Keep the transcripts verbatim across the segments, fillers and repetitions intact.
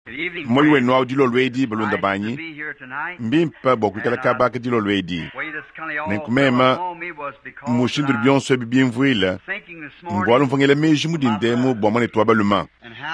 Moi we no dilo lwedi balunda banyi mbimpa bokwikala kabaka dilo lwedi nenkumema mushindu byonso ebibyimvuila ngwalo mvangela meji mudindemu bomane twabaluma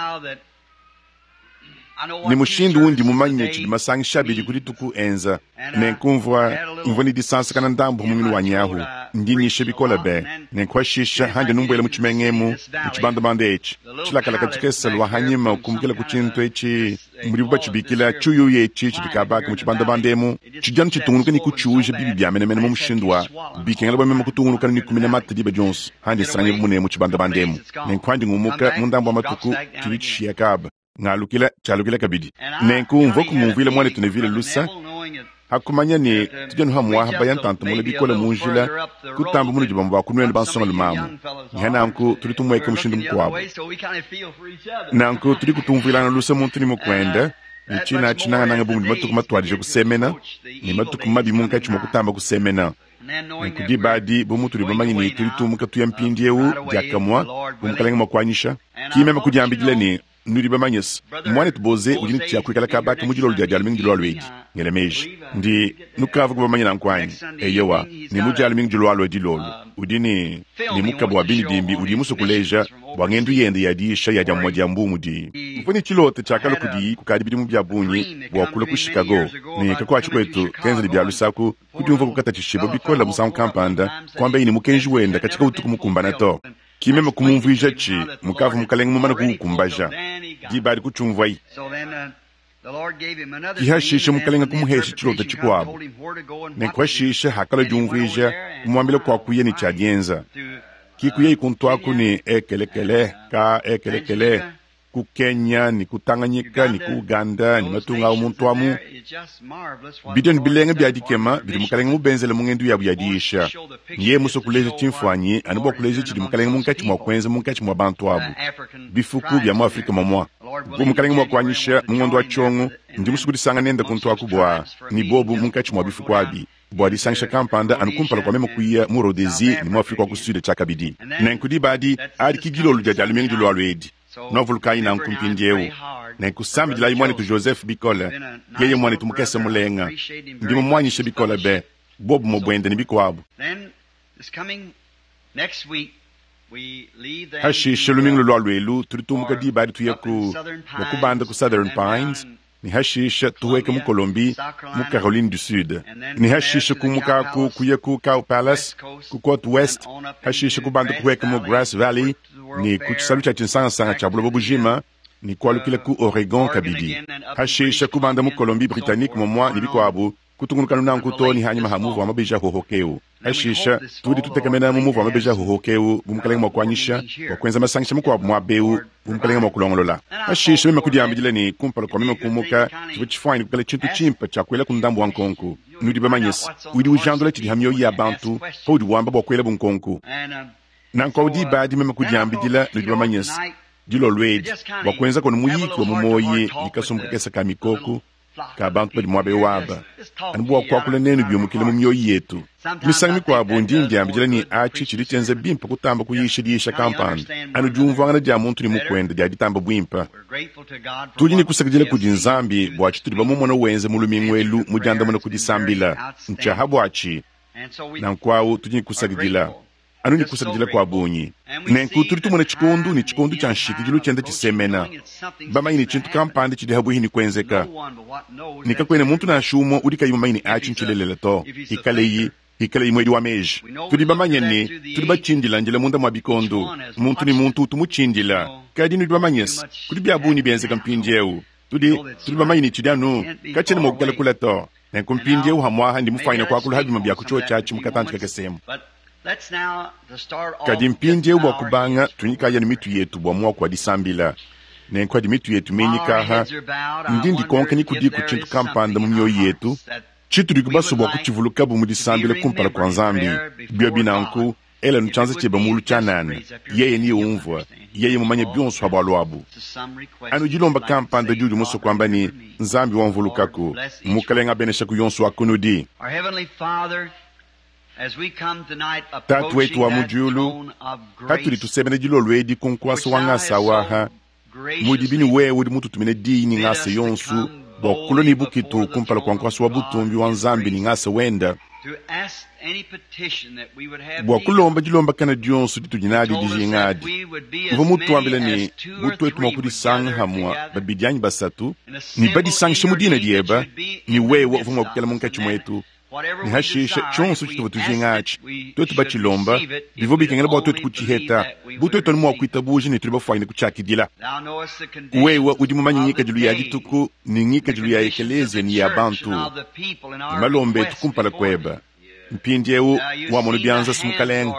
ni mushindu undi mumanye chidi masangi shabidi kuri tuku enza nenkumvwa mvoni disansa kana ndambu muminu wanyahu ndinyi shebikola be nenkwa shisha hande numbwela muchimengemu muchibanda bande echi chilakala kachikesa lwa hanyima ukumukila kuchintu echi muribuba chibikila chuyu yechi chidikabaka muchibanda bandemu chijanu chitunguluka ni kuchuje bibi byamenemene mu mushindwa bikengela bweme kutunguluka ni kumine matadiba Jones hande sanye mune muchibanda bandemu nenkwa ndingumuka mundambu amatuku chilichishia kaba ngalukila chalukila kabidi nenkumva kumuvile mwane tunevile lusa hakumanya ni tujanu hamwa habayan tantu mule bikola munjila kutambu munu jibambu wakunwene bansonga lumamu nhena anku tuli tumweke mushindu mkwabo na anku tuli kutumvila na lusa muntu ni mukwenda uchina chinanga nanga bumu ni matuku matuadije kusemena ni matuku mabi munka chuma kutamba kusemena nkudi badi bumu tuli bamanyi ni tuli tumuka tuyampindiewu jakamwa bumukalenga makwanyisha kime makujambijile ni nuri bamanyes mwane tuboze ujini chakwikala kabaka mujilo lujajala mingi jilo alwedi ngele meji ndi nukavu kubamanya na nkwanyi eyewa ni mujala mingi jilo alwedi lolo udini ni mukabu wa bini dimbi udi musu kuleja wangendu yende yadisha ya jamu wajambu mudi mponi chilote chakalo kudi kukadibidi mubya bunyi wakula ku Chicago ni kakwa chikwetu kenza libya lusaku kudi mva kukata chishibo bikola musamu kampanda kwamba ini mukenji wenda katika utuku mukumbana to kime makumumvija chi mukavu mukalenga mumana kukumbaja dibari kuchumvai kihashisha mukalenga kumuheshi chilota chikwabo nekwashisha hakala jumvija kumwambila kwa kuye ni chadienza kikuye ikuntwaku ni ekelekele ka ekelekele ku Kenya ni kutanganyika ni ku Uganda ni matunga umuntu amu bidon bilenga byadikema bidi mukalenga mubenzele mungendu yabu yadisha niye muso kuleje chimfanyi anibo kuleje chidi mukalenga munkachi mwa kwenza munkachi mwa bantu abu bifuku bya mu Afrika mamwa bu mukalenga mwa kwanyisha mungondo wa chongo ndi musukudi sanga nenda kuntu akubwa ni bobu munkachi mwa bifuku abi bwadi sangsha kampanda anukumpala kwa mema kuya mu Rhodesi ni mu Afrika wa kusude chakabidi nenkudi badi adi kigilo lujajali mengi jilo alwedi no vulkai na nkumpindiewu na nkusambi jila imwani tu Joseph Bikola yeye mwani tumukese mulenga ndimo mwani she Bikola be bobu mobwende ni bikwabu hashi shelumingu lulu alwelu tulitumuka dibadi tuyeku wakubanda ku Southern Pines ni hashisha tuweke mu Colombie mu Caroline du Sud ni hashisha kumuka ku kuyeku Cow Palace ku Coast West hashisha kubanda kuweke mu Grass Valley ni kuchisalucha chinsanga sanga chabulo bujima ni kwalukile ku Oregon kabidi hashisha kubanda mu Colombie Britannique momwa ni bikwabu kutunguluka nunankuto ni hanyuma hamuvu amabeja hohokeu hashisha tudi tutekamena mu muvu amabeja hohokeu bumukalenga mwakwanyisha wakwenza masangisha mukwabu mwabeu bumukalenga mwakulongolola hashisha mema kudiyambidile ni kumpala kwa mema kumuka chivichifwani kukale chintu chimpa chakwela kundambu wankonku nudi bamanyesi uidi ujandula chidi hamyo ya bantu paudi wamba bwakwela bunkonku nankwa udi badi mema kudiyambidila nudi bamanyesi dilo lwedi wakwenza kono muyiki wa mumoye nikasumuka kesa kamikoku ka bantu padi mwabe waba anibuwa kwa kule nenu biyo mukile mumyo yetu misangi mikwabu ndindi ambijila ni achi chilitenze bimpa kutamba kuyisha diyisha kampanda anu jumvangana dia muntu ni mukwenda dia ditamba bwimpa tuli ni kusakijile kudi nzambi bwachi tuli bamumona wenze mulumi mwelu mujanda mwana kudi sambila ncha bwachi na nkwawu tuli ni kusakijila anu ni kusakijila kwa bunyi nenku tuli tumona chikondu ni chikondu cha nshiki jilu chenda chisemena bama ini chintu kampanda chidi habu hini kwenzeka nika kwene muntu na shumo udika yuma maini achi nchilelele to hikaleyi hikaleyi mwedi wa meji tuli bama nyeni tuli bachindila njile munda mwabikondo muntu ni muntu tumuchindila kadi nudi bama nyesi kudi biabuni bienzeka mpinjeu tuli tuli bama ini chidi anu kacheni mwokukala kula to nenku mpinjeu hamwaha ndi mufaina kwa kula habi mabia kucho chachi mukatanchika kesemu kadi mpinjeu bwa kubanga tunika ya ni mitu yetu bwa mwa kwa disambila nenkwa di mitu yetu menyikaha ndindi konka ni kudi kuchintu kampanda mumyo yetu chitu dikubasu bwa kuchivuluka bumu disambila kumpala kwa nzambi biyo binanku ele nuchanza cheba mulu chanana yeye ni umvwa yeye mumanye byonsu habalwabu anu jilomba kampanda judu muso kwamba ni nzambi wanvulukako mukalenga benesha kuyonsu wakunudi tatu wetu wa mujulu katuli tusemene jilo lwedi kunkwasa wangasa waha mudi bini wewe di mutu tumene di ni ngase yonsu bo kuloni bukitu kumpala kwa kwa swa butumbi wa nzambi ni ngase wenda bo kulomba jilomba kana dionsu ditu jinadi di ngadi mvo mutu ambele ni mutu wetu makudi sang hamwa babidyanyi basatu ni badi sang shimudina dieba ni wewe ufumo kukela munka chumwetu ni hashisha chonsu chituwa tujingachi tuwetu bachilomba bivo bikengela bwa tuwetu kuchiheta butu wetu animua kuita buji ni tuliba fwaini kuchaki dila wewe udimu manyinyika jilu ya dituku ni ngika jilu ya ekeleze ni ya bantu ni malombe tukumpala kweba mpindi ewu wa mono bianza sumukalenga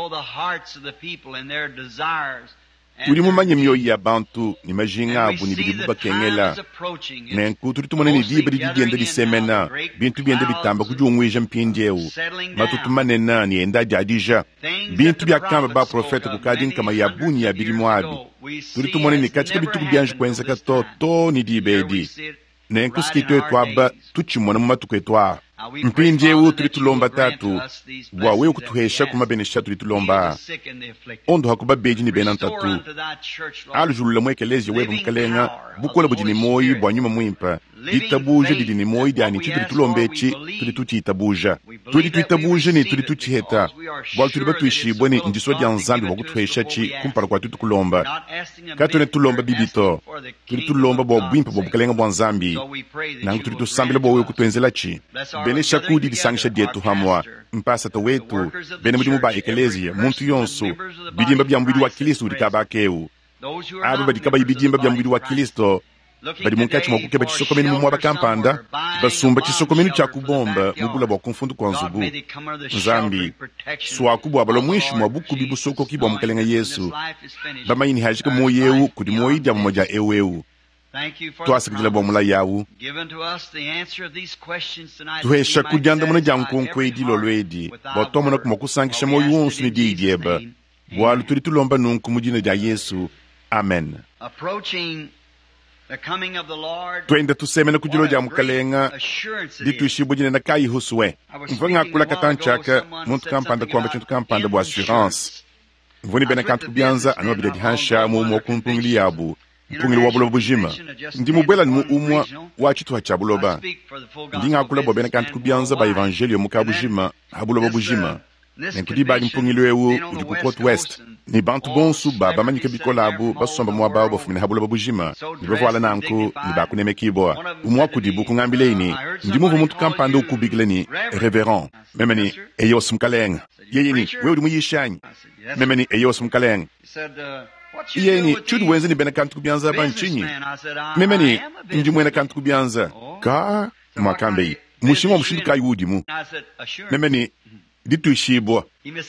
udimu manye myo ya bantu ni majingabu ni bidibu bakengela nenku turi tumone ni diba di dienda di semena bintu bienda bitamba kujungwija mpindi ewu matutu manena ni enda jadija bintu biakamba ba profeta kukadin kama ya buni ya birimu abi turi tumone ni katika bitu bianju kwenza kato to ni dibedi nenku skito etwaba tuchimona mumatuku etwa mpindi ewu turi tulomba tatu bwa wewe kutuhesha kumabenesha turi tulomba ondo hakuba beji ni benan tatu alu julula mwekelezi webu mkalenga bukola bujini moyi bwa nyuma mwimpa itabuja didi ni moyi diani chi turi tulombechi turi tuchi itabuja turi tu itabuja ni turi tuchi heta bwa turi batu ishibwe ni njiswa dia nzambi wa kutuhesha chi kumpara kwa tutu kulomba katune tulomba bibito turi tulomba bwa bwimpa bwa mkalenga bwa nzambi nangu turi tusambila bwa wewe kutuenzela chi bene shakudi di sangisha dietu hamwa mpasa ta wetu bene mudimu ba ekelezia muntu yonsu bidimba bya mbidi wa Kristo dikabakeu abo badikaba ibidimba bya mbidi wa Kristo badi munkachi mwakuke bachisoko meni mumwa bakampanda basumba chisoko meni cha kubomba mubula bwa kumfundu kwa nzubu nzambi swakubu abalo mwishu mwabuku bibusoko kibwa mkalenga Yesu bamayini hajika moyewu kudi moyidya mmoja eweu twasikijila bwa mula yawu tuhesha kujanda muna jankonkwe di lolwedi boto muna kumakusangisha moyu wonsu ni di idieba bwalu turi tulomba nunku mujina ja Yesu amen twende tusemena kujilo ja mkalenga dituishi jine na kai huswe mvanga kula katanchaka muntu kampanda kwamba chintu kampanda bwa assurance mvuni bena kantu kubianza anwa bidadi hansha mu mo kumpungili yabu mpungili wabulo bujima ndi mubela ni umwa wachitu hachabuloba ndi ngakula bo bena kantu kubianza ba evangelio mukabujima habulo bujima nenkudi bali mpungili wewu udi ku Port West ni bantu bonsu ba bamanyike bikolabu basomba mwaba bofumina habulo babujima nibovo ala nanku ni bakuneme kibwa umwa kudibu kungambileni ndi muvu muntu kampanda ukubigileni reverend memeni eyos mkalenga yeyini wewu muyishanyi memeni eyos mkalenga yeyini chudu wenzi ni bena kantu kubianza banchinyi memeni ndi mwena kantu kubianza ka makambe mushimo mushindu kai wudimu memeni ditu ishibwa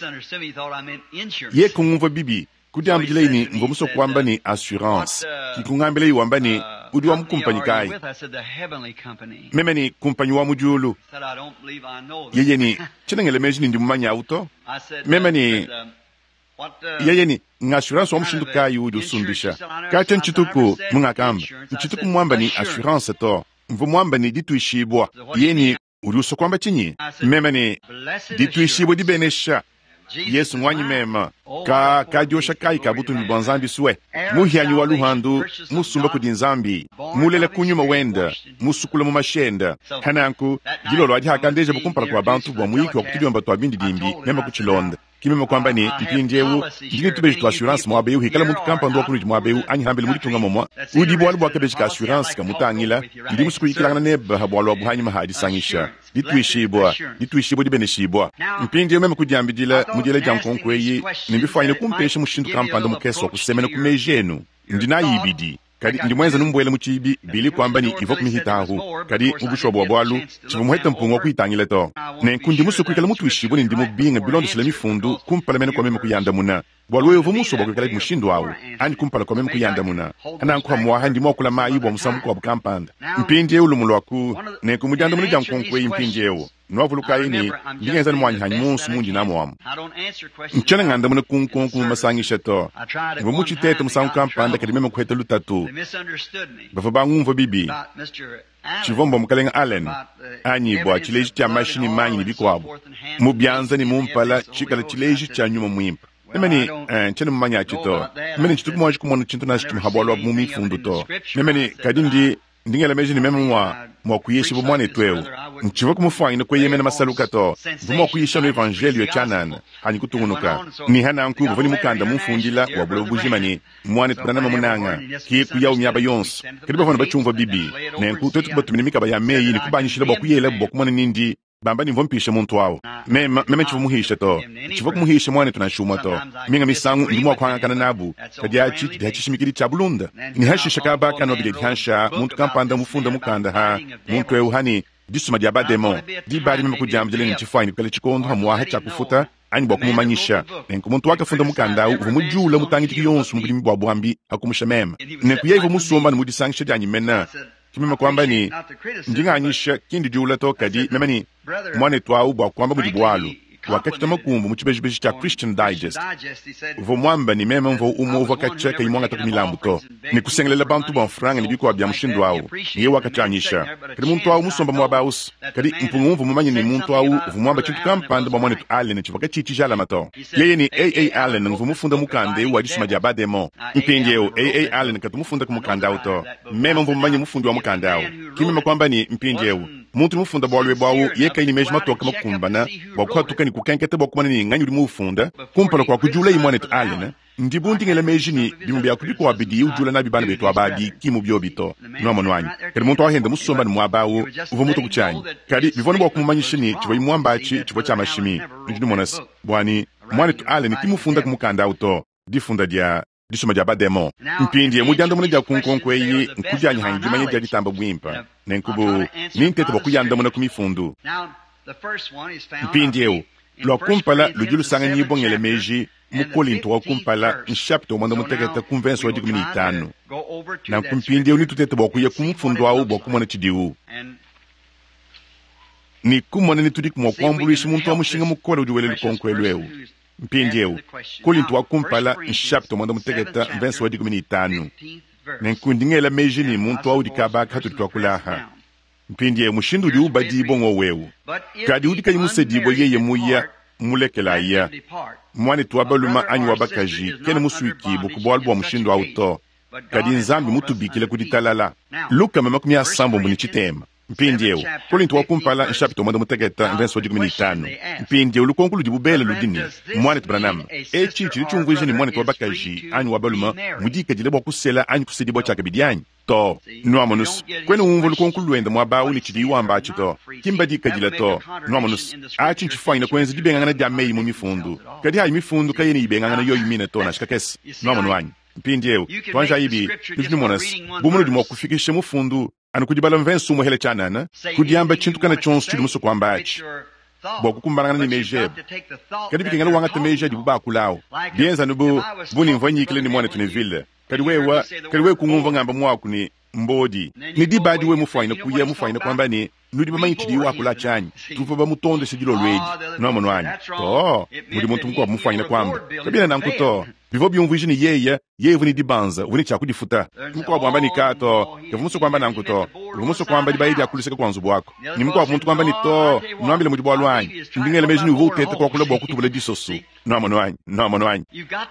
ye kumva bibi kudiambile ni ngomuso kwamba ni assurance kikungambile iwamba ni udi wa mkumpanyi kai meme ni kumpanyi wa mujulu yeye ni chinengele meji ni ndimumanya auto meme ni yeye ni assurance wa mshindu kai udi usumbisha kacha nchituku mungakamba nchituku mwamba ni assurance to mvu mwamba ni ditu ishibwa ye ni uruso kwamba chinyi meme ni ditu ishibwa di benesha Yesu mwanyi mema ka kajosha kai kabutu ni banzambi suwe muhyanyi wa luhandu musumba kudinzambi mulele kunyuma wenda musukula mu mashenda hananku gilolo aji hakandeje bukumpala kwa bantu bwa mwiki wa kutiliomba twa bindi dimbi mema kuchilonda kimema kwamba ni mpinjewu ndini tubeji tu assurance mwabeyu hikala muntu kampa ndo kunuji mwabeyu anyi hambele muri tunga momwa udi bwalu bwa kabeji ka assurance kamutangila ndi musuku yikilana neba habwalu wa buhanyi mahadi sangisha ditu ishibwa ditu ishibwa dibene shibwa mpinjewu mema kujambidila mujele jankonkweyi nimbifanyile kumpesha mushindu kampanda mukeso kusemena kumejenu ndina yibidi kadi ndi mwenza numbwele muchibi bili kwamba ni ivo kumihitahu kadi mubushobo wa bwalu chivu muheta mpungu wa kuitangile to nenkundi musu kuikala mutu ishibu ni ndi mubinga bilondo sila mifundu kumpala mene kwa meme kuyanda muna bwalu wewe musu wa kuikala mushindu wawu ani kumpala kwa meme kuyanda muna ananku hamuwaha ndi mwakula maayi wa musamuku wa bukampanda mpinje ulu mulwaku nenku mujanda muna jankonkwe mpinje ewu nwavuluka ini ndingenza ni mwanyi hanyi munsu munji namu wamu mchana nganda muna kunkonku mumasangisha to ngu muchitete musamu kampanda kadi meme kuheta lutatu bafa bangumva bibi chivombo mukalenga Allen anyi bwa chileji cha mashini manyi ni bikwabo mubianza ni mumpala chikala chileji cha nyuma mwimpa Nemeni nchene mmanya chito. Nemeni chitu kumoji kumono chintu na chitu mhabolo mumi fundu to. Nemeni kadindi ndingela meji ni memu mwa mwa kuyeshi bumwane tweu. Nchivo kumufwa ino kwe yemena masaluka to. Bumo kuyesha no evangelio chanan. Hani kutungunuka. Ni hana anku buvani mukanda mufundila wabulo bujimani. Mwane tubrana mamunanga. Kie kuya umyaba yons. Kadiba vana bachumva bibi. Ne nku tetu kubatumini mikaba ya meyi ni kubanyishila bakuyela bokumane nindi. Bamba ni vompisha muntu wao. Me me chivo muhisha to. Chivo kumuhisha mwane tunashuma to. Minga misangu ndimo kwanga kana nabu. Kadiachi diachi mikiri chabulunda. Ni hashi shakaba kana bide hansha muntu kampanda mufunda mukanda ha. Muntu eu hani disuma dia bademo. Di bari me kujamjele ni chifwa ni kale chikondo hamwa hacha kufuta. Ani boku mumanyisha. Nenko muntu waka funda mukanda u vumujula mutangi tikiyonsu mbili mbwa bwambi akumusha mema. Nenko yeye vumusomba ni mudisangisha dia nyimena. Kimima kwamba ni njinganyisha kindi diula to kadi memeni mwane twa ubwa kwamba mudibwalu wakati tamakumbu muchibejibeji cha Christian Digest vo mwamba ni mema mvo umo wakati ka imwanga to milambu to ni kusengelela bantu bon franga ni biko abya mushindo wao ni wakati anyisha kadi muntu wao musomba mwabaus kadi mpungu mumanyi ni muntu wao vo mwamba chintu kampanda ba mwane to Allen chivaka chichi jala mato yeye ni A A Allen mvo mufunda mukande wa disuma dia bademo mpinjeo A A Allen katumufunda kumukanda auto mema mvo mumanyi mufundi wa mukanda wao kimema kwamba ni mpinjeo muntu mufunda bwalwe bwawo yeka ini mejima toka makumbana bwakwatuka ni kukenkete bwakumana ni nganyuri mufunda kumpala kwa kujula imwane to Allen ndibundi ngele mejini bimbi yakubiko wabidi ujula na bibana beto abagi kimu byobito no manwanyi kali muntu ahenda musomba ni mwabawo uvo muto kuchanyi kali bivona bwakumumanyishini chivo imwambachi chivo cha mashimi ndinu monas bwani mwane to Allen kimufunda kumukanda auto difunda dia disuma dia bademo mpindi mujanda mune dia kunkonkwe yi nkujanya hangi manye dia ditamba bwimpa nenkubu nintete bokuyanda mune kumifundu mpindi eu lo kumpala lujulu sanga nyibongele meji mukolinto wa kumpala nshapto mwanda muteketa convention wa digumini itano na kumpindi eu nitutete bokuye kumfundu au bokumone chidiu ni kumone nitudik mwa kwambulishi muntu wa mushinga mukole ujuwele lukonkwe lweu mpindi eu kolinto wa kumpala nshapto mwanda muteketa convention wa digumini itano nenkundingela meji ni muntu wa udikabaka hatutukwa kulaha mpindi eu mushindu di uba dibo ngo weu kadi udika yimuse dibo yeye muya mulekela ya mwani tuwabaluma anyi wabakaji kene musuiki bukubwalbu wa mushindu auto kadi nzambi mutubikile kuditalala luka mamakumi asambo mbuni chitema mpindi eu kolinto wakumpala nshapito mwanda mutegeta nvenso digumini itano mpindi eu lukonkulu dibubele ludini mwani tubranam echi chili chungwiji ni mwani tuwabakaji anyi wabaluma mudika dilebwa kusela anyi kusidibwa chaka bidianyi to nuamonus kwene umvo lukonkulu luenda mwabawu ni chidi iwamba achito kimba dika jila to nuamonus achi nchifaina kwenzi dibengangana diamei mu mifundu kadi hayi mifundu kayeni ibengangana yo yimine to na shikakesi nuamonu wanyi mpindi eu twanja ibi nufini monas bumuno dimo kufikishe mufundu anu kujibala mvensu muhele chanana kudiamba chintu kana chonsu chidi musu kwamba achi boku kumbarangana ni mejeb kadi bikingana wangate mejeb dibuba kulao bienza nubu buni mvanyikile ni mwane tunevile kadi wewa kadi we kungumva ngamba mwaku ni mbodi ni dibadi we mufaina kuya mufaina kwamba ni nudi bamanyi chidi wa kula chanyi tufa ba mutondo sejilo lweji no manwanyi to mudi muntu mko mufaina kwamba kabina nankuto bivo byumvije ni yeye yeye vuni dibanza vuni cha kudifuta mko kwamba ni kato kivumuso kwamba nankuto kivumuso kwamba dibaidi akuliseka kwanzu bwako ni mko muntu kwamba ni to nwambile mudi bwalwanyi ndingele meji ni vutete kwa kula bwako tubule disosu no manwanyi no manwanyi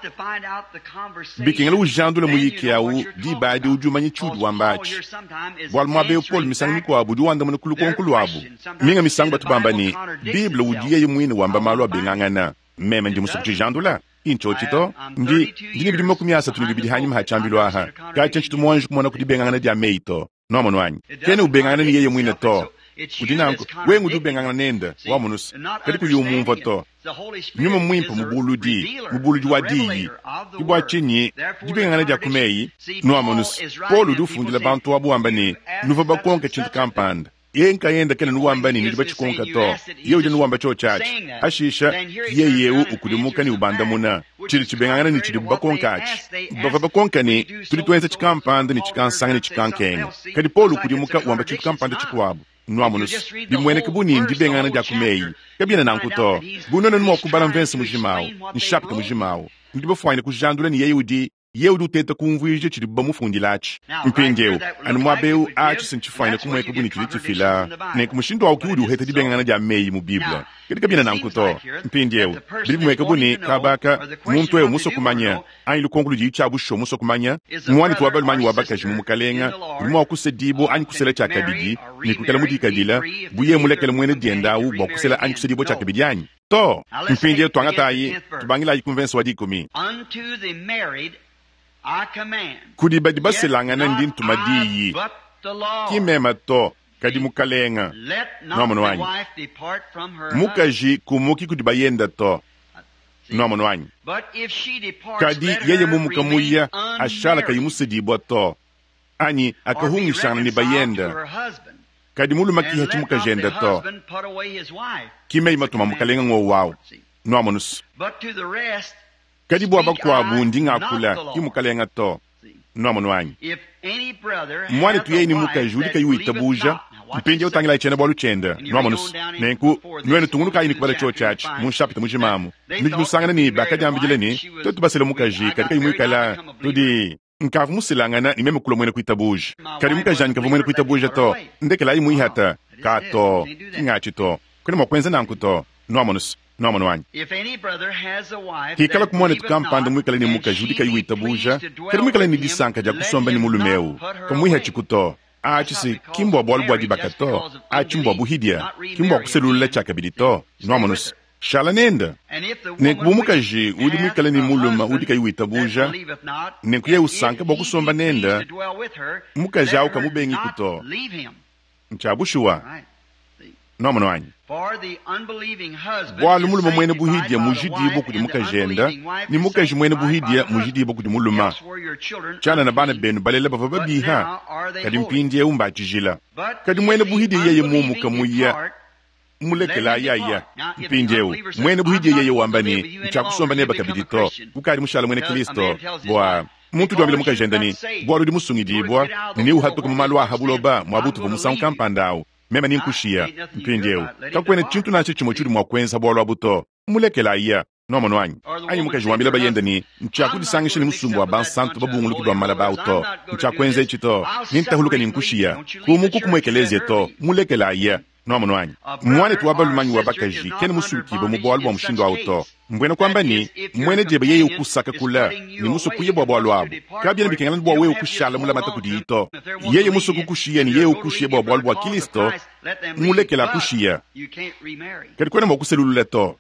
bikingela ujandule muyiki yawu dibadi ujumanyi chudu wambachi bwalmwabe upol misangi miko abu wanda mune kulukonkulu abu minga misangi batu bamba ni Biblia udiye yumwini wamba malu abengangana meme ndi musukuchi jandula incho chito ndi ndi bidi mokumyasa tuni bidi hanyi mahachambilo aha gacha chitu mwanju kumona kuti bengangana dia meito no manwanyi kene ubengangana ni yeye mwine to kudinanko wengu du bengangana nenda wa munus kadi kuyumumva to nyuma mwimpo mubulu di mubulu di wadiyi kibwa chinyi dibengangana dia kumeyi no manus polu du fundila bantu wabu amba ni nuva bakonke chintu kampanda yenka yenda kene nuwamba ni ndiba chikonka to yeuje nuwamba cho chachi ashisha yeyewu ukudimuka ni ubanda muna chili chibengangana ni chili bakonka achi bava bakonka ni tuli twenza chikampanda ni chikansanga ni chikankenga kadi polu ukudimuka uwamba chitu kampanda chikuwabu nuamunus bimwene kibuni ndibengangana dia kumeyi kabina nankuto bunone nuwa kubala mvensi mujimawo nshapita mujimawo ndiba fwaine kujandula ni yeyeudi yeu du tenta kumvije chidi bamu fundilachi mpengeu anu mwabeu achi sinchifaina kumwe kubuni chidi chifila ne kumushindo au kiudu heta di bengana ja mei mu bibla kidika bina nankuto mpengeu bibi mweka buni kabaka muntu e muso kumanya ai lu konkluji chabu sho muso kumanya mwani tuwabel manyi wabaka jimu mukalenga mwa kusedibo ani kusela cha kabidi ni kukala mudi kadila buye mulekele mwene dienda u bo kusela ani kusedibo cha kabidi ani to mpengeu twangata yi tubangila yikonvenso wadikomi unto the married I command. Kudi badi baselanga na ndin tumadiyi. Kimema to kadi mukalenga. Let not the wife depart from her husband. Mukaji kumuki kudi bayenda to. Nomono wanyi. But if she departs, kadi yeye mumuka muya ashala kayimusedi to. Ani akahungi shana ni bayenda. Kadi mulu maki hachi mukajenda to. Kime imatuma mukalenga ngo wow. Nomonus. But to the rest kadi bwa bakwa bundi ngakula kimukalenga to nomo wanyi mwani tuye ni mukajudi kayu itabuja mpenge utangila chena bolu chenda nomonus nenku nwene tungunu kayi kubala cho church munshapita mujimamu nijusangana ni bakadi ambijile ni to tubasele mukaji kadi kayi mwikala tudi nkavu musilangana ni meme kulo mwene kuitabuja kadi mukajani kavu mwene kuitabuja to ndekela yi muihata kato kingachi to kwenye mwakwenza nanku to nomonus nomo wanyi kikala kumone tukampanda mwikala ni mukajudi kayi itabuja kadi mwikala ni disanka ja kusomba ni mulumeu kamuiha chikuto achisi kimbo bol bwa dibakato achimbo buhidia kimbo kuselula chakabidito nomonus shala nenda ne kubumukaji udi mwikala ni muluma udi kayi itabuja ne kuye usanka bo kusomba nenda mukaja au kamubengi kuto nchabushua nomo wanyi bwalu muluma mwene buhidia mujidibo kudi mukajenda ni mukaji mwene buhidia mujidibo kudi muluma chana na bana benu balela bava babiha kadi mpindie umba chijila kadi mwene buhidia yeye mumu kamuya mulekela yaya mpindeu mwene buhidia yeye wambani nchakusomba neba kabidito kukari mushala mwene kristo bwa muntu dwamile mukajenda ni bwalu di musungidibwa ni uhatuka mumalwa habuloba mwabutu bumusa kampandao mema ni nkushia mpindeu kakwene chintu nacho chimo chuli mwakwenza bwalo abuto mulekela iya nomo wanyi ayi mukaji wambila bayenda ni nchakudisangisha ni musumbu wa bansantu babungulu kudwa malaba uto nchakwenza ichito nintahuluka ni nkushia kumuku kumwekeleze to mulekela iya nomo wanyi mwane tuwabalumanyi wabakaji kene musukibo mubwalu wa mshindo auto mbwene kwamba ni mwene jebe yeye ukusaka kula ni musu kuyebwa bwalu abo kabia nibikengala bwa we ukushala mula mata kudito yeye musu kukushia ni yeye ukushie bwa bwalu wa Kristo mulekela kushia kadi kwene mwakuselulule to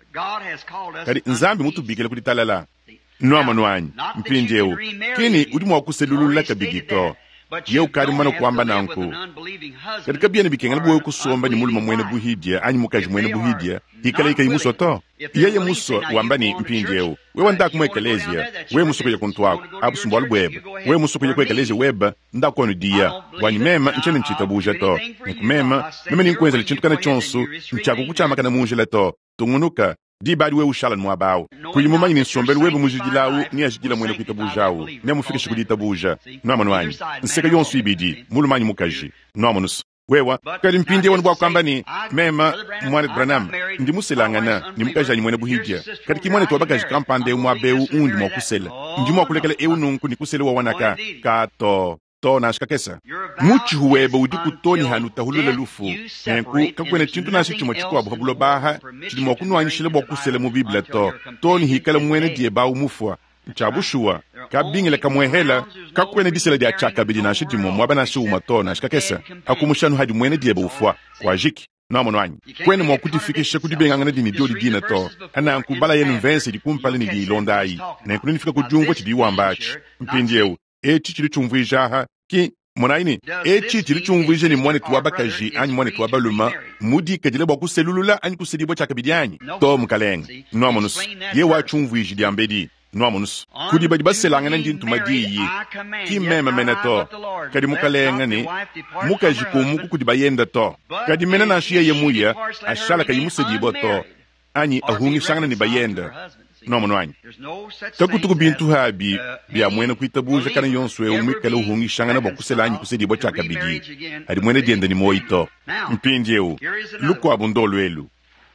kadi nzambi mutu bikele kuditalala nomo wanyi mpinjeu kini udi mwakuselulula kabigito yeu kadi mwana kwamba nanku kadi kabia nibikengala bwa kusomba ni muluma mwene buhidia anyi mukaji mwene buhidia hikala ika imuso to yeye muso wambani mpinjeu we wanda kumwekelezia we muso kuye kontwako abusumbu alubweba we muso kuye kwekelezia weba ndakonu dia wanyi mema nchene nchitabuja to nikumema meme ninkwenza lichintu kana chonsu nchaku kuchama kana munjela to tungunuka di badi we ushala nwabao kuyimumanyi ninsombele webe mujidilawu ni ajidila mwene kuitabujawu ni amufike shikuditabuja noamanu wanyi nseka yonsu ibidi mulumanyi mukaji noamanus wewa kadi mpinde wanu bwa kwamba ni mema mwane Branham ndi muselangana ni mukaji mwene buhidia kadi kimwane tuwabakaji kampande mwabeu undi mwakusela ndi mwakulekele ewu nunku ni kusele wa wanaka kato to nashikakesa muchi huweba udi kutoni hanu tahulula lufu nenku kakwene chintu nasi chimo chiko abuhabulo baha chidi mwakunu wanishile bwakusele mu biblia to toni hikala mwene die bau mufwa nchabushua kabingile kamwehela kakwene disela dia chaka bidi nashi dimo mwaba nashi umato nashikakesa akumushanu hadi mwene die bufwa kwa jiki nomo wanyi kwene mwakutifikisha kudibengangana dini dioli dina to ana nkubala yenu mvense di kumpale ni di londai nenku nifika kujungwa chidi wambachi mpindieu echi chili chumvuijaha ki monaini echi chili chumvuije ni mwane tuwabakaji anyi mwane tuwabaluma mudi kadile bwa kuselulula anyi kusedibo chaka bidianyi to mkalenga noamonus ye wa chumvuije diambedi noamonus kudi badi baselangana ndi ntumadiyi ki mema mena to kadi mukalenga ni mukaji kumuku kudi bayenda to kadi mena nashiya ye muya ashala kayi musedibo to anyi ahungi shangana ni bayenda nomo wanyi kakutuku bintu habi bia mwene kuitabuja kana yonswe umwikala uhungi shangana bokusela anyi kusedibo chaka bidi adi mwene dienda ni moito mpinjeu luko abundolo elu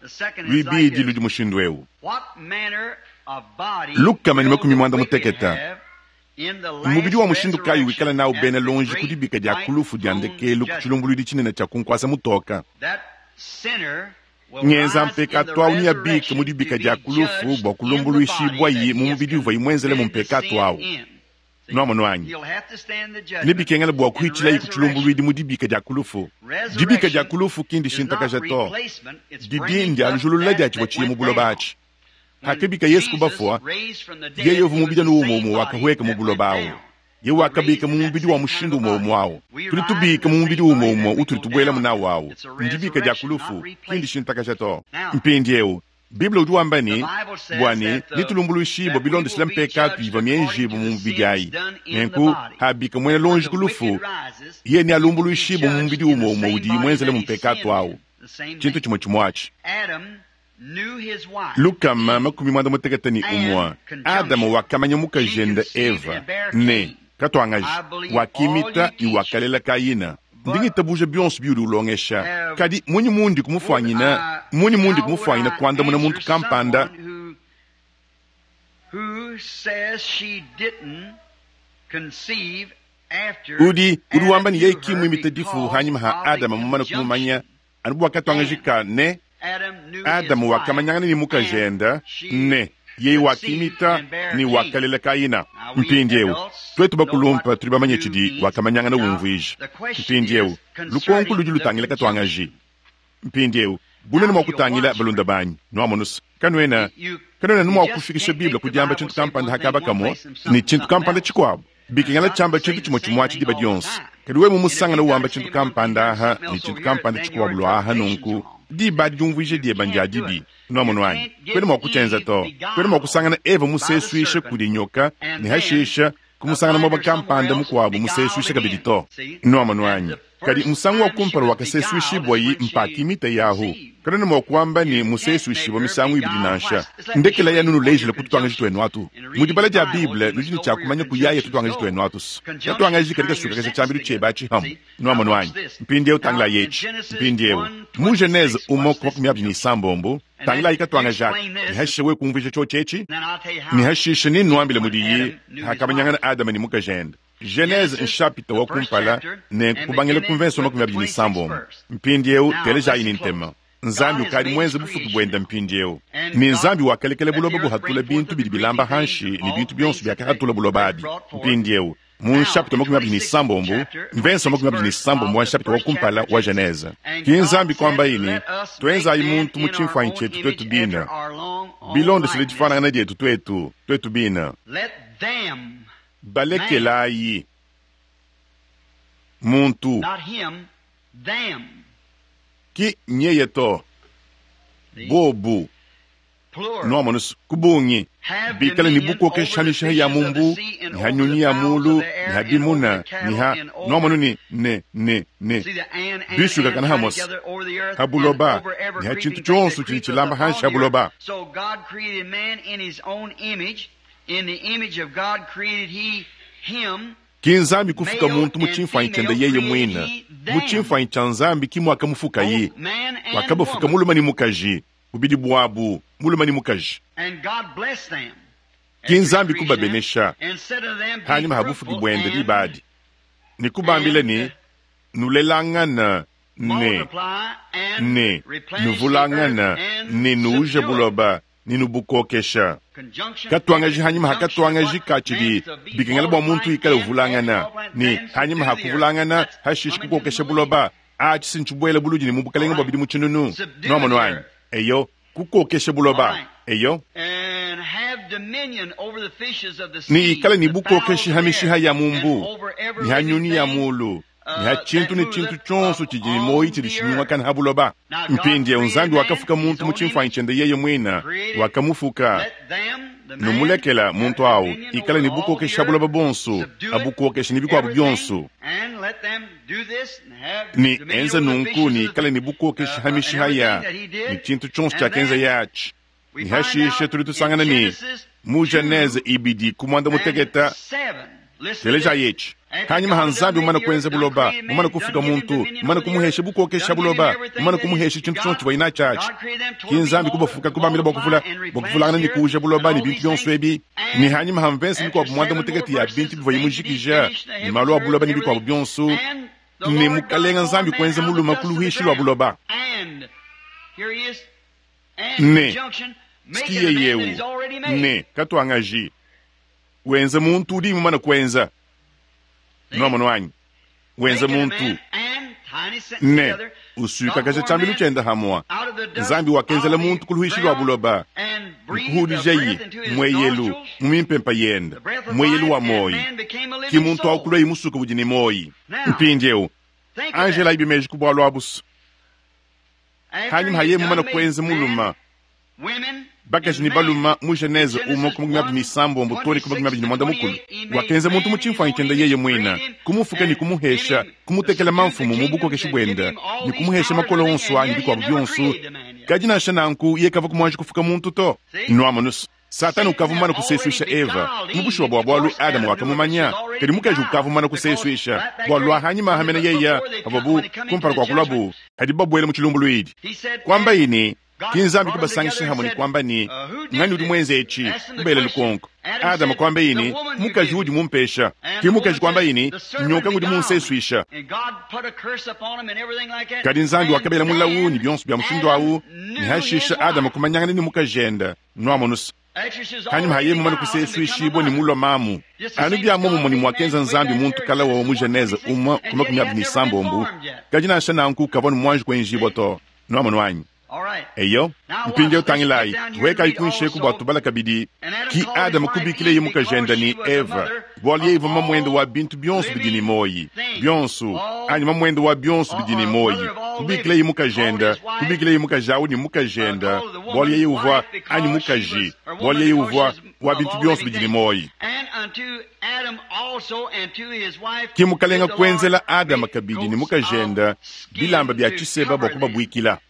wibidi ludi mushindweu luka mani makumi mwanda muteketa mubiri wa mushindu kayi wikala nawo bene lonji kudibika dia kulufu dia ndekelu kuchilumbuludi chinene cha kunkwasa mutoka nyenza mpekatwa unia bika mudibika dia kulufu bwa kulumbulu ishibwa yi mumubiri uva imwenzele mumpekatwa awo nomo nwanyi nibike ngala bwa kuhichila yi kuchilumbulu idi mudibika dia kulufu dibika dia kulufu kindi shintaka jato didindi aljulula dia chibo chiye mubulo bachi hakibika yesu kubafua ye yovu mubija nuwo umo wakahueka mubulo bawo ye wakabika mumubidi wa mushindu umo umo wawo tulitubika mumubidi umo umo utulitubwela muna wawo ndibika dia kulufu kindi shintaka jato mpindi ewu Biblia ujuambani bwani nitulumbulu ishibo bilondo sila mpekatu iva mienjibo mumubidi ayi nenku habika mwene lonji kulufu ye ni alumbulu ishibo mumubidi umo umo udi mwenzele mumpekatu awo chintu chimo chumwachi Luka makumi mwanda mutekatani umwa Adamu wakamanya muka jenda Eva ne katwangaji wakimita iwakalela Kayina ndingi tabuja bionsu biuru ulongesha kadi mwenye mundi kumufanyina mwenye mundi kumufanyina kwanda muna muntu kampanda udi uruwamba ni yeki mwimita hanyima ha Adamu mumana kumumanya anubu wakatwangajika ne Adamu wakamanyanga ni muka jenda ne ye wakimita ni wakalela Kayina mpindiewu twetu bakulumpa tuli bamanye chidi wakamanyanga na wumviji mpindiewu lukonku lujulu tangila katwangaji mpindiewu bunene mwakutangila balunda banyi nwamonus kanwena kanwena numu wakufikisha Biblia kujamba chintu kampanda hakaba kamo ni chintu kampanda chikwabu bikingala chamba chintu chimo chimwachi diba dionsi kadiwe mumusanga na uwamba chintu kampanda aha ni chintu kampanda chikwabu lo aha nunku di badi jumvije die banja dibi no monwani kwene mwakuchenza to kwene mwakusanga na Eva museswisha kudi nyoka ni hashisha kumusanga na kampanda mukwabu museswisha kabidi to no monwani kadi musangu wa kumpara wakaseswishi bwayi mpaki mita yahu kana mwakwamba ni museswishi wa misangu ibidi nansha ndekela ya nunu lejile kututwanga jitu enwatu mudibala ja Biblia nujini cha kumanya kuyaya tutwanga jitu enwatus tutwanga jitu katika suka kasa chambiru chebachi hamu no monwani mpindi eu tangla yechi mpindi eu mu Genese umo kwa kumyabi ni sambombo tangla ikatwanga jaki ni hashewe kumvisha cho chechi ni hashisha ni nwambile mudiyi hakamanyanga Adam ni muka jenda Genese nshapita wa kumpala ne kubangele convention no kumyabi ni sambombo mpindi eu teleja inintema nzambi ukari mwenze bufutu bwenda mpindi eu ni nzambi wakalekele buloba buhatula bintu bibilamba hanshi ni bintu byonsu byaka hatula bulobadi mpindi eu mu chapita makumi abiri ni sambombo mvenso makumi abiri ni sambombo wa chapita wa kumpala wa Genese kinzambi kwamba ini twenza ayi muntu muchimfanyi chetu twetu bina bilondo sile tifana na jetu twetu twetu bina balekela ayi muntu ki nyeye to bobu nomonus kubungi bikala ni buko ke shamisha ya mumbu ni hanyuni ya mulu ni hadimuna ni ha nomonu ni ne ne ne bisu ka kana hamos habuloba ni hachintu chonsu chichilamba hansha habuloba. So God created man in his own image, in the image of God created he him. Kinzambi kufuka muntu muchimfanyi chanda yeye mwina muchimfanyi chanzambi kimu akamufuka ye wakabafuka mulumani mukaji ubidi buabu mulumani mukaji kinzambi kubabenesha hanyuma habufuki bwende di badi ni kubambile ni nulelangana ne ne nuvulangana ne nuuje buloba ni nubukokesha katwangaji hanyuma hakatwangaji kachidi bikengala bwa muntu ikala uvulangana ni hanyuma hakuvulangana hashishi kukokesha buloba achi sinchubwele buluji ni mubukalenga bwa bidi muchinunu no monwanyi eyo kukokesha buloba eyo ni ikala ni bukokesha hamishi haya mumbu ni hanyuni ya mulu ni hachintu ni chintu chonsu chijini moi chirishinywa kan habuloba mpindi ya unzambi wakafuka muntu muchimfanyi chende yeye mwina wakamufuka numulekela muntu awu ikala ni bukokesha buloba bonsu abukokesha ni bikwabu byonsu ni enza nunku ni ikala ni bukokesha hamishi haya ni chintu chonsu cha kenza yachi ni hashishe tulitusangana ni mu Genese ibidi kumwanda mutegeta teleja yechi hanyuma hanzambi mumana kwenza buloba mumana kufika muntu mumana kumuhesha bukokesha buloba mumana kumuhesha chintu choncho waina chachi kinzambi kubafuka kubamira bokuvula bokuvulana ni kuja buloba ni bintu byonso ebi ni hanyuma hamvensi ni kwa mwanda mutegeti ya bintu bivayi mujikija ni malo buloba ni bikwa byonso ni mukalenga nzambi kwenza muluma kuluhishilwa buloba ne skiye yewu ne katwangaji wenza muntu udi mumana kwenza nomo nwanyi wenza muntu ne usuka kaje chambilu chenda hamwa nzambi wakenzela muntu kuluhishilwa buloba nkuhulija yi mweyelu mumimpempa yenda mweyelu wa moyi ki muntu aukulwa imusuka bujini moyi mpinjeu angela ibimeji kubwalwa abusu hanyuma haye mumana kwenza muluma bakaji ni baluma mujeneze umo kumugimya misambo mbutoni kumugimya binimanda mukulu wakenze muntu muchimfa ichenda yeye mwina kumufuka ni kumuhesha kumutekela mamfumu mubuko keshibwenda ni kumuhesha makolo onswa ni bikwa byonsu kajina shananku ye kava kumwanje kufuka muntu to nwamonus satani ukavumana kuseswisha eva mubushwa bwa bwalu adamu wakamumanya kedi mukaji ukavumana kuseswisha bwalu hanyuma hamena yeya ababu kumpara kwa kulabu hadi babwele muchilumbuluidi kwamba ini kinzambi kubasangisha hamoni kwamba ni ngani udi mwenze echi kubele lukonko adamu kwamba ini mukaji udi mumpesha ki mukaji kwamba ini nyoka ngudi munseswisha kadi nzambi wakabela mulawu ni byonsu bya mushindo awu ni hashisha adamu kumanyangani ni mukajenda nwamonus hanyuma haye mumana kuseswishi bo ni mulo mamu anu bya mumu muni mwakenza nzambi muntu kala wa mujeneza umma kuma kumyabi ni sambo mbu kajina shana nku kabon mwanji kwenjibo to nwamonwanyi eyo mpinje utangilai weka ikunshe kubwa tubala kabidi ki Adam kubikile yimuka jenda ni Eva bwaliye iva mamwendo wa bintu byonsu bidini moyi byonsu ani mamwendo wa byonsu bidini moyi kubikile yimuka jenda kubikile yimuka jawu ni muka jenda bwaliye iva ani muka ji bwaliye iva wa bintu byonsu bidini moyi ki mukalenga kwenzela Adam kabidi ni muka jenda bilamba bya chiseba bakuba bwikila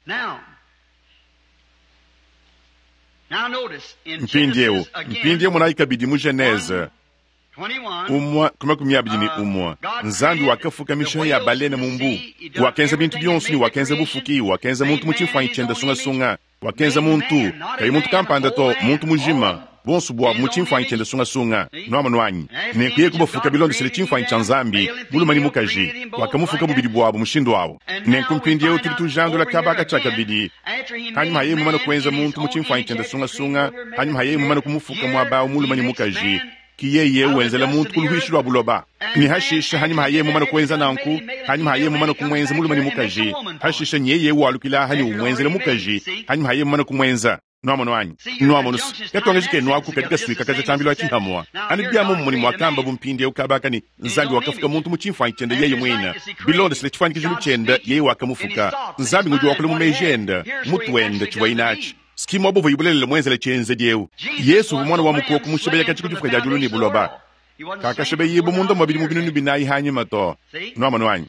mpinjeo mpinjeo muna ikabidi mujeneza umwa kuma kumyabidi ni umwa nzambi wakafuka misho ya balena mumbu wakenza bintu byonsu ni wakenza bufuki wakenza muntu muchimfa ichenda sunga sunga wakenza muntu kai muntu kampanda to muntu mujima bonsu bwa muchimfa ichenda sunga sunga nwama nwanyi nekuye kubafuka bilondo sile chimfa ichanzambi bulumani mukaji wakamufuka bubidi bwabo mushindo wabo nenkumpinjeo turitu jando la kabaka chakabidi hanyuma haye mumana kwenza muntu muchimfa ichenda sunga sunga hanyuma haye mumana kumufuka mwabao mulumani mukaji kiyeye wenzela muntu kuluhishilwa buloba ni hashisha hanyuma haye mumana kwenza nanku hanyuma haye mumana kumwenza mulumani mukaji hashisha nyeye walukila hani umwenzela mukaji hanyuma haye mumana kumwenza nwamono wanyi nwamonus yatwangajike nwaku katika swika kaza tambilo achihamwa ani byamu mumuni mwakamba bumpindi ukabaka ni nzambi wakafuka muntu muchimfa ichenda yeye mwina bilonde sile chifani kijulu chenda yeye wakamufuka nzambi ngujo wakule mumejenda mutwenda chiwainachi skimo bovo yibulele mwenzele chenze diewu Yesu mwana wa mukoku mushabe yakachiko chifuka jajulu ni buloba kaka shabe yibu mundo mabidi mubinu nubinayi hanyuma to nwamono wanyi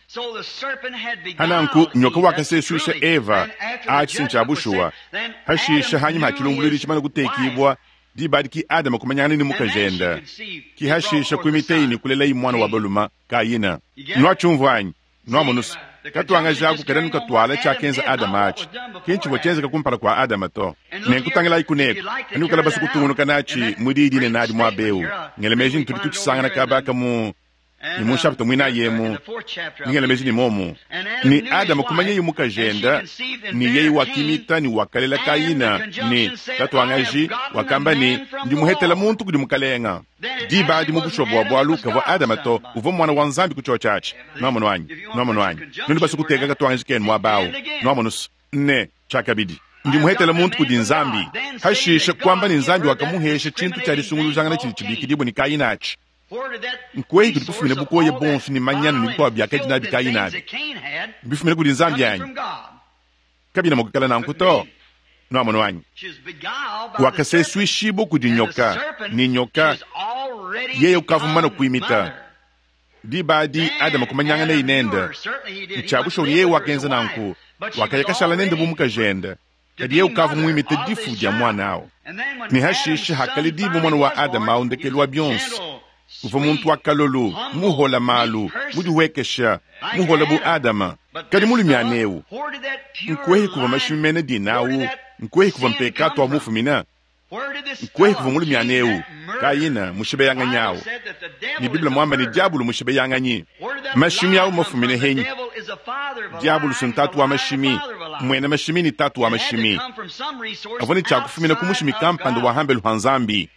hananku nyoka wakaseswisha Eva achisincha abushuwa hashisha hanyuma hachilunguliri chimana kutekibwa dibadi ki Adama kumanyana ni mukajenda ki hashisha kuimiteini kulela imwana wa baluma kayina nwachumvanyi nwamonus katwanga jaku kadanu katwala chakenza Adama achi kinchi wachenza kakumpala kwa Adama to nenkutangila ikuneku anu kalabasu kutungunu kanachi mudidi ne nadi mwabeu ngelemeji nturitu chisangana kabaka mu ni mushapta mwina yemu ngelemeji ni momu ni Adama kumanya yu mukajenda ni yei wakimita ni wakalela kayina ni katwangaji wakamba ni ndi muhetela muntu kudi mukalenga diba di mubusho bwa bwalu kava Adama to uvo mwana wanzambi kuchochachi nomono wanyi nomono wanyi nundi basu kutega katwangaji ken mwabao nomonus ne chakabidi ndi muhetela muntu kudi nzambi hashisha kwamba ni nzambi wakamuhesha chintu chari sunguluzanga na chili chibikidibo ni kayinachi nkweyi kudi bufumine bukoye bonsu ni manyana ni bukwa byakaji na bikayinabi bufumine kudi nzambi yanyi kabina mokukala na nkuto nwamono wanyi wakaseswishibo kudi nyoka ni nyoka yeye ukavumana kuimita dibadi Adama kumanyanga na inenda nchabusho yeye wakenza nanku wakayakashala nende bumukajenda kadi yeye ukavumuimita difu dia mwana ao ni hashisha hakali dibu mwana wa Adama undekelwa byonsu uva muntu akalolo muhola malu mujuwekesha muhola bu adama kadi mulumi aneu nkwehi kuva mashimene dinawu nkwehi kuva mpekato wa mufumina nkwehi kuva mulumi aneu kayina mushibe yanga nyawo ni biblia mwamba ni diabulu mushibe yanga nyi mashimi yawu mufumine henyi diabulu sun tatu wa mashimi mwene mashimi ni tatu wa mashimi avoni chakufumina kumushimi kampando wa hambelu hanzambi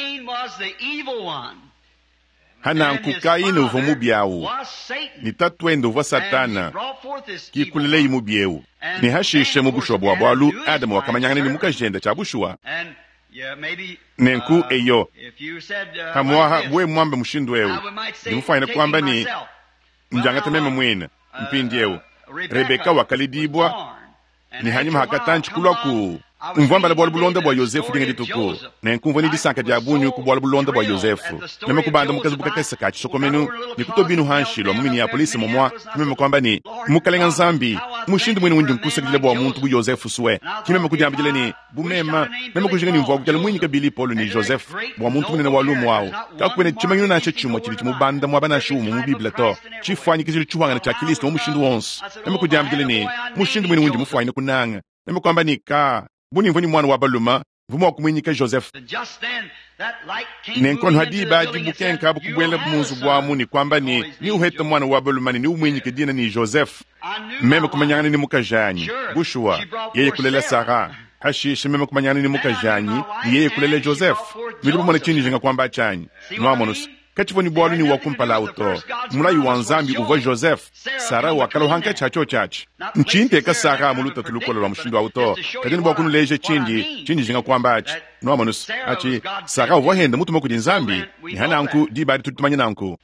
hana nkukayina uva mubyawu ni tatuendo uva satana kikulele imubyewu ni hashishe mubushwa bwa bwalu adamu wakamanyangane ni mukajenda cha bushwa nenku eyo hamwaha bwe mwambe mushindwewu ni mufayina kwamba ni mjangata meme mwena mpindyewu Rebeka wakalidibwa ni hanyuma hakatanchi kulwaku umvamba bwa bulonda bwa Yosefu dinga dituko nenkumva ni disanka dia bunyu ku bwa bulonda bwa Yosefu neme kubanda mukazi bukakesa kachi sokomenu ni kutobinu hanshilo mumini ya polisi momwa neme kwamba ni mukalenga nzambi mushindu mwini wunji nkusakile bwa muntu bu Yosefu suwe kimeme kujambile ni bumema neme kujinga ni mvwa kujala mwini kabili polo ni Joseph bwa muntu mwini walumu wao kakwene chimanyu na chechumo chili chimubanda mwabana shumu mu Biblia to chifanyi kizili chuhanga na chakilisto mu mushindu wonse neme kujambile ni mushindu mwini wunji mufwa ina kunanga neme kwamba ni ka buni mvuni mwana wa baluma vumo kumwinyika Joseph nenkono hadiba jibukenka bukubwela munzu bwamu ni kwamba ni ni uheta mwana wa baluma ni umwinyika dina ni Joseph meme kumanyana ni mukajani bushwa yeye kulela Sara hashishi meme kumanyana ni mukajani yeye kulela Joseph milibu mwana chini jinga kwamba chanyi nwamonus kachivoni bwalu ni wakumpala auto mulayi wanzambi uva Joseph Sara wakalo hanka chacho chachi nchinte ka Sara muluta tulukolo lwa mushindo auto kadini bwakunu leje chindi chindi jinga kwamba achi nwamonus achi Sara uva henda mutu moku dinzambi ni hana anku di badi tutumanya nanku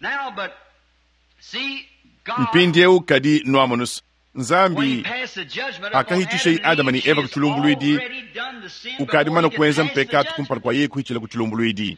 mpindye kadi nwamonus nzambi akahitishe Adama ni Eva kuchulumbuluidi ukadimana kwenza mpeka tukumpala kwa ye kuhichila kuchulumbuluidi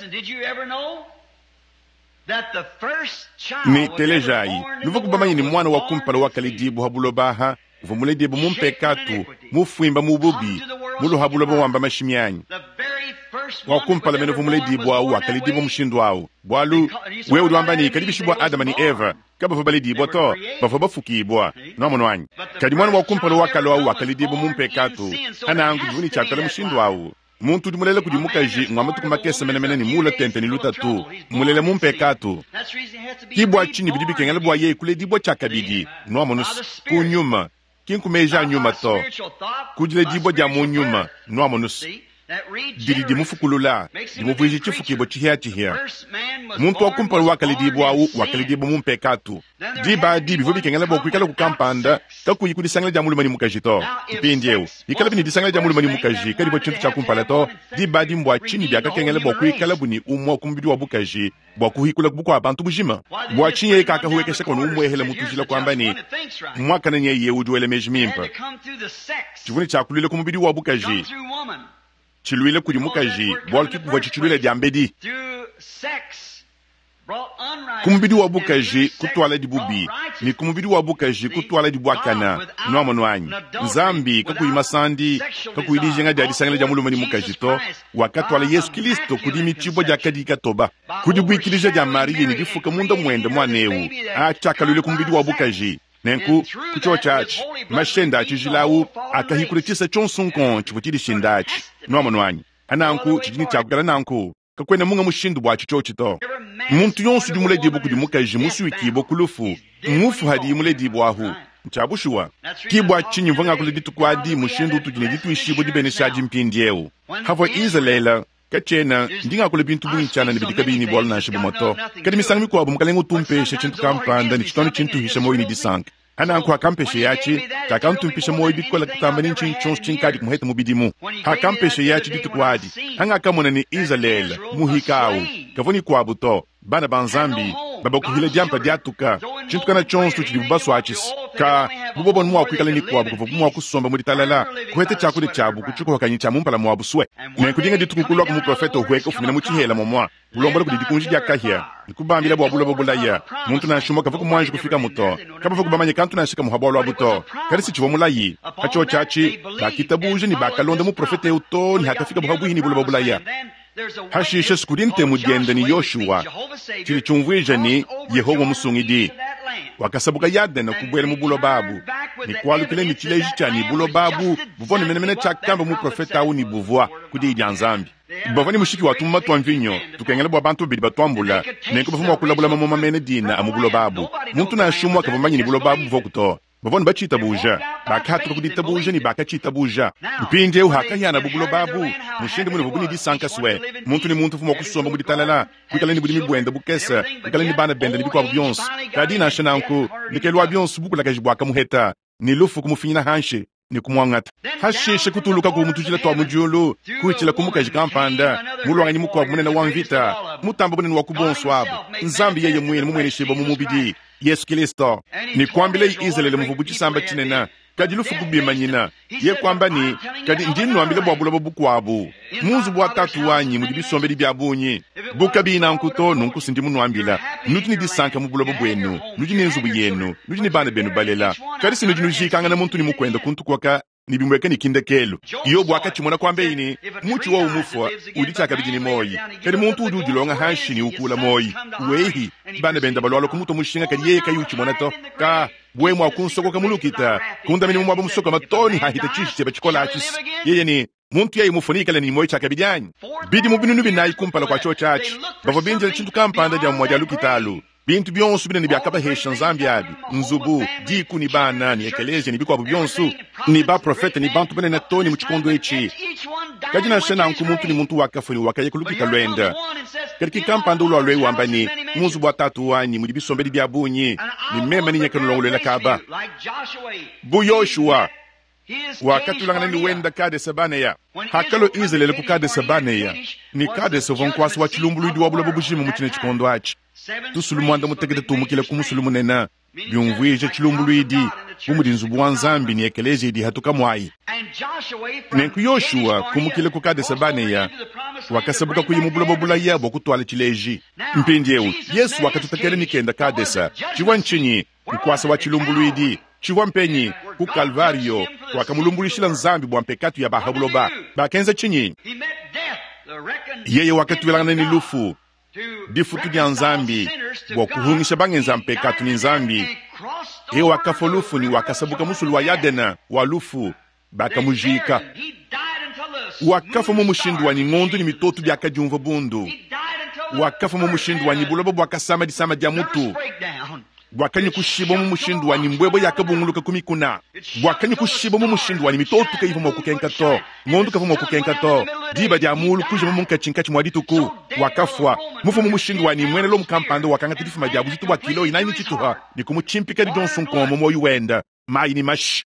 ni telejai nuva kubamanyi ni mwana wa kumpala wa kalidibu habulobaha uva muledibu mumpekatu mufuimba mububi mulu habuloba wamba mashimyanyi wa kumpala meno vumuledibu au akalidibu mshindu au bwalu wewe wamba ni kalibishibwa Adama ni Eva kaba vabalidibu to bafa bafukibwa nomo nwanyi kadi mwana wa kumpala wa kalo au akalidibu mumpekatu hana angu juni chatala mshindu au muntu dimulele kudi mukaji ngwamatu kumakesa menemene ni mula tente ni luta tu mulele mumpekatu kibwa chini bidibi kengele bwa ye kule dibwa chakabidi nwamonus kunyuma kinkumeja nyuma to kujile dibwa jamu nyuma nwamonus dili dimufukulula dimuviji chifu kibo chihia chihia muntu wakumpala wakalidibu au wakalidibu mumpekatu diba dibi vubi kengele bwa kuikala kukampanda kaku yikudi sangale jamulu mani mukaji to ipindyewu ikala bini disangale jamulu mani mukaji kadibo chintu cha kumpala to diba dimbwa chini biaka kengele bwa kuikala buni umwa kumbidi wa bukaji bwa kuhikula kubuku abantu bujima bwa chinye kaka huwekesha kono umwe hele mutujila kwamba ni mwaka na nye ye ujuwele mejimimpa chivuni chakulile kumubidi wa bukaji chiluile kudi mukaji bwal kikuva chichulile jambedi kumubidi wa bukaji kutwala dibubi ni kumubidi wa bukaji kutwala dibwakana nwamo nwanyi nzambi kakuyima sandi kakuyidije nga jadi sangale jamulu mani mukaji to wakatwala Yesu Kristo kudi michibo jakadi katoba kudi bwikilije ja Mariye ni difuka munda mwende mwanewu achakalule kumubidi wa bukaji nenku kucho chachi mashenda chijilawu akahikulitisa chonsunkon chivutili shindachi nwamo nwanyi ananku chijini chakugala nanku kakwene munga mushindu bwa chicho chito muntu yonsu di muledibu kudi mukaji musuikibo kulufu mufu hadi muledibu ahu nchabushuwa kibwa chinyi mvanga kuleditu kwa di mushindu tujine ditu ishibo di benishaji mpindyewu havo Israela kachena ndinga kule bintu bunchana ni bidika bini bol na shibo moto kadi misangi kwa bu mukalengo tumpeshe chintu kampanda ni chitoni chintu hisha moyi ni disank ana kwa kampeshe yachi takantumpisha moyi bikola kutambani nchin chons chinkadi kumuheta mubidimu ha kampeshe yachi ditu kwadi hanga kamona ni Israel muhikau kavoni kwa buto bana banzambi baba kuhile jampa diatuka chintu kana chonsu chidi bubasu achis ka bubobon mwa kwikala ni kwa bubo mwa kusomba muditalala kuhete chaku de chabu kuchuko wakanyicha mumpala mwa buswe ne kudinga ditukukulwa ku profeta uhweka ufumina muchihela momwa bulombola kudi dikunji ya kahia nikubambila bwa bulo bobulaya muntu na shuma kavuku mwanji kufika muto kaba vuku bamanye kantu na shika muhabolo abuto kali si chivo mulayi hacho chachi bakitabuje ni bakalonda mu profeta uto ni hakafika buhabu hini bulo bobulaya hashisha sikulinte mugenda ni Yoshua chili chumvwija ni Yehova musungidi wakasabuka yadena kubwele mu bulo babu ni kwalukile ni chileji chani bulo babu buvoni menemene chakamba mu profeta au ni buvwa kudi idyanzambi bavani mushiki watu matwa mvinyo tukengele bwa bantu bidi batwambula nenko bafuma kulabula mama mene dina amubulo babu muntu na shumwa kavamanyi ni bulo babu vokuto bavoni bachita buja bakatu kudita buja ni bakachita buja mpinje uhakanyana bubulo babu mushindi mune bubuni disanka swe muntu ni muntu fuma kusomba muditalala bikala ni budimi bwenda bukesa bikala ni bana benda ni bikwa byons kadina shananko nikelwa byons bukula kajibwaka muheta ni lufu kumufinyina hanshe ni kumwangata hashishe kutuluka ku mutujila twa mujulu kuichila kumuka jikampanda mulwanganyi mukwa munene wa mvita mutamba bunene wa kubonswabo nzambi yeye mwene mumwene shiba mumubidi Yesu Kristo ni kwambile Israeli muvubuchi samba chinena kadi lufu kubimanyina ye kwamba ni kadi ndinu ambile bwabula bukwabu munzu bwa tatu wanyi mudi bisombe byabunyi bukabina nkuto nunkusindi munu ambila nutini disanka mu bulobo bwenu nutini nzubu yenu nutini bana benu balela kadi sinu jinujikanga na muntu ni mukwenda kuntu kwaka ni bimweka ni kindekelo iyo bwaka chimona kwambe ini muchi wa umufwa udichaka bidini moyi kadi muntu ududilonga hanshi ni ukula moyi wehi bana benda balwalo kumuto mushinga kadi yeye kayu chimona to ka bwe mwa kunsoko kamulukita kunda mini mwa bamusoko matoni hahita chishi bachikola achis yeye ni muntu yeye mufunikala ni moyi chaka bidyanyi bidi mubinu binayi kumpala kwa cho chachi bavo binjela chintu kampanda ja mwaja lukitalu bintu byonsu bine ni byakaba hesha nzambiadi nzubu diku ni bana ni ekelezia ni bikwa byonsu ni ba profeta ni bantu bene natoni muchikondo echi kajina shena nkumuntu ni muntu wakafuni wakaye kulukita lwenda kadiki kampanda ulo alwe wambani munzu bwa tatu wanyi mudi bisombe di byabunyi ni mema ni nyekano longole kaba bu Yoshua wakatulangana ni wenda kade sabane ya hakalo Israeli ku kade sabane ya ni kade sovonkwasi wa chilumbuludi wa bulobo bushimu muchine chikondo achi tusulumwanda mutegede tumukile kumusulumunena byumvwije chilumbuludi bumudinzu bwa nzambi ni ekelezi di hatuka mwai nenku Yoshua kumukile ku kade sabane ya wakasabuka kuyimubulobo bula yabo kutwala chileji mpinjewu Yesu wakatutakele nikenda kadesa chiwa nchinyi mkwasa wa chilumbuludi chiwa mpenyi ku Kalvario wakamulumbulishila nzambi bwa mpekatu ya bahabuloba bakenza chinyi yeye wakatuvelana ni lufu difutu dya nzambi bwa kuhungisha bangenza mpekatu ni nzambi e wakafolufu ni wakasabuka musulu wa yadena wa lufu bakamujika wakafa mu mushindu wa ningondu ni mitotu dya kajumva bundu wakafa mu mushindu wa nibulobo bwa kasama di sama dya mutu bwakanyi kushiba mu mushindu wa nimbwebo yakabunguluka kumikuna bwakanyi kushiba mu mushindu wa mitotu kaivu mo kukenkato ngondu kavu mo kukenkato diba dya mulu kuje mu munkachinka chimwadituku wakafwa mufu mu mushindu wa nimwene lo mkampando wakanga tidifu majabu jitu wa kilo inaini chituha ni kumuchimpika di Johnson komo mo yuenda mai ni mash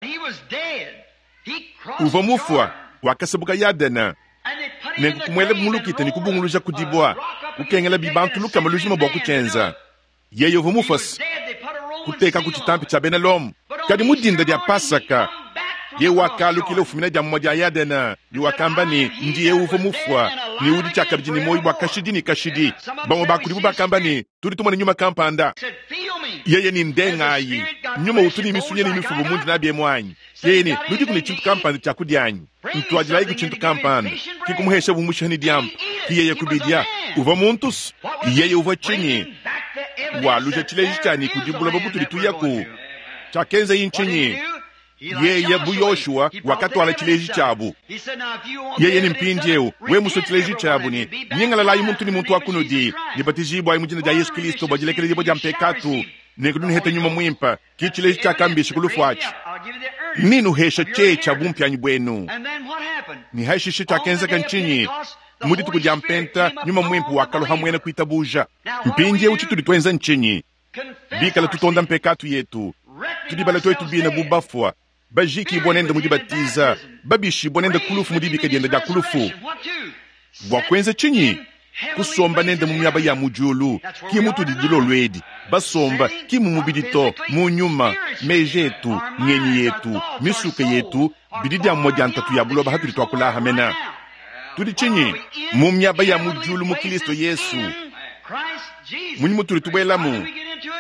uva mufwa wakasabuka yadena nengu kumwele mulukite ni kubunguluja kudibwa ukengela bibantu luka malujima bwa kuchenza yeye uva mufas kuteka kuchitampi cha benelom kadi mudinda dya pasaka ye wakalu kile ufumina dya mmoja yadena ni wakamba ni ndiye uva mufwa ni udi chaka bijini moyi bwa kashidi ni kashidi bango bakuribu bakamba ni turi tumane nyuma kampanda yeye ni ndengayi nyuma utuni misunye ni mifubu mundi na bie mwanyi yeye ni nudi kuni chintu kampanda cha kudyanyi mtuwajila iku chintu kampanda kikumuhesha vumushani dyampu kiyeye kubidia uva muntus yeye uva chinyi waluja chileji chani kujibula babutuli tuyaku chakenza yinchinyi yeye bu Yoshua wakati wala chileji chabu yeye ni mpinjeu we muso chileji chabu ni nyengala la muntu ni muntu wakunudi ni batijibwa imujina ja Yesu Kristo bajilekele jibo ja mpekatu nekuduni heta nyuma mwimpa ki chileji chakambi shikulufuachi ninu hesha che chabu mpyanyi bwenu ni haishishi chakenza kanchinyi mudi tukuja mpenta nyuma mwimpu wakalo hamwena kuitabuja mpinje uchi tulitwenza nchinyi bikala tutonda mpekatu yetu tudibala toitu bina bubafwa bajiki bonenda mudi batiza babishi bonenda kulufu mudi bikadienda ja kulufu bwakwenza chinyi kusomba nenda mumyaba ya mujulu kimutu didilo lwedi basomba kimu mubidito munyuma mejetu nyenyi yetu misuke yetu bididya mmoja ntatu ya buloba hatuli twakula hamena tudi chinyi mumyaba ya mujulu mu Kristo Yesu munyi mutuli tubwelamu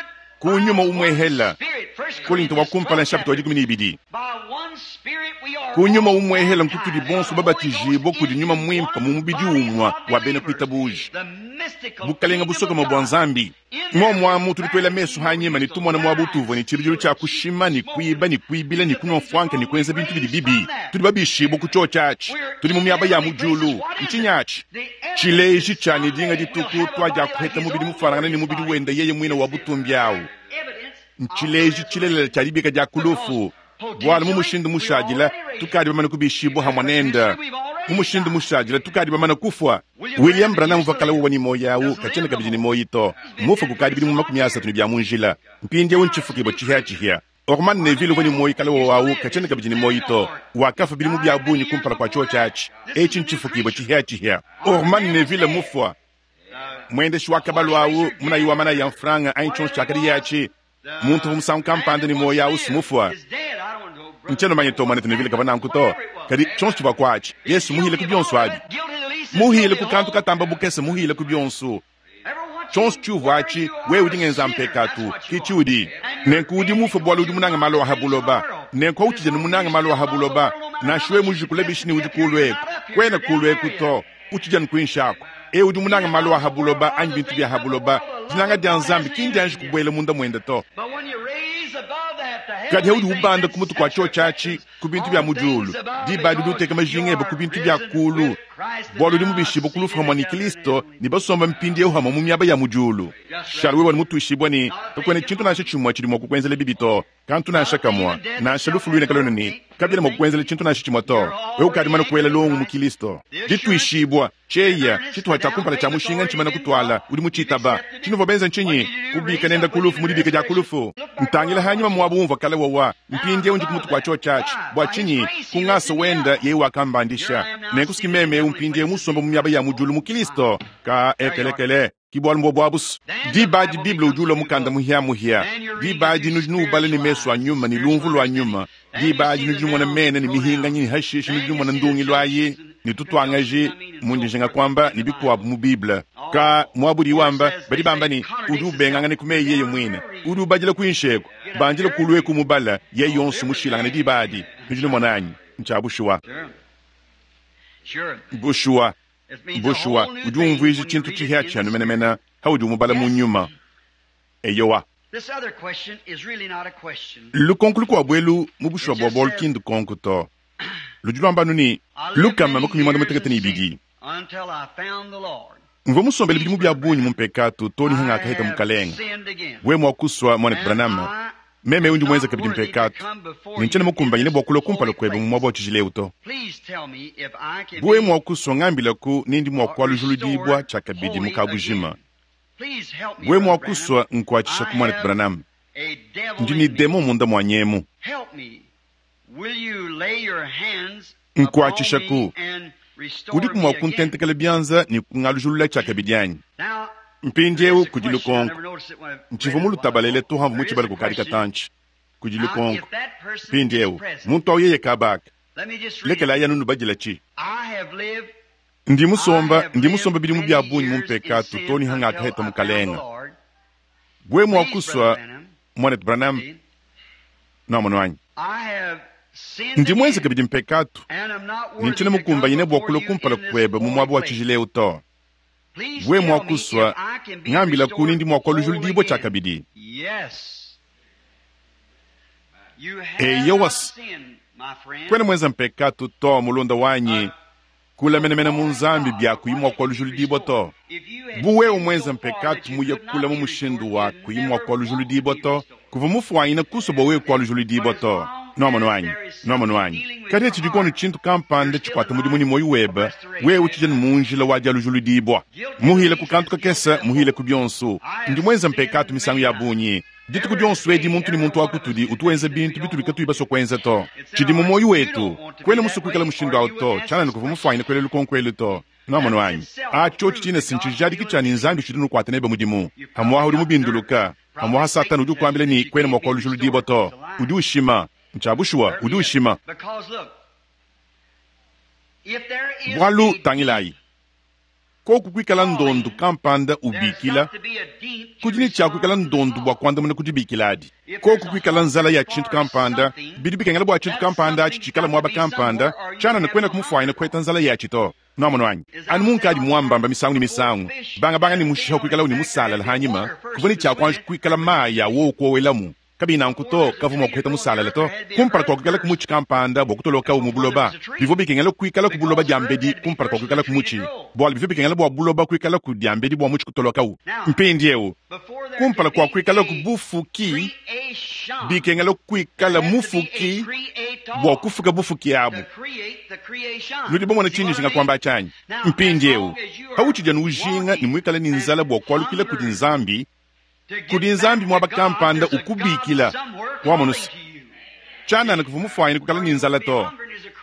kunyuma umwehela kulinto wakumpala nshapitu wajikumi ni ibidi kunyuma umwe hela nkutudi bonso babatiji bokudi nyuma mwimpa mumbidi umwa wabene kuita buji bukalenga busoka mabwanzambi mo mwa mutu twela mesu hanyema ni tumwana mwa butuvo ni chirujuru cha kushima ni kuiba ni kuibila ni kuno fwanka ni kwenza bintu bibi tuli babishi boku chochachi tuli mumyaba ya mujulu nchinyachi chileji chani dinga dituku twaja kuheta mubidi mufarangana ni mubidi wenda yeye mwina wabutumbyawo nchileji chilele charibika ja kulufu bwala mumushindu mushajila tukadi bamana kubishibo hamwanenda mumushindu mushajila tukadi bamana kufwa William Branham vakala wani moyawu kachene kabijini moyito mufa kukadi bidi mu makumi asatu ni bya munjila mpinde wonchifuki bo chihya chihya Orman Neville wani moyi kala wawu kachene kabijini moyito wakafa bidi mu bya bunyi kumpala kwa chochachi echi nchifuki bo chihya chihya Orman Neville mufwa mwende shwaka balwawu muna yuwa mana ya mfranga ainchon chakari yachi muntu mumsan kampande ni moyawu smufwa ncheno manyito manete Neville kabana nkuto kadi chonchi bakwachi Yesu muhile kubyonso abi muhile kukantu katamba bukese muhile kubyonso chonchi chuvachi we udingenza mpekatu kichudi nenkudi mufu bwalu munanga malo habuloba nenko uchije munanga malo habuloba na shwe mujikulebishini ujikulwe kwena kulwe kuto uchije nkwinshako e udi munanga malo habuloba anyi bintu bya habuloba jinanga dyanzambi kindi anji kubwele munda mwenda to kadi heudu ubanda kumutu kwa chochachi kubintu bya mujulu di badi duteka majingebe kubintu bya kulu bwalu di mubishibo kulufu mwa ni Kristo ni basomba mpindi ya uhama mumyaba ya mujulu shalwe wani mutu ishibwa ni kakwene chintu nashe chumwa chidi mwa kukwenzele bibito kantu nashe kamwa nashe lufu luine kalone ni kabile mwa kukwenzele chintu nashe chumwa to weu kadi mana kuwele longu mu Kristo ditu ishibwa cheya chitu hachakumpala cha mushinga nchimana kutwala udi muchitaba chinu vabenza nchinyi kubika nenda kulufu mudibika ja kulufu ntangila hanyuma mwabumva kala wawa mpindi ya unji kumutu kwa chochachi bwa chinyi kungasa wenda ye wakambandisha nekusikimeme umpindi ya musomba mumyaba ya mujulu mu Kristo ka ekelekele kibwal mbobwabus di baji biblia ujulo mukanda muhia muhia di baji nujnu bale ni meso anyuma ni lumvu lwa nyuma di baji nujnu mwana mene ni mihinga nyini hashishi nujnu mwana ndungi lwaye ni tutwangaji munjinga kwamba ni bikuwa mu biblia ka mwabudi wamba badi bamba ni udu benganga ni kume yeye mwine udu bajila kuinsheko banjila kulwe kumubala ye yonsu mushilanga ni di baji nujnu mwana anyi nchabushwa bushwa bushwa ujumvu izi chintu chihya chanu menemena haudu mubala munyuma eyowa lu konkulu kwa bwelu mubushwa bobol kindu konkuto lujulamba nuni luka mama kumimanda mutekatani bigi mvo musombele bimu bya bunyi mumpekatu toni hanga kahita mukalenga we mwakuswa mwanet Branham meme unju mwenza kabidi mpekatu ninchene mukumba yine bwakulo kumpalo kwebe mwabo chijileuto buwe mwakuswa ngambila ku nindi mwakwalu juludibwa chakabidi mukabujima buwe mwakuswa nkwachisha kumwanet Branham njini demo munda mwanyemu nkwachisha ku kudi kumwa kuntentekele byanza ni kungalu julula chakabidiani mpinjewu kujilu konku nchivumulu tabalele tuhamvu muchibali kukarika tanchi kujilu konku mpinjewu muntu auyeye kabaka lekela ya nunu bajila chi ndi musomba ndi musomba bili mu byabunyi mumpekatu toni hanga akaheta mukalenga bwe mwakuswa mwanet Branham na mwanwanyi ndi mwenze kabidi mpekatu ninchine mukumba yine bwakulo kumpala kweba mu mwabu wa chijileu to bwe mwakuswa ngambila kuni ndi mwakwalu julidibo chakabidi eyo was kwene mwenza mpekatu to mulonda wanyi kula menemene munzambi bya kuyimwa kwa lujulidibo to buwe umwenza mpekatu muye kula mu mushindu wa kuyimwa kwa lujulidibo to kuva mufu wanyina kusobo we kwa lujulidibo to no mano wanyi no mano wanyi kati chidikono chintu kampande chikwata mudi muni moyi weba we uchijen munjila waja lujulidibo muhile kukantu kakesa muhile kubyonsu ndi mwenza mpekatu misangu ya bunyi ditu kubyonsu edi muntu ni muntu wakutudi utuwenza bintu bitulika tuiba sokwenza to chidi mu moyi wetu kwele musukwikala mushindu au to chana nukuva mufu wanyina kwele lukonkwele to no mano wanyi acho chichine sinchijadi kichani nzambi chidinu kwa teneba mudimu hamuwa huri mubinduluka hamuwa satani udu kwambile ni kwele mwakwa lujulidibo to udu ushima nchabushwa udu ushima bwalu tangilai ko kukwikala ndondo kampanda ubikila kudini cha kwikala ndondo bwa kwanda muna kudibikiladi ko kukwikala nzala ya chintu kampanda bidibikengala bwa chintu kampanda chichikala mwaba kampanda chana nakwenda kumufwaina kweta nzala ya chito nomono wanyi ani munkadi muwambamba misangu ni misangu banga banga ni mushiha kwikala uni musala lahanyima kuvuni cha kwanju kwikala maya wo kwowelamu kabina nkuto kavuma kuheta musala leto kumpara kwa kwikala kumuchi kampanda bwa kutoloka umubuloba bivo bikengala kwikala kubuloba jambedi kumpara kwa kwikala kumuchi bwali bivo bikengala bwa buloba kwikala ku jambedi bwa muchi kutoloka u mpindieu kumpara kwa kwikala kubufuki bikengala kwikala mufuki bwa kufuka bufuki abu ludi bomo na chinji singa kwamba chanyi mpindieu hauchi janu ujinga ni mwikala ni nzala bwa kwalu kila kuti nzambi kudi nzambi mwaba kampanda ukubikila wamonusi chana na kufumu fwaini kukala ni nzala to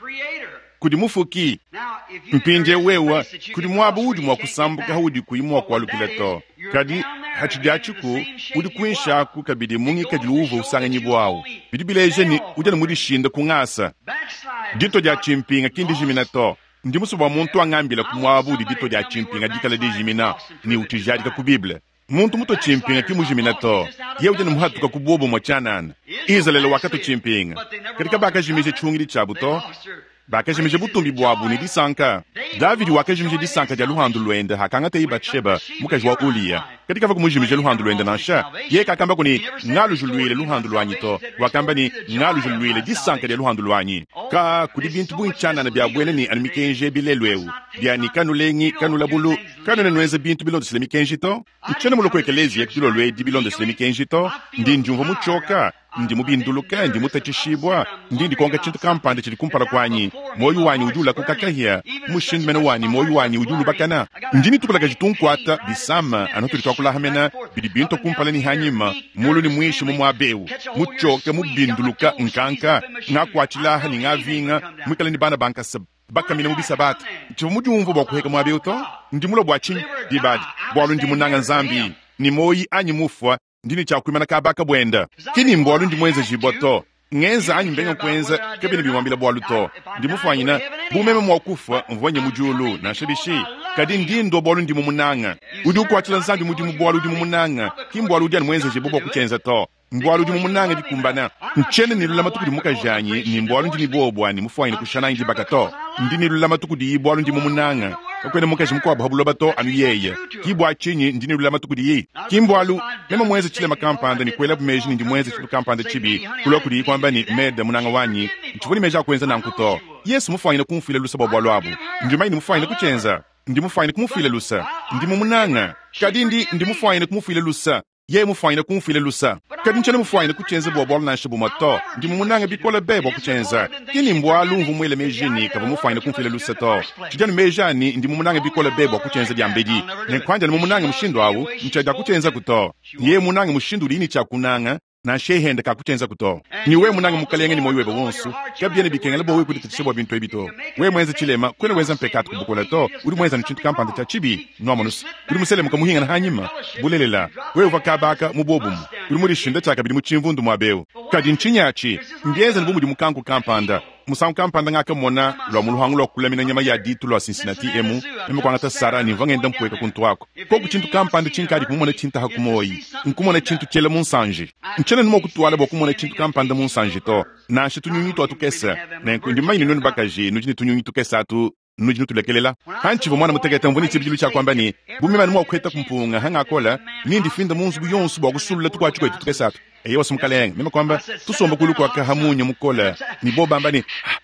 kudi mufuki mpinje wewa kudi mwaba udi mwa kusambuka haudi kuimwa kwa lukila to kadi hachidachuku udi kuinshaku kabidi mungi kadili uva usanga nyibu wao bidi bileje ni udi na mudi shinda kungasa dito ja chimpinga kindi jimina to ndi musuba muntu angambila kumwabu udi dito ja chimpinga dikala di jimina ni utijadika kubibla muntu muto chimpinga kimujimina to yewje ni muhatuka kubobo mwachanana izalele wakatu chimpinga katika baka jimije chungiri chabuto baka jimije butumbi bwabu ni disanka David waka jimije disanka ja luhandu lwende hakanga te Batsheba mukaji wa Ulia katika vaku mujimije luhandu lwende nansha ye kakamba kuni ngalu julwile luhandu lwanyi to wakamba ni ngalu julwile disanka de luhandu lwanyi ka kudi bintu bunchana na byabwene ni anmikenje bilelwewu bya ni kanulengi kanulabulu kanune nweze bintu bilondo sile mikenji to nchene muloko ekelezi yakilo lwe di bilondo sile mikenji to ndi njumva muchoka ndi mubinduluka ndi mutachishibwa ndi ndikonga chintu kampande chili kumpala kwanyi moyo wanyi ujula kukakahia mushindu mena wanyi moyo wanyi ujulu bakana ndini tupala kajitunkwata bisama anotuli twakula hamena bidi binto kumpala ni hanyima mulu ni mwishi mumwabewu muchoka mubinduluka nkanka ngakwachilaha ni ngavinga mwikala ni bana banka sab baka mina mubisa bati chivu mujumvu bwa kuheka mwabewu to ndi mulo bwa chinyi dibadi bwalu ndi munanga nzambi ni moyi anyi mufwa ndini chakwimana kabaka bwenda kini mbwalu ndi mwenze jiboto ngenza anyi mbenga kwenza kabini bimwambila bwalu to ndi mufanyina bumeme mwakufa mvwanye mujulu na shabishi kadi ndindo bwalu ndi mumunanga udi ukwachila nzambi mudi mbwalu ndi mumunanga kimbwalu udi mwenze jibobo kuchenza to mbwalu ndi mumunanga dikumbana nchene nilulama tukudi mukajanyi ni mbwalu ndi nibobwa ni mufanyina kushana ndi bakato ndi nilulama tukudi bwalu ndi mumunanga kakwene mukaji mkwa babuloba to anu yeye kibwa chinyi ndi nilulama tukudi yi kimbwalu mema mwenze chile makampanda ni kwela bumeji ndi mwenze chilu kampanda chibi kulo kudi kwamba ni meda munanga wanyi chivuni meja kwenza nankuto yesu mufanyina kumfile lusa bwabwalu abu ndi maini mufanyina kuchenza ndi mufanyina kumfile lusa ndi mumunanga kadi ndi ndi mufanyina kumfile lusa ye mufanyina kumfile lusa kadi nchene mufanyina kuchenza bwabwalu na nshibu mato ndi mumunanga bikola bebo kuchenza kini mbwalu mvumwele mejini kava mufanyina kumfile lusa to chijani mejani ndi mumunanga bikola bebo kuchenza diambedi nekwanja ni mumunanga mshindo awu nchaja kuchenza kuto ye munanga mshindo lini chakunanga na shehende kakuchenza kuto ni we munanga mukalenge ni moyo webo wonsu kabyene bikengela bo we kuti tishebwa bintu ebito we mwenze chilema kwene wenza mpekatu kubukola to uri mwenza nchintu kampanda cha chibi nomonus uri musele mukamuhinga na hanyima bulelela we uvakabaka mubobumu uri muri shinda chaka bidi muchimvundu mwabeu kadi nchinyachi ngeze nbumu di mukanku kampanda musangu kampanda ngaka mona lwa muluhangu lwa kulamina nyama ya ditu lwa Cincinnati emu emu kwa ngata sara ni vangenda mpweka kuntu wako koku chintu kampanda chinkadi kumona chinta hakumoyi nkumona chintu chele munsanji nchene nimo kutuwala bo kumona chintu kampanda munsanji to na shi tunyunyi to atukesa na ndi maini noni bakaji nujini tunyunyi tukesa atu nujini tulekelela hanchi vomwana mutegeta mvuni chibijilu cha kwamba ni bumima nimo kweta kumpunga hanga kola nindi finda munzu buyonsu bwa kusulula tukwachu kwa tukesa atu eyo wasumukalenge mema kwamba tusomba kuluku waka hamunye mukola ni boba mbani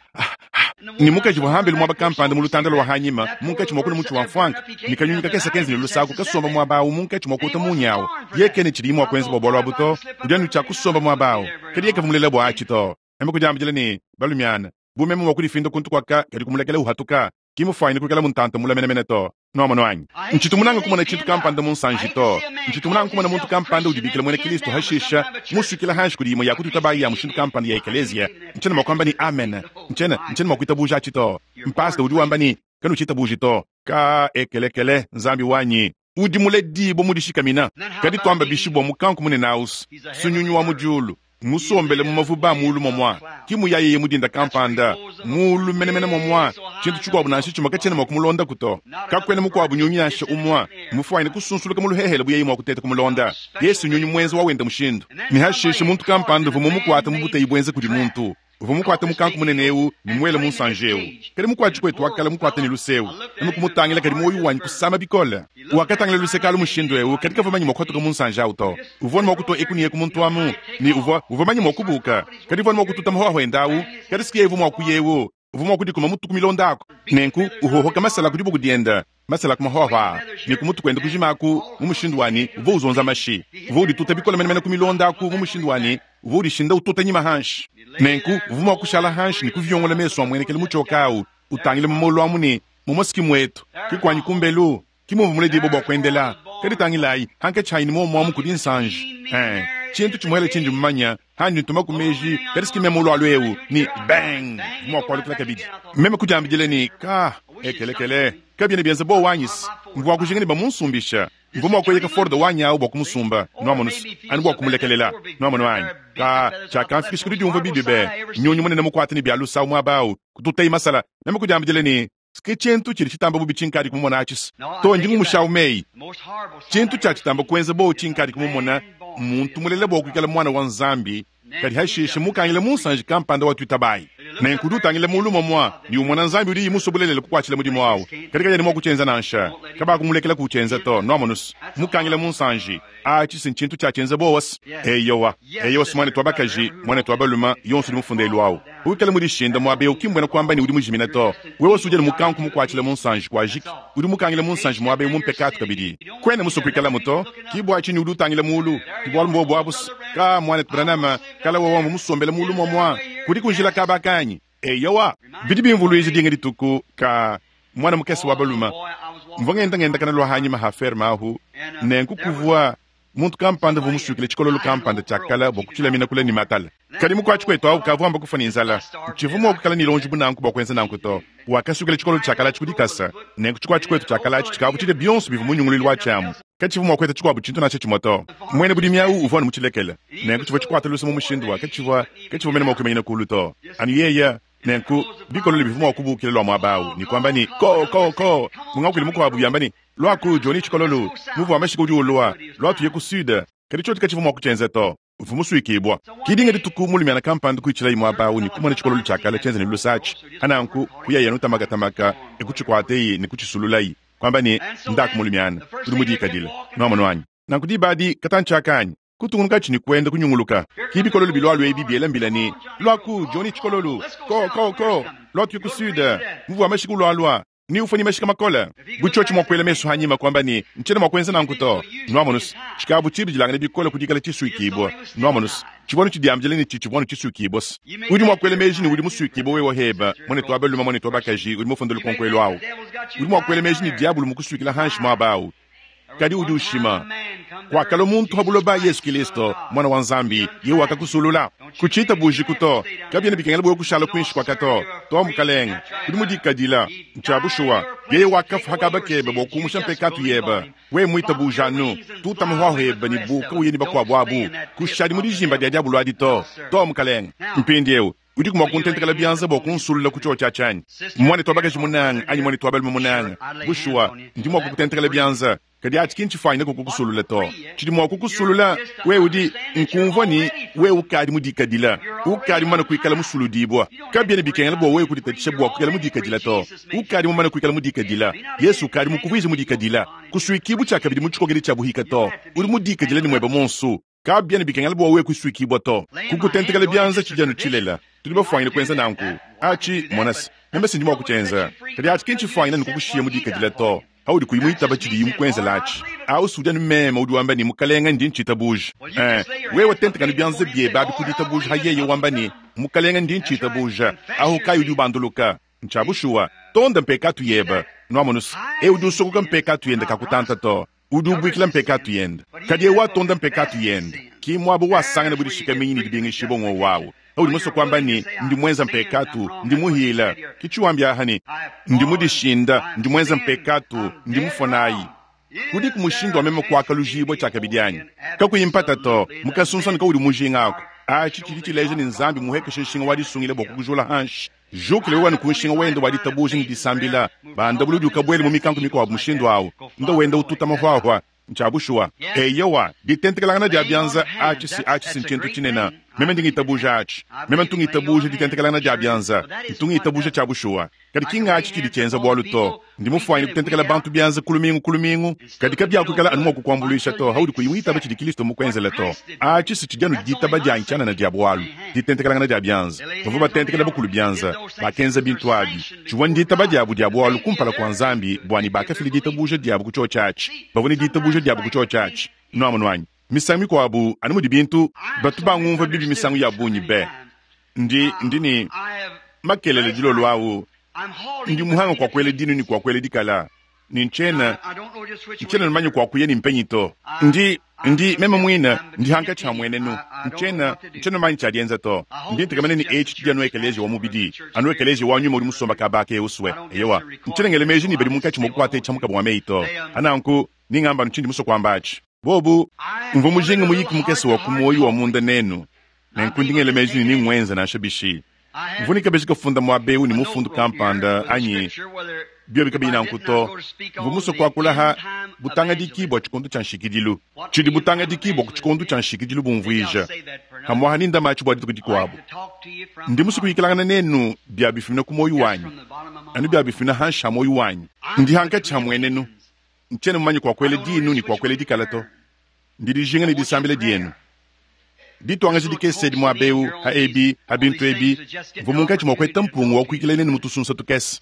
ni mukaji wahambili mwaba kampanda mulutandalo wa hanyima munkachi mwakuna muchu wamfanka ni kanyunyika kesa kenzi ni lusaku kasomba mwabawu munkachi mwakuta munyawu yeke ni chirimu wa kwenzi bobolo wabuto ujanu cha kusomba mwabawu kadi yeke vumulela bwa achito eme kujambijile ni balumiana bumeme mwakuli findo kuntu kwaka kadi kumulekele uhatuka kimu faini kukela muntanta mula mene mene to no mwananyi nchitu munanga kumona chintu kampanda munsanji to nchitu munanga kumona muntu kampanda udibikile mwene Kristo hashisha musukila hashi kudimo yakuti utabayi ya mushintu kampanda ya ekelezia nchene makwamba ni amen nchene nchene makuita buja chito mpasta udi wamba ni kanu chita buji to ka ekelekele nzambi wanyi udi mule dibo mudishika mina kadi twamba bishibwa mukanku mune naus sunyunyu wa mujulu musombele mumavuba mulu momwa kimu yaye ye mudinda kampanda mulu menemene momwa chintu chukwa bunanshi chuma kachene makumulonda kuto kakwene mukwa bunyonyasha umwa mufwaine kusunsuluka mulu hehele buye imwa kutete kumulonda Yesu nyonyi mwenzi wawenda mushindo ni hashishe muntu kampanda vumo mukwata mubute ibwenze kudi muntu vumo mukwata mukanku muneneu ni mwele munsanjeu kali mukwachi kwetu wakala mukwata ni luseu na mukumutangila kali moyu wanyi kusama bikola wakatangila lusekala mushindo eu katika vumanyi mokwato ka munsanja uto uvoni mokuto ekuniye kumuntu wamu ni uvo uvomanyi mokubuka kali voni mokutu tamhoa hoendau kali sikie vumo kuyewo vumo kudi kuma mutu kumilondako nenku uhoho kamasala kudi bukudienda masala kuma hoha ni kumutu kwenda kujimaku mumushindu wani uvo uzonza mashi uvo udituta bikola menemene kumilondako mumushindu wani uvo udishinda ututa nyima hanshi nenku uvuma kushala hanshi ni kuvyongola meso amwene kele muchokau utangile mmolo amuni mumosiki mwetu kikwanyi kumbelu kimu vumule dibo bokwendela kedi tangilai hanke chaini mo mo mukudi nsanji eh chintu chimwele chinji mmanya hanyu ntuma kumeji kedi ski memolo alweu ni bang mo kwali kila kabidi meme kujambijele ni ka ekelekele kabine bienze bo wanyis mvwa kujingeni ba munsumbisha mvuma kweyeka fordo wanya au bokumusumba noamonus ani bokumulekelela noamono wanyi ka chaka fikishikuri jumva bibibe nyonyi mone namukwatini byalu sawu mwabau kututei masala meme kujambijele ni skichentu chiri chitamba bubi chinkari kumona achis to njingu mushaumei chintu cha chitamba kwenze bo chinkari kumona muntu mulele bo kukala mwana wa Nzambi kadi hashishe mukangile munsanji kampanda watu itabai na nkudu tangile mulumo mwa ni umwana Nzambi uri musobulele kukwachile mudimo wao kadi kaya ni mwa kuchenza nansha kaba kumulekela kuchenza to noamonus mukangile munsanji achisi nchintu cha chenza bo was eyowa eyowa mwane twabakaji mwane twabaluma yonsu ni mufunde ilwao ukale muri shinda mwabe ukimbwena kwamba ni uri mujimina to wewe suje mukanku mukwachile munsanji kwa jiki uri mukangile munsanji mwabe mumpekatu kabidi kwene musopikala muto kibwa chini udu tangile mulu kibwa mbo bwabus ka mwane tbranama kala wawa musombele mulu momwa kuri kunjila kabakanyi eyowa bidi bimvulu izi dinga dituku ka mwana mukesi wabaluma mvongenda ngenda kana lo hanyi mahaferma hu nenku kuvua muntu kampanda vumusukile chikololo kampanda chakala bokuchila mina kule ni matala kali mukwachi kwetu au kavu amba kufani nzala chivumo okukala ni lonji bunanku bokwenza nanku to wakasukile chikololo chakala chikudikasa nenku chikwachi kwetu chakala chikavu chile biyonsu bivu munyungulili wachamu kachivumo kwetu chikwabu chintu nache chimoto mwene budi miau uvoni muchilekele nenku chivu chikwata lusa mumushinduwa kachivu kachivu mene mokumenya kulu to anu yeya nenku bikolo libivumo okubukile lwa mwabau ni kwamba ni ko ko ko mungakule mukwabu yambani lwaku joni chikololo muvu ameshika udi ulua lwatu yeku suda kadi choti kachivumo okuchenze to vumusu ikibwa kidinga dituku mulimi ana kampanda kuichila imwa bawu ni kumana chikololo chakala chenze ni lusachi ananku kuya yanu tamaka tamaka ekuchikwatei ni kuchisululai kwamba ni ndaku mulimi ana kudumudi kadila noamano wanyi nankudi badi katanchakanyi kutungunuka chini kwenda kunyunguluka kibi kololo bilwalwe bibiela mbilani lwaku joni chikololo ko ko ko lwatu yeku suda muvu ameshika ulwalwa ni ufani mashika makola buchochi mwakwele mesu hanyima kwamba ni mchene mwakwenza na nkuto nuamonus chikabu chibi jilangane bikola kudikala chisu ikibwa nuamonus chibonu chidiamjele ni chichibonu chisu ikibos udi mwakwele meji ni udi musu ikibo wewa heba mwene tuwabeluma mwene tuwabakaji udi mufundulu konkwelo au udi mwakwele meji ni diabulu mukusu ikila hanshi mwabau kadi udi ushima kwa kalo muntu habuloba Yesu Kristo mwana wa Nzambi yewa akakusulula kuchita buji kuto kabyene bikengela bwo kushala kwinshi kwa kato to mukaleng udi mudika dila nchabushuwa yewa akafu hakabakebe bo kumusha pekatu yeba we muita bujanu tutamhwa heba ni buka uyeni bakwa bwabu kushadi mudijimba dia diabulu adito to mukaleng mpindeu udi kuma kuntentekala bianza bo kunsulula kuchocha chani mwane twabagaji munang anyi mwane twabel munang bushuwa ndimo kukutentekala bianza kadi ati kinchi faina kukusulula to chidi mwa kukusulula we udi nkumvoni we ukadi mudika dila ukadi mana kuikala musulu dibwa kabyene bikengela bo we kudita chabwa kukala mudika dila to ukadi mana kuikala mudika dila Yesu kadi mukuvizi mudika dila kusuikibu chaka bidi muchukogeli chabuhika to uri mudika dila ni mweba monsu kabyene bikengela bo we kusuikibu to kukutentekala bianza chijanu chilela tuliba faina kwenza nanku achi monas nembe ndimo kuchenza kadi ati kinchi faina nikukushia mudika dila to audi kuimuita bachidi yimkwenza lachi au sudan mema udi wambani mukalenga ndin chita buj eh wewe tente kan bianze bie babi kudita buj hayeye wambani mukalenga ndin chita buj au kayu du banduluka nchabushuwa tonda mpekatu yeba noamonus e udu sokuka mpekatu yenda kakutanta to udu bwikla mpekatu yenda kadi wa tonda mpekatu yenda ki mwabu wasanga budi shikamini dibingi shibongo wawo audi muso kwamba ni ndi mwenza mpekatu ndi muhila kichuambia hani ndi mudishinda ndi mwenza mpekatu ndi mufonayi kudi kumushinda wameme kwa kalujibo chaka bidyani kakuyimpata to mukasunsa nika udi mujinga ako a chichi chi leje ni nzambi muheke shinga wadi sungile boku kujula hansh jukile wani kunshinga wende wadi tabuji ni disambila ba ndabulu ukabwele mumikanku miko mushindo awo ndo wenda ututa mahwahwa nchabushwa eyewa ditentekalana diabyanza achisi achisi nchentu chinena meme ndingi tabuja achi meme ntungi tabuja ditentekalana diabyanza ntungi tabuja chabushwa kadi kinga achi kidichenza bwalu to ndimufwaini kutentekala bantu byanza kulumingu kulumingu kadi kabya kukala anmo kukwambulisha to haudi kuyiwita ba chidi Kristo mukwenzela to achisi chijanu ditaba dyanchana na diabwalu ditentekalana diabyanza vuba tentekala bukulu byanza bakenza bintu abi chuwa nditaba diabu diabwalu kumpala kwa nzambi bwani bakafili ditabuja diabu kucho chachi bavuni ditabuja diabu kucho chachi no amonwanyi misangu kwa abu animu dibintu batuba ngumva bibi misangu ya bunyi be ndi ndini makelele dilo lwawo ndi muhanga kwa kwele dinu ni kwa kwele dikala ni nchena nchena nmanyi kwa kuyeni mpenyito ndi ndi mema mwina ndi hanka cha mwenenu nchena nchena manyi cha dienza to ndi ntikamene ni h dia no ekeleje wa mubidi anu ekeleje wa nyuma uri musomba kabake uswe eyewa nchena ngelemeji ni bedi munkachi mokwate chamuka bwa meito ananku ningamba nchindi muso kwambachi bobu mvumujinga muyiki mukesi wa kumoyi wa munda nenu nenkundingele mejini ni mwenza na shabishi mvunika beshika funda mwabewu ni mufundu kampanda anyi biyo bikabina nkuto mvumuso kwa kulaha butanga dikibo chikondu chanshikidilu chidi butanga dikibo chikondu chanshikidilu bumvuija hamwaha ninda machi bwa ditu kudikwabu ndi musu kuyikilangana nenu biya bifina kumoyi wanyi anu biya bifina hansha moyi wanyi ndi hanka chamwenenu nchene mmanyi kwa kwele dinu ni kwa kwele dikalato ndiri jinga ni disambile dienu ditu anga jidike sedi mwa beu ha ebi ha bintu ebi vumunga chimo kweta mpungu wa kuikilene ni mutusunsa tukesi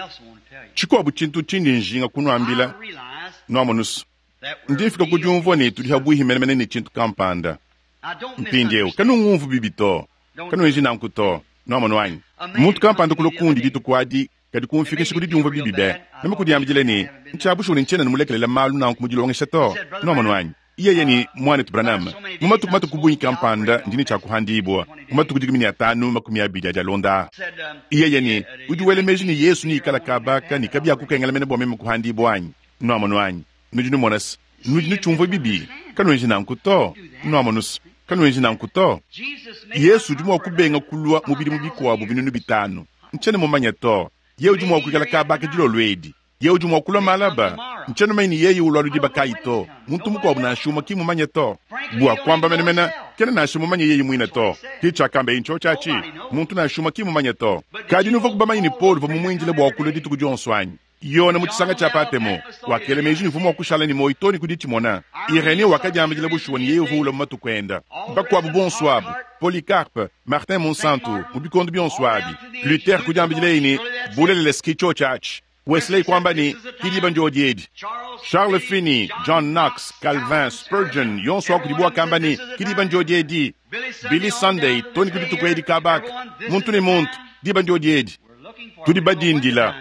chiko abu chintu chindi njinga kunu ambila no amonus ndifika kujumvo ni tuli habu himenemene ni chintu kampanda mpindeu kanu ngumvu bibito kanu njina nkuto no amonwanyi muntu kampanda kulokundi ditu kwadi kadi kumfike shikudi jumvo bibibe nama kudi ambijile ni nchabu ni nchena numulekelela malu na nkumujilo wange shato no amonwanyi iye yeni mwane tubranama mumatu kumatu kubunyi kampanda ndini cha kuhandibwa mumatu kudigimini atanu makumi abidi ajalonda iye yeni ujuwele mejini Yesu ni ikala kabaka ni kabia kukengala mene bwame kuhandibwa anyi no amonwanyi nujinu monas nujinu chumvo bibi kanu njina nkuto no amonus kanu njina nkuto Yesu jumu wakubenga kulua mubidi mubiko wabu vinunu bitanu nchene mumanya to ye ujumu wakukala kabaka jilo lwedi ye ujumu wakula malaba nchene maini yeye ulwalu diba kaito muntu muko wabu na shuma kimu manya to bua kwamba mene mena kene na shuma manya yeye muina to kicha kambe incho chachi muntu na shuma kimu manya to kaji nuvo kubama ini polu vamu mwinjile bua wakule ditu kujonsoanyi yona muchisanga chapatemo wakele mejini vumu wakushala ni moitoni kuditi mona irene wakajambe jile bushuwani yeye uvula matu kwenda bakwa bu bonsoabu Polycarpe Martin Monsanto mubikondu bionsoabi Luther kujambe jile ini bulele leskicho chachi Wesley kwamba ni kidiba njodiedi Charles Finney, John Knox, Calvin, Spurgeon yonso wakudibua kamba ni kidiba njodiedi Billy Sunday toni kuditu kwedi kabak muntu ni muntu diba njodiedi tudiba dindila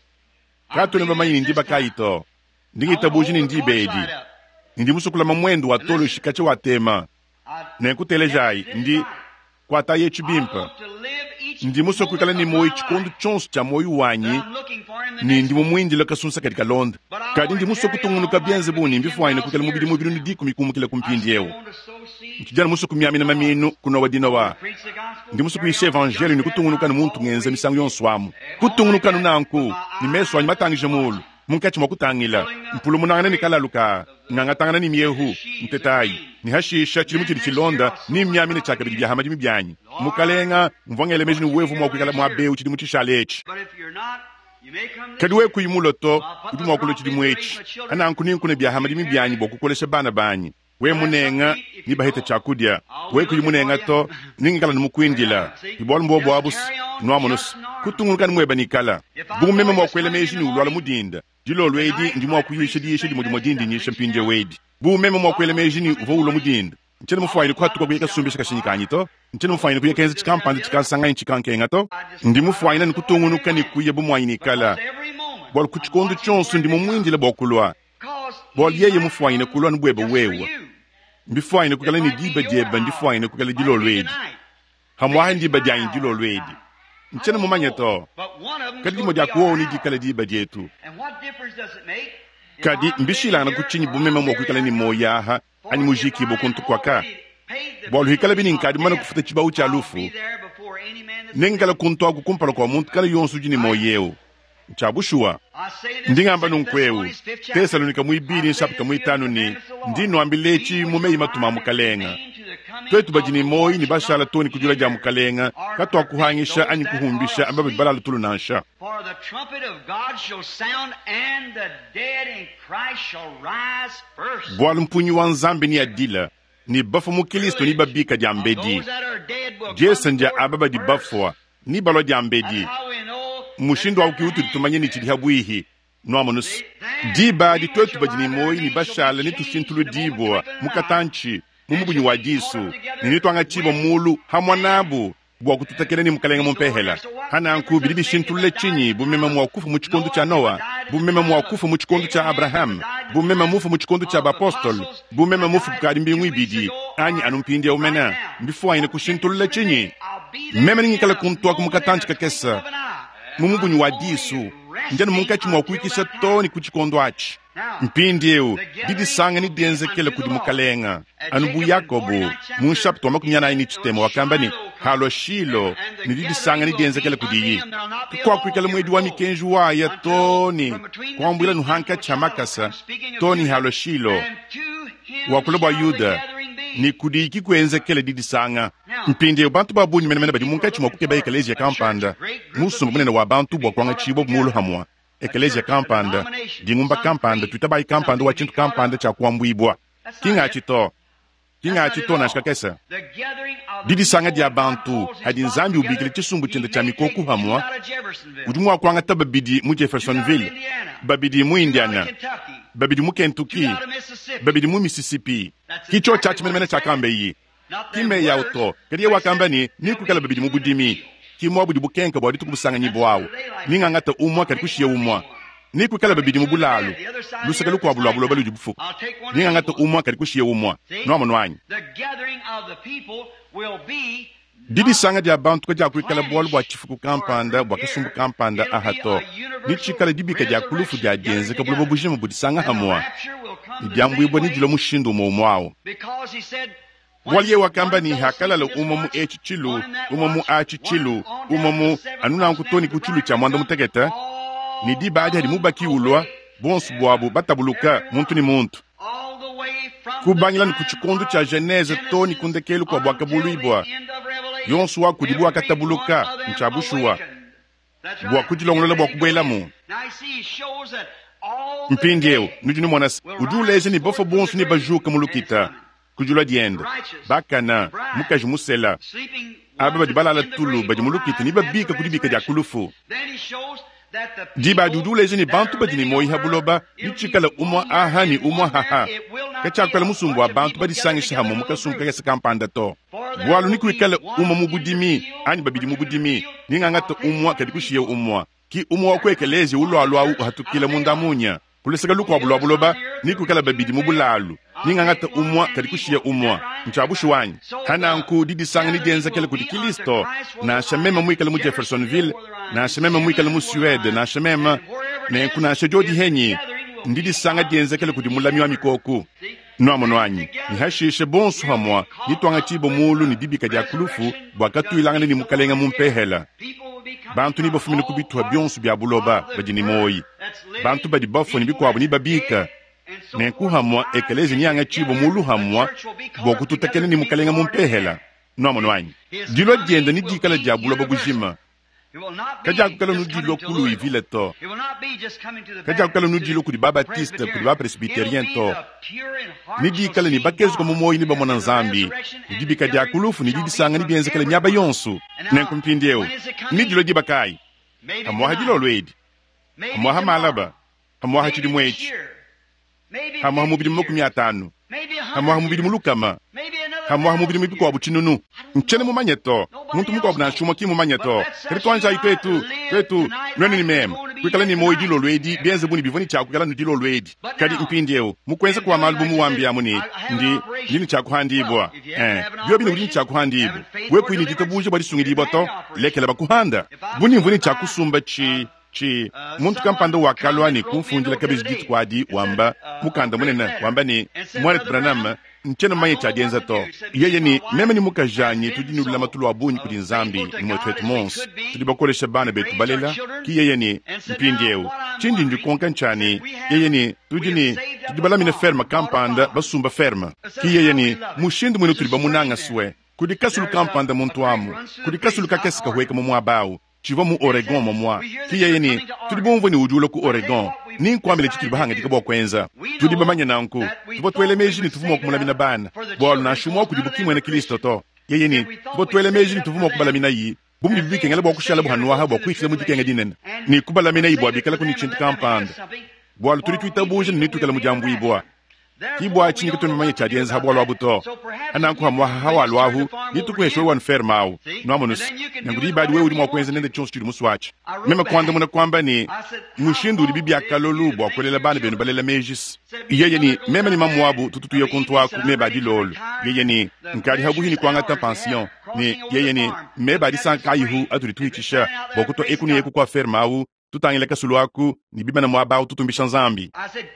kato ni mama ndiba kaito ndingi tabuji ni ndibedi ndi musukula mamwendo wa tolo shikache wa tema nenkutelejai ndi kwata yechibimpa ndi musukula ni moi chikondo chonsu cha moi wanyi ni ndi mumwindi la kasunsa katika londa kadi ndi musukutungunuka byenze buni mbifuaine kukala mubidi mubidi ndiku mikumukila kumpindiewo nkijana musukumyamina maminu kuno wadina wa ndi musukuisha evangeli ni kutungunuka ni muntu ngenza misangu yonswamu kutungunuka nunanku ni meso anyi matangije mulu munkachi mwakutangila mpulu munangana ni kalaluka ngangatangana ni miehu mtetai ni hashisha chilimu chili chilonda ni mnyamine chaka bidi biahama jimi bianyi mukalenga mvongele mejini uwevu mwakukala mwabeu chilimu chishalechi kadiwe kuyimuloto udu mwakulu chilimu echi ananku ninkune biahama jimi bianyi bokukolesha bana banyi we munenga ni bahita chakudya we kuyimunenga to ningikala numukwindila ibolu mbobo abus nwamonus kutunguluka ni mweba nikala bumeme mwakwele mejini ulwala mudinda jilo lwedi ndi mwakuyisha diyisha di mudimodindi nyisha mpinje wedi bumeme mwakwele mejini uvo ulo mudinda nchene mufaini kwatu kwa kuyeka sumbisha kashinyikanyi to nchene mufaini kuyeka enzi chikampandi chikasanga nchikankenga to ndi mufaina ni kutungunuka ni kuye bumwayi nikala bol kuchikondu chonsu ndi mumwindile bokulwa bol yeye mufaina kulwa nbweba wewa mbifaina kukala ni diba jeba ndifaina kukala jilo lwedi hamwaha ndiba jayi jilo lwedi nchene mumanya to kadi mo jakuo ni dikala diba jetu kadi mbishila na kuchinyi bumeme mo kukala ni moyaha ani mujiki bokuntu kwaka bolu hikala bini nkadi mana kufuta chibawu cha lufu nengala kuntoa kukumpala kwa muntu kala yonsu jini moyeo chabushua ndingamba nunkweu Tesalonika muibiri chapter muitano ni ndino ambilechi mumeyi matuma mukalenga twetu bajini moyi ni bashala toni kujula ja mukalenga katwa kuhangisha anyi kuhumbisha ambabe balala tulunansha for the trumpet of God shall sound and the dead in Christ shall rise first. Bwala mpunyi wa nzambe ni adila ni bafu mukilisto ni babika jambedi jesanja ababa di bafwa ni balo jambedi mushindo wa ukiutu tumanye ni chidi habuihi noamonus diba di twetu bajini moyi ni bashala ni tushintulu dibo mukatanchi mumubunyi wa jisu ninitwanga chibo mulu hamwanabu bwa kututakele ni mukalenga mumpehela hana anku bidibi shintule chinyi bumema mwakufu muchikondu cha Noa bumema mwakufu muchikondu cha Abraham bumema mufu muchikondu cha apostol bumema mufu kadi mbingwi bidi anyi anumpindi ya umena mbifuwa ine kushintule chinyi mema ningikala kuntwa kumukatanchi kakesa mumubunyi wa jisu njani munkachi mwakuikisha toni kuchikondo achi mpindi eu didi sanga ni denze kele kudi mukalenga anubu Yakobo munshapto makunyana ini chitemo wakamba ni halo shilo ni didi sanga ni denze kele kudi yi kwa kwikala mwedi wa mikenju wa ya toni kwa mbila nuhanka chamakasa toni halo shilo wakuloba Yuda ni kudi iki kwenze kele didi sanga mpindi eu bantu babu ni menemene badi munkachi mwakukeba ikalezi ya kampanda musu mbunene wa bantu bwa kwanga chibo mulu hamwa ekeleja kampanda dingumba kampanda tutabai kampanda wa chintu kampanda cha kuambwibwa kinga chito kinga chito na shikakesa didi sanga dia bantu hadi nzambi ubikile chisumbu chinda cha mikoku hamwa udumwa kwanga tababidi mu Jeffersonville babidi mu Indiana babidi mu Kentucky babidi mu Mississippi kicho church menemene cha kambe yi kime ya uto kadiye wakamba ni nikukala babidi mu budimi kimwa budi bukenka bodi tukubusanga nyibwawo ninga ngata umwa kati kushiye umwa niku kala babidi mubulalu lusaka lukwa bulwa bulwa balu jibufu ninga ngata umwa kati kushiye umwa no amonwanyi didi sanga dia bantu ka jakwe kala bol bwa chifuku kampanda bwa kasumbu kampanda ahato ni chikala dibika dia kulufu dia genze ka bulwa bujima budi sanga hamwa idyambu iboni dilo mushindo mo mwawo waliye wakamba ni hakala lo umamu echichilu umamu achichilu umamu anuna nkutoni kuchulu cha mwanda mutegeta ni di baadi hadi mubaki ulwa bonsu bwabu batabuluka muntu ni muntu kubangila ni kuchikondu cha Genese toni kundekelu kwa bwaka buluibwa yonsu wa kudibu akatabuluka mchabushuwa bwa kujilongolela bwa kubwelamu mpindieu nujuni mwanas uduleze ni bofo bonsu ni bajuka mulukita kujula dienda bakana mukaji musela aba badi balala tulu badi mulukita ni babika kudibika dia kulufu diba dudule jini bantu badi ni moyi habuloba ni chikala umwa aha ni umwa haha kacha kwala musumbu wa bantu badi sangi shahamu muka sumka kesa kampanda to bwalu ni kuikala umwa mubudimi ani babidi mubudimi ni ngangata umwa kadikushiye umwa ki umwa wakwekelezi ulo alwa hatukila mundamunya kuleseka lukwa bulwa buloba ni kukala babidi mubulalu ninga ngata umwa kadikushiya umwa mchabushi wanyi hana nku didi sanga ni denza kele kuti Kilisto na shamema mwikala mu Jeffersonville na shamema mwikala mu Suede na shamema na kuna shajodi henyi ndidi sanga denza kele kuti mulami wa mikoku no amono wanyi ni hashishe bonsu hamwa ni twanga chibo mulu ni dibika dia kulufu bwakatu ilanga ni mukalenga mumpehela bantu ni bafumini kubitwa byonsu bya buloba bajini moyi bantu badi bafo ni bikwabu ni babika nenku hamwa ekelezi nyanga chibo mulu hamwa bokututakene ni mukalenga mumpehela no amono wanyi dilo jenda ni dikala dia buloba bujima kaja kukala nudilo kulu ivile to kaja kukala nudilo kudi babatiste kudi bapresbiterien to ni dikala ni bakezu kwa mumoyi ni bamona nzambi ni dibika dia kulufu ni dibisanga ni bienze kala nyaba yonsu nenku mpindeo ni dilo dibakai hamwa hadilo lwedi hamwa hamalaba hamwa hachidi mwechi hamwa hamubidi mmoku miatanu hamwa hamubidi mulukama hamwa hamubidi mipiko wabuchinunu mchene mumanyeto muntu muko wabunashuma ki mumanyeto kati twanja itwetu twetu nweni ni mema kwikala ni moyi dilo lwedi bienze buni bivoni chaku kala ni dilo lwedi kadi mpindeo mukwenza kuwa malubu muwambi ya muni ndi ndini chaku handibwa eh biyo bini ndini chaku handibwa weku ini jitobuje bali sungidibwa to lekela bakuhanda buni mvuni chaku sumba chi chi muntu kampanda wakalwa ni kumfunjila kabis dit kwadi wamba mukanda munena wamba ni mwanet branam nchena manye chadienza to yeye ni meme ni muka janye tudinu lama tulu abunyi kudi nzambi ni mwetwet mons tudibakole shabana betu balela ki yeye ni mpindieu chindi nju konkan chani yeye ni tudini tudibalami na ferma kampanda basumba ferma ki yeye ni mushindu mwenu tudibamunanga swe kudi kasulu kampanda muntu amu kudi kasulu kakesika hueka mwa abao chiva mu Oregon momwa ki yeye ni tudibomvo ni ujulo ku Oregon ni kwambile chitibahanga dikabo kwenza tudibamanya nanku tubotwele meji ni tuvumo kumula mina bana bol na shumo kudibuki mwene Kristo to yeye ni tubotwele meji ni tuvumo kubala mina yi bumbi bibike ngale bwa kushala buhanwa ha bwa kwikile mudikenge dinen ni kubala mina yi bwa bikala kuni chintu kampand bol turi twita buje ni tukala mujambu ibwa kibwa chinyi kutu manye chadienza habwa lwa buto ananku hamwa hawa lwahu nitukweshwe wan fermao nomonus ngudi badi wewe mwa kwenza nende chonsi tuli muswatch mema kwanda muna kwamba ni mushindu li bibya kalolu bwa kwelela bana benu balela mejis yeye ni mema ni mamwabu tututu yo kontwa ku meba di lol yeye ni nkari habu hini kwanga ta pension ni yeye ni meba di sankayihu aturi tuichisha bokuto ekuni eku kwa fermao tutangile kasulu aku ni bibana mwaba tutumbisha nzambi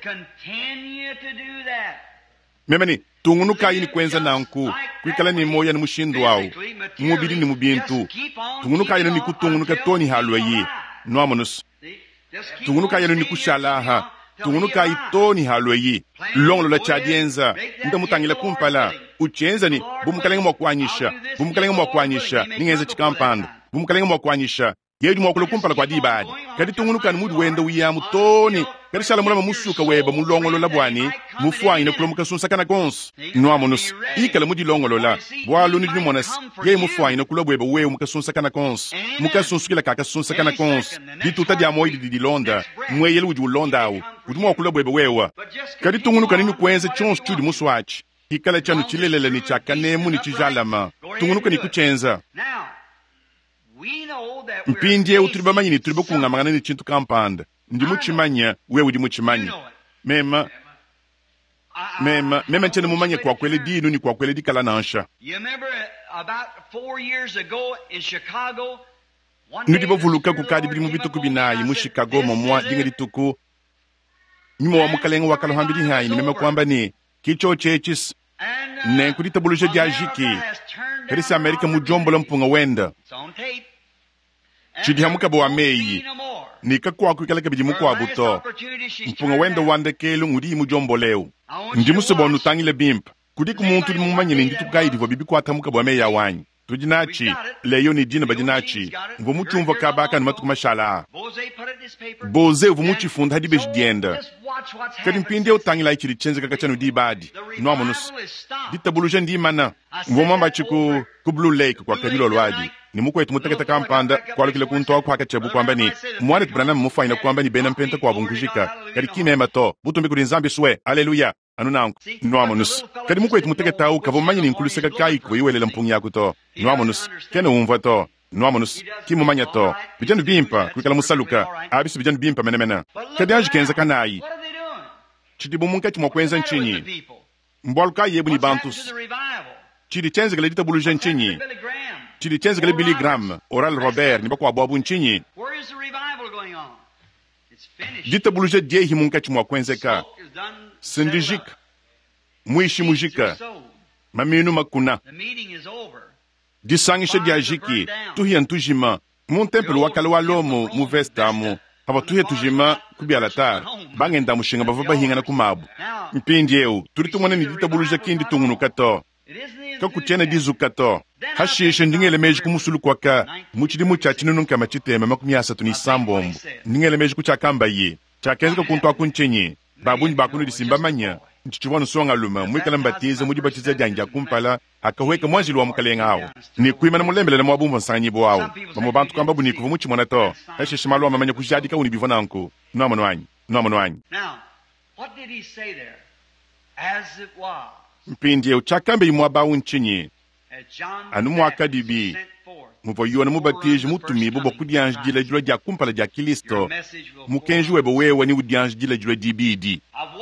memeni tungunu kayi ni kwenza nanku kwikala ni moya ni mushindu wao mubiri ni mubintu tungunu kayi ni kutungunu katoni halwa yi noamonus tungunu kayi ni kushalaha tungunu kayi toni halwa yi longlo la chadienza nda mutangile kumpala uchenza ni bumukalenga mwakwanyisha bumukalenga mwakwanyisha ningeza chikampanda bumukalenga mwakwanyisha yeju mwakulo kumpala kwa dibadi kadi tungunu kan mudu wenda wiyamu toni kadi shala mulama musuka weba mulongolo la bwani mufwanyi na kulo mukasunsa kana gons noamonus ikala mudi longolo la bwalu ni dimonas ye mufwanyi na kulo weba wewe mukasunsa kana gons mukasunsu kaka sunsa kana gons dituta dia moidi di londa mweyele uju londa au udu mwakulo weba wewa kadi tungunu kan ni kwenza chons tudi muswatch ikala chanu chilelele ni chakanemu ni chijalama tungunu kan ni kuchenza mpindie uturibamanyi ni turiba kungamangana ni chintu kampanda ndi muchimanya wewe ndi muchimanya mema mema mema nchene mumanye kwa kwele dinu ni kwa kwele dikala nansha ndiba vuluka kukadi bili mubito kubinayi mu Chicago momwa dinga dituku nyuma wa mukalenga wakalo hambiri hayi ni mema kwamba ni kicho chechis ne kudita buluje diajiki Karisi Amerika mujombola mpunga wenda chidi hamuka bo ameyi nika kwa kwikala kabiji mukwa buto mpunga wenda wande kelu ngudi mujomboleo ndi musobonu tangile bimp kudi kumuntu di mumanyi ni nditu gaidi vo bibi kwa tamuka bo ameyi awanyi tujinachi leyo ni dina bajinachi vo muchumva kabaka ni matukuma shala boze vo muchifunda hadi beji dienda kadi mpinde utangila ichiri chenze kakachanu di badi noamonus dita buluje ndi mana vo mamba chiku ku Blue Lake kwa kabilo lwadi ni muko etu mutaketa kampanda kwa kile kuntoa kwa kachebu kwamba ni mwanet branam mufaina kwamba ni bena mpenta kwa bungujika kadi kimema to butumbe kuri nzambi swe haleluya anunangu noamonus kadi muko etu mutaketa u kavomanyi ni nkuluseka kai kwa iwelela mpungi yako to noamonus kene umva to noamonus kimumanya to bijanu bimpa kwikala musaluka abisi bijanu bimpa menemena kadi anji kenza kanayi chidibu munka chimokwenza nchinyi mbwaluka yebu ni bantus chidi chenze gale dita buluje nchinyi chidi chenze gale Billy Graham Oral Robert ni bakwa babu nchinyi dita buluje diehi munka chimwa kwenzeka sindijika muishi mujika maminu makuna disangisha diajiki tuhi antujima mun temple wakala walomo mu vestamu haba tuhi tujima kubialatar bangenda mushinga bava hinga na kumabu mpindieu turitumwana ni dita buluje kindi tungunu kato kakuchena dizukato hashishe ndingele meji kumusulu kwaka muchidi muchachinu nunka machiteme makumi asatu ni sambombo ndingele meji kuchakamba ye chakenza kuntwa kunchenye babunyi bakunu disimba manya nchichubonu songa luma mwikala mbatiza mudi batiza janja kumpala akaweka mwanjilu wa mukalenga hao ni kuima na mulembele na mwabumba nsanyibo hao mamobantu kamba buni kufu muchi mwanato hashishe malu wa mamanya kujadika unibivona anku nuwa manuanyi nuwa manuanyi what did he say there? As it was. Mpindi uchakambe imwaba unchinyi anu mwaka dibi muvoyuwa na mubatiji mutumi bobo kudianji jila jula dia kumpala dia Kilisto mukenji webo wewa ni udianji jila jula dibidi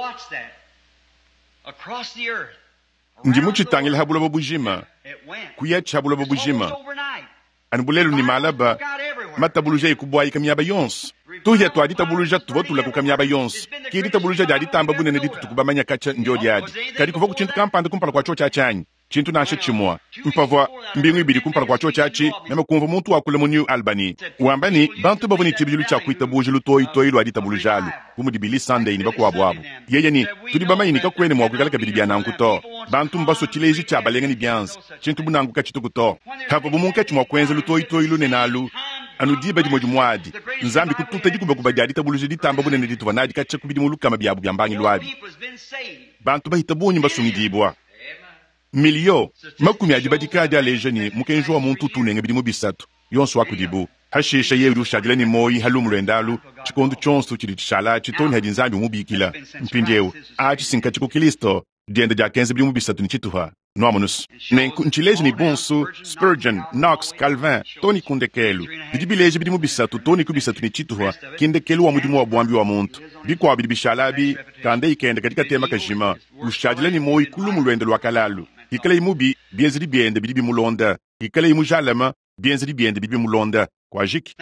ndi muchitangila habula babujima kuyachi habula babujima anubulelu ni malaba matabuluje ikubwa ikamiyaba yons tu ya tu adita buluja tu votu la kukamya ba yons ki dita buluja jadi tamba bunene ditu tukubamanya kacha njodi adi kadi kuvoku chintu kampanda kumpala kwa chocha chanyi chintu nashe chimwa mpavwa mbingu ibidi kumpala kwa chocha chi mema kumva muntu wa kule mu New Albany wambani bantu bavuni tibijulu cha kuita bujulu toyi toyi lo adita bulujalu kumudi Billy Sunday ni bakwa bwabo yeye ni tudi bama ni kakwene mwa kugala kabidi bya nankuto bantu mbaso chileji cha balenga ni byanz chintu bunangu kachitu kuto hapo bumunka chimwa kwenza lu toyi toyi lu nenalu anu diba di moju mwadi nzambi kututa di kuba kuba jadi tabuluja di tamba bunene di tuvanadi kacha kubidi muluka mabyabu byambangi lwabi bantu bahita bunyi basumidibwa milio makumi ajibadi kadi alejani mukenjo wa muntu tunenge bidi mubisatu yonso wakudibu hashisha yeru shagile ni moyi halumulwendalu chikondu chonsu chiri chishala chitoni hadinzambi mubikila mpindeu achi sinka chiko kilisto diende ja kenze bidi mubisatu ni chituha noamonus nenku nchileji ni bonsu Spurgeon Knox Calvin toni kundekelu bidi bileji bidi mubisatu toni kubisatu ni chituha kindekelu wa mudimu wa bwambi wa muntu bikwa bidi bishalabi kande ikende katika tema kajima ushagile ni moyi kulumulwende lwakalalu ikale imubi bienziri biende bidi bimulonda ikale imujalama bienziri biende bidi bimulonda kwa jiki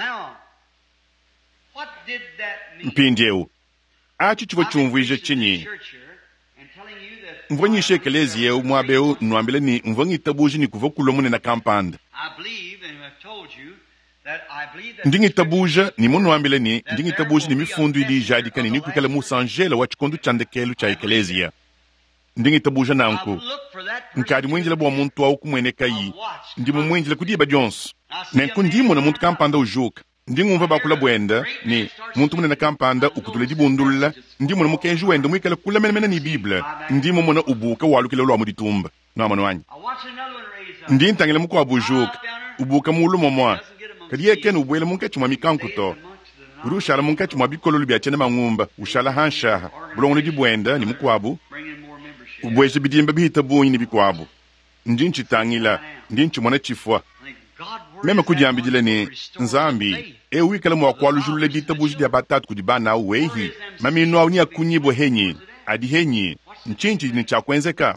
mpindeu achi chivo chumvwije chinyi mvonyishe kelezi yeu mwabeu nwambile ni mvongi tabuji ni kuvo kulomune na kampanda ndingi tabuja ni munwambile ni ndingi tabuji ni mifundu ili jadikani ni kukala musangela wa chikondu chandekelu cha ekelezia ndingi tabuja nanku nkadi mwenjela bwa muntu au kumwene kayi ndimu mwenjela kudiba jonso nenku ndimo na muntu kampanda ujuka ndingu mva bakula bwenda ni muntu mune na kampanda ukutule dibundula ndimo na mukenju wenda mwikala kula menemena ni biblia ndimo muna ubuka walukile lwa muditumba no amano wanyi ndintangile muko abujuka ubuka mulu momwa kadi yekene ubwele munkechi mwa mikankuto uri ushala munkechi mwa bikololu byachene mangumba ushala hanshaha bulongo ni bwenda ni mukwabu ubweze bidimba bihita bunyi ni bikwabu ndinchi tangila ndinchi mwana chifwa meme kujambijile ni nzambi e wikala mwa kwalu julule dita buji dia batatu kudibana wehi mami no awni akunyibo henyi adi henyi nchinchi ni cha kwenzeka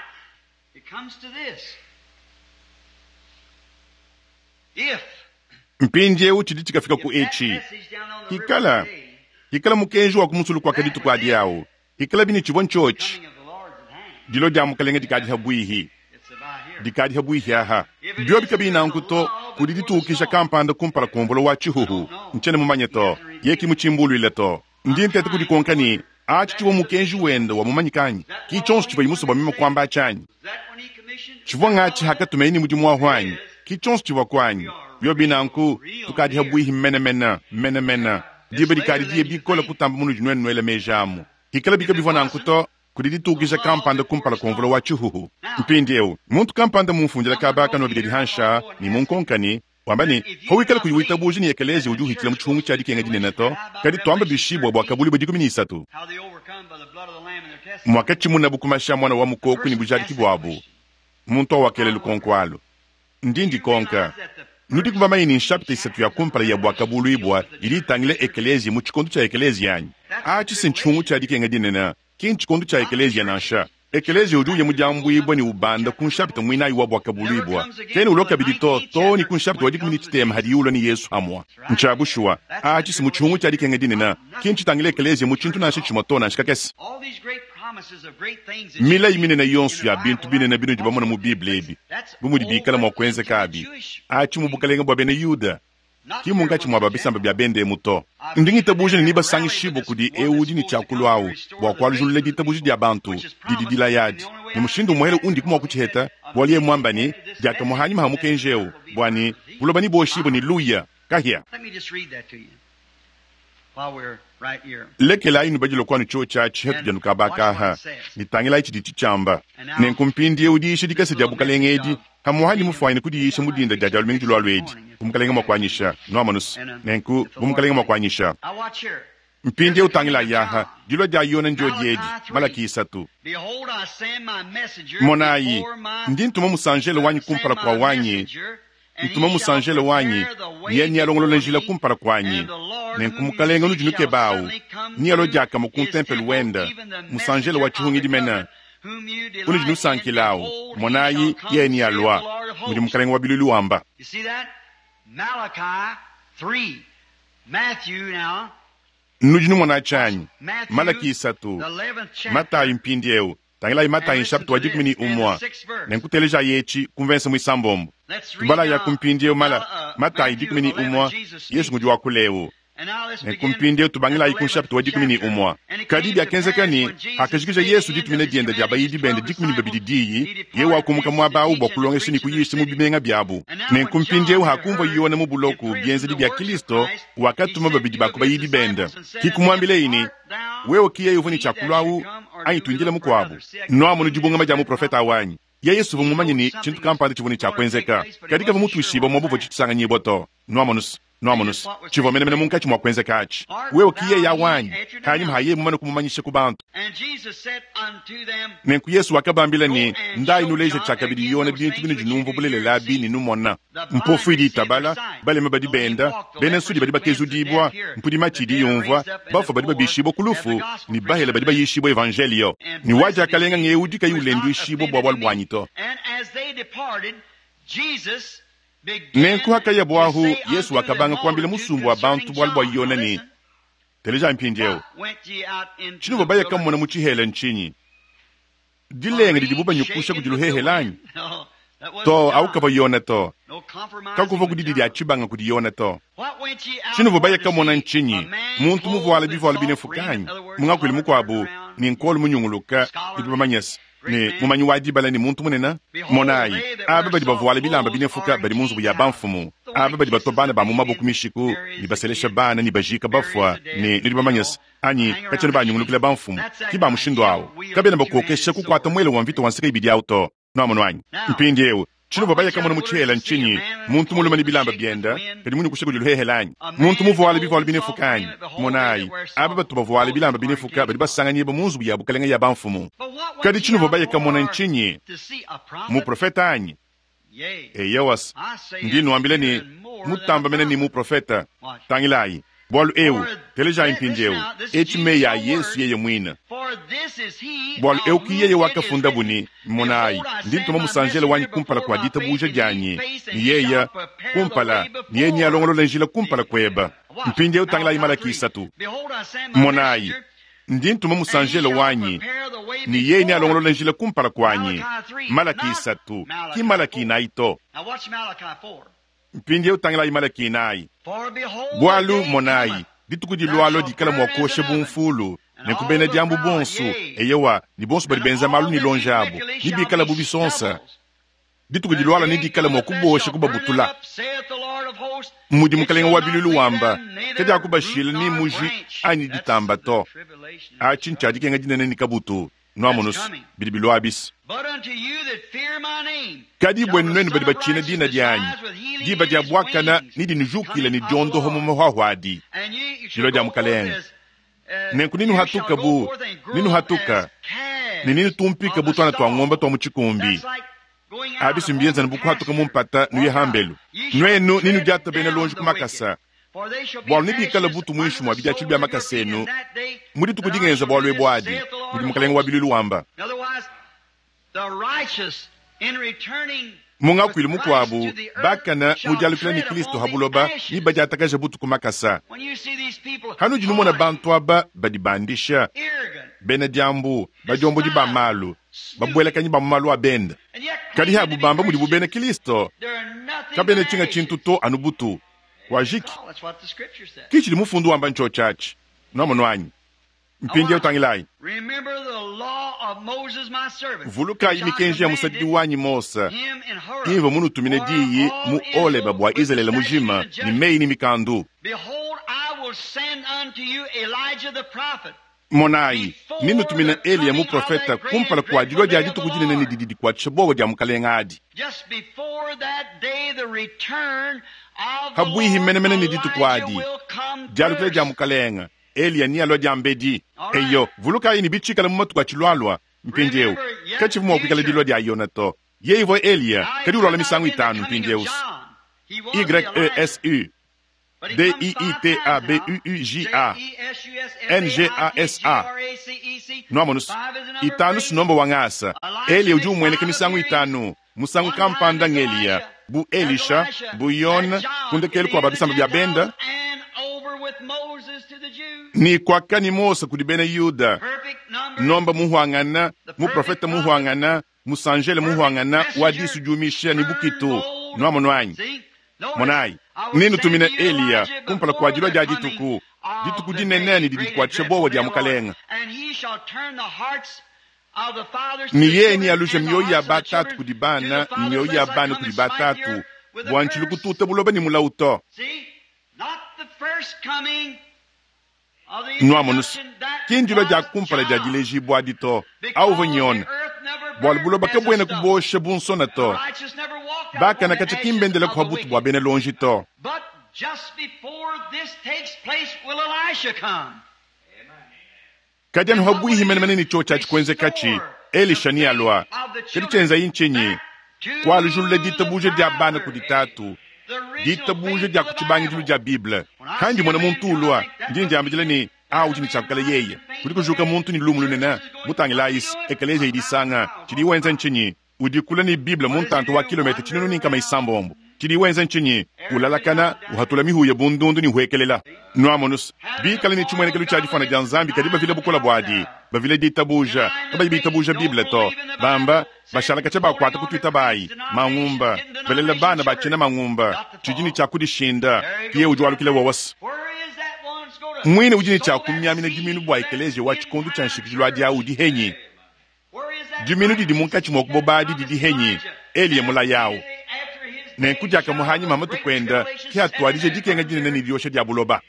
mpinje uchi dichikafika ku echi hikala hikala mukenju wa kumusulu kwa kaditu kwa diao hikala bini chivon chochi dilo jamu kalenge dikadi habuihi dikadi habuihi aha biyo bikabi na nkuto kudidi tukisha kampanda kumpala kumbolo wa chihuhu nchene mumanyeto yeki muchimbulu ileto ndinte tukudi konkani achi chivo mukenju wendo wa mumanyikanyi kichonsu chivo imusoba mimo kwamba chanyi chivo ngachi haka tumeini mudimu wa hwanyi kichonsu chivo kwanyi biyo binanku tukadi habuihi mena mena mena mena diba dikadi diye bikola kutamba munu jinwenu nwele mejamu hikala bikabi vona nkuto kudidi tukisha kampanda kumpala konvolo wa chihuhu mpindeu muntu kampanda mumfunjela kabaka no bidedi hansha ni munkonkani wambani howikala kuyiwita buji ni ekelezi ujuhitila mchungu chadi kenga dinenato kadi twamba bishibwa bwa kabuli bodi kumi isatu mwakachi muna bukumasha mwana wa mukoku ni bujadi kibwabu muntu wakele lukonkwalo ndindi konka nudi kubama ini nshapita isatu ya kumpala ya bwa kabulu ibwa ili tangile ekelezi muchikondu cha ekelezi yanyi achi sinchungu chadi kenga dinena kinchi kondu cha ekelezia nansha ekelezia ujuye mujambu ibwa ni ubanda kunshapita mwina iwa bwa kabulibwa keni uloka bidito to ni kunshapita wadi kumini chitema hadi yulo ni Yesu hamwa nchabushwa achi si muchungu cha dikenge dinena kinchi tangile ekelezia muchintu nashi chimotona nshikakesi mila imine na yonsu ya bintu bine na binu jibamona mu Biblia ebi bumudi bikala mwakwenze kabi achi mubukalenga bwa bene Yuda kimunga chimwa babisamba bya bende muto ndingi tabuje ni niba sangi shibo kudi eudi ni chakulwao bwa kwalu julule di tabuje dia bantu didi dila yadi ni mushindu muhere undi kumwa kuchiheta bwaliye mwambani jaka muhanyi mahamuke njeo bwani bulobani bo shibo ni luya kahia lekela inu bajilo kwanu cho cha chetu januka baka ha nitangila ichi di chichamba nenkumpindi eudi ishi dikase jabukalenge edi hamuhanyi mufwaini kudi ishi mudinda jajalu mingi julo alwedi bumukalenga mwakwanyisha no amanus nenku bumukalenga mwakwanyisha mpindi utangila yaha dilo ja yona njodi edi malaki isatu monayi ndi ntuma musanjele wanyi kumpala kwa wanyi ntuma musanjele wanyi niye niyalongolo njila kumpala kwanyi nenku mukalenga nujunuke bawu niyalo jaka mukuntempel wenda musanjele wa chihungi dimena uni jinu sankilao monayi ye niyalwa mudi mukalenga wa bilulu wamba Malachi three. Matthew now. Nujinu mwana chanyi. Malaki satu. Matayi mpindi eu. Tangila Matayi chapter wajik mini umwa. Nenkuteleja yechi convence mwisambombo. Tubala ya kumpindi eu mala. Matayi dik mini umwa. Yesu ngujua kuleo. Nenkumpindi eu tubangila yi chapter wajik mini umwa. Kadibi ya kenzekani. Hakajikija Yesu ditu mine diende diaba yi dibende dik mini babidi diyi. Yewa kumuka mwaba ubo kulonge suni kuyishi mubimenga biabu. Nenkumpindi eu hakumva yone mubuloku. Bienze dibi ya Kilisto. Wakati mababidi bakuba yi dibende. Kikumwambile ini. Wewe kiye yuvuni chakulawu. Ayi tuinjile mukwabu. Noa munu jibunga majamu profeta awanyi. Ya Yesu vumumanyi ni chintu kampande chivuni chakwenzeka. Kadika vumutu ishibo mwabuvo chitusanga nyiboto. Noa munus. Noa munus. Chivo mene mene munka chimwa kwenzeka achi. Wewe kiye ya wanyi. Kanyi mhaye mumanu kumumanyishe kubantu. Nenku Yesu wakabambile ni ndai nuleje chakabidi yone bintu bini junumvu bulele labi ni numona. Mpofu idi tabala. Bale mabadi benda. Bene sudi badi bakezu dibwa. Mpudi machidi yonvwa. Bafo badi babishibo kulufu. Ni bahele badi bayishibo evangelio. Ni waja kalenga ngeudi kayulendu ishibo bwabal bwanyito. Nenku haka ya bwahu Yesu wakabanga kuambile musumbu wa bantu bwalbwa yone ni. Teleja mpinjeo. Chinu babaya kamona muchihele nchinyi. Dilenga didibuba nyukusha kujiluhehe lanyi. To au kaba yone to. Kakuva kudidi achibanga kudi yone to. Chinu babaya kamona nchinyi. Muntu muvu wala bivu wala binefukanyi. Munga kwili mukwabu. Ni nkolu munyunguluka. Idibuba manyes. Ni mumanyi wadi bala ni muntu munena. Monayi. Aba badi bavu wala bilamba binefuka badi munzu buya banfumu. Aba badi batobana ba mumabo kumishiku. Ni baselesha bana ni bajika bafwa. Ni nidibuba manyes. Anyi kachene ba nyungulukile banfumu. Kiba mushindo awo. Kabena bakokesha kukwata mwele wanvito wansika ibidi auto. No amonwanyi. Mpindi ewu. Chino babaya kamona muchihela nchinyi. Muntu muluma ni bilamba bienda. Kadi muni kushego juluhehe lanyi. Muntu muvu wala bivu wala binefukanyi. Monayi. Aba batu bavu wala bilamba binefuka. Badi basanga nyeba munzu buya bukalenga ya banfumu. Kadi chino babaya kamona nchinyi. Mu profeta anyi. E yawas. Ndinu ambile ni. Mutamba mene ni mu profeta. Tangilayi. Bolu ewu. Teleja impindi ewu. Echi me ya Yesu yeye mwina. Bolu ewu ki yeye waka funda buni. Monayi. Ndintu mamu sanjele wanyi kumpala kwa dita buja janyi. Ni yeye kumpala. Ni yeye ni alongolo lenjila kumpala kweba. Mpindi ewu tangilayi malaki isatu. Monayi. Ndintu mamu sanjele wanyi. Ni yeye ni alongolo lenjila kumpala kwanyi. Malaki isatu. Ki malaki naito. Mpindi ewu tangilayi malaki nai. Bwalu monayi. Dituku di lualo di kala mwakoshe bunfulu. Nekubene diambu bonsu. Eyewa, ni bonsu bari benza malu ni lonjabu. Ni bi kala bubi sonsa. Dituku di lualo ni di kala mwakuboshe kubabutula. Mudi mkalenga wabilulu wamba. Kedi akuba shile ni muji ani ditamba to. Achincha dikenga jinene ni kabutu. Noa monus, bidibilu abis. Kadi bwenu nenu badi bachine dina dianyi. Di badi abuakana ni di nijukile ni jondo homo mwahuadi. Jilo dia mkalenga. Nenku ninu hatuka bu. Ninu hatuka. Ni ninu tumpika butu wana tuwa ngomba tuwa mchikumbi. Abisi mbienza nbuku hatuka mumpata nuye hambelu. Nwenu ninu jata bene lonju kumakasa. Bwalu ni bikala butu mwishu mwa bidia chilbia makasenu. Mudi tukujigenza bwalu ebuadi. Mudi mkalenga wabilulu wamba. Munga kwili mukwabu. Bakana mujalukila ni Kristo habuloba. Ni baja atakaja butu kumakasa. Hanu jinumona bantu aba badibandisha. Bene diambu. Bajombo di bamalu. Babuele kanyi bamalu abenda. Kadi habu bamba mudi bubene Kristo. Kabene chinga chintuto anubutu. Wajiki. Kichi di mufundu wamba ncho chachi. Nomo nwanyi. Mpingi ya utangilai. Vuluka imikenji ya musadidi wanyi mosa. Ivo munu tumine diyi mu ole babwa Israel mujima. Ni mei ni mikandu. Monayi. Ninu tumine eli ya mu profeta kumpala kwa jilo dia jitu kujine neni dididi kwa chabogo dia mkalenga adi. Habui himene mene ni ditu kwa adi. Jalukile dia mkalenga. Elia ni alo jambedi. Eyo, vuluka ini bichika la mumatu kwa chilualwa. Mpinjeu. Kachi vumo kukala dilo dia yonato. Ye ivo Elia. Kadi urola misangu itanu mpinjeus. Y E S U. D I I T A B U U J A. N G A S A. Noamonus. Itanus nombo wangasa. Elia uju mwene kemisangu itanu. Musangu kampanda ngelia. Bu Elisha. Bu Yon. Kunde kelu kwa babisa mbya benda. ni kwakani Mose kudibene Yuda nomba muhwangana mu profeta muhwangana musanjele muhwangana wadisu jumisha ni bukitu nwa monwanyi monai ninu tumina Elia kumpala kwa jilo ja jituku jituku jineneni didi kwa chebowa dia mukalenga ni ye ni alusha miyoyi ya batatu kudibana miyoyi ya bana kudibatatu bwanchilu kututa buloba ni mulauto nwa monus kinjilo ja kumpala ja jileji bwa dito au vanyona bwal buloba kabwena kuboshe bunsona to baka na kacha kimbendele kwa butu bwa bene lonji to kajanu habui himene manini chocha chikwenze kachi Elisha ni alwa kedi chenza inchenye kwa alijule dita buje dia bana kuditatu dita buje dia kuchibangi julu dia Biblia kandi mwana muntu ulwa njinja ambijile ni au jini chakale yeye kuliko juka muntu ni lumulu nena mutangi lais ekaleje idisanga chidi wenza nchenye udikula ni Biblia muntanto wa kilometer chinunu ni kama isambombo chidi wenza nchenye ulalakana uhatula mihu ya bundundu ni huekelela nuamonus bi kala ni chumwene kelu chaji fana janzambi kadiba vile bukola bwadi ba vile dita buja kaba dita buja Biblia to bamba bashala kachaba kwata kutwita bayi mangumba belela bana bachena mangumba chijini chakudi shinda kiye ujwalu kile wawas mwine ujini chakumyamina jiminu bwa ekeleje wa chikondu chanshikijilwa dia udi henyi jiminu didi munkachi mokubobadi didi henyi Elia mula yao ne kujaka muhanyi mamatu kwenda kia tuadije jikenga jine nani diosha dia buloba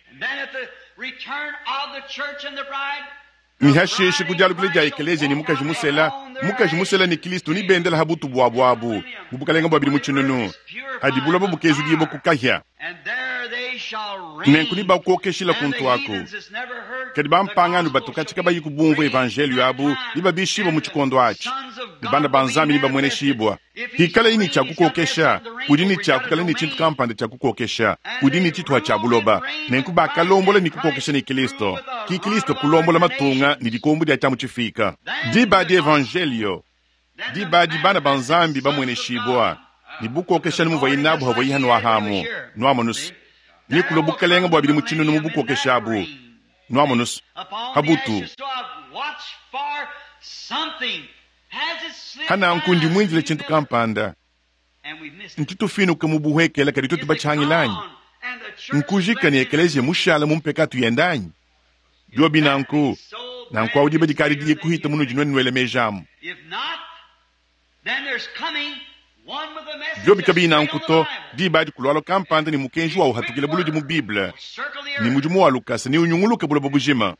ni hashishi kujalu kule ja ekeleje ni mukaji musela mukaji musela ni Kristo ni bendela habutu bwabu abu bubukalenga bwabili muchinunu hadi buloba bukezu dibo kukahya nenkuni ba kokeshila kuntu wako kadi bampanganu batuka chikaba yikubumvu evangelio yabu liba bishibo muchikondo achi banda banzami liba mwene shibwa hikala ini cha kukokesha kudini cha kukala ni chintu kampande cha kukokesha kudini chitu wa cha buloba nenku ba kalombola ni kukokesha ni Kristo ki Kristo kulombola matunga ni dikombu dia chamu chifika diba di evangelio diba di banda banzambi ba mwene shibwa ni bukokesha ni muvayi nabu havayi hanu wahamu nuamonus ni kulobukalenga bwabili muchinu ni mubukokeshabu nuamonus habutu hana nkundi mwinjile chintu kampanda ntitu finu kamubuhekela kadi tutu bachangilanyi nkujika ni ekeleje mushala mumpeka tuyendanyi yobi nanku nanku audiba dikari diye kuhita munu jinwe nwele mejamu jobi kabi nankuto di badi kulwalo kampanda ni mukenju wa uhatukile buludi mu Biblia ni mujumu wa Lukasa ni unyunguluke bulo babujima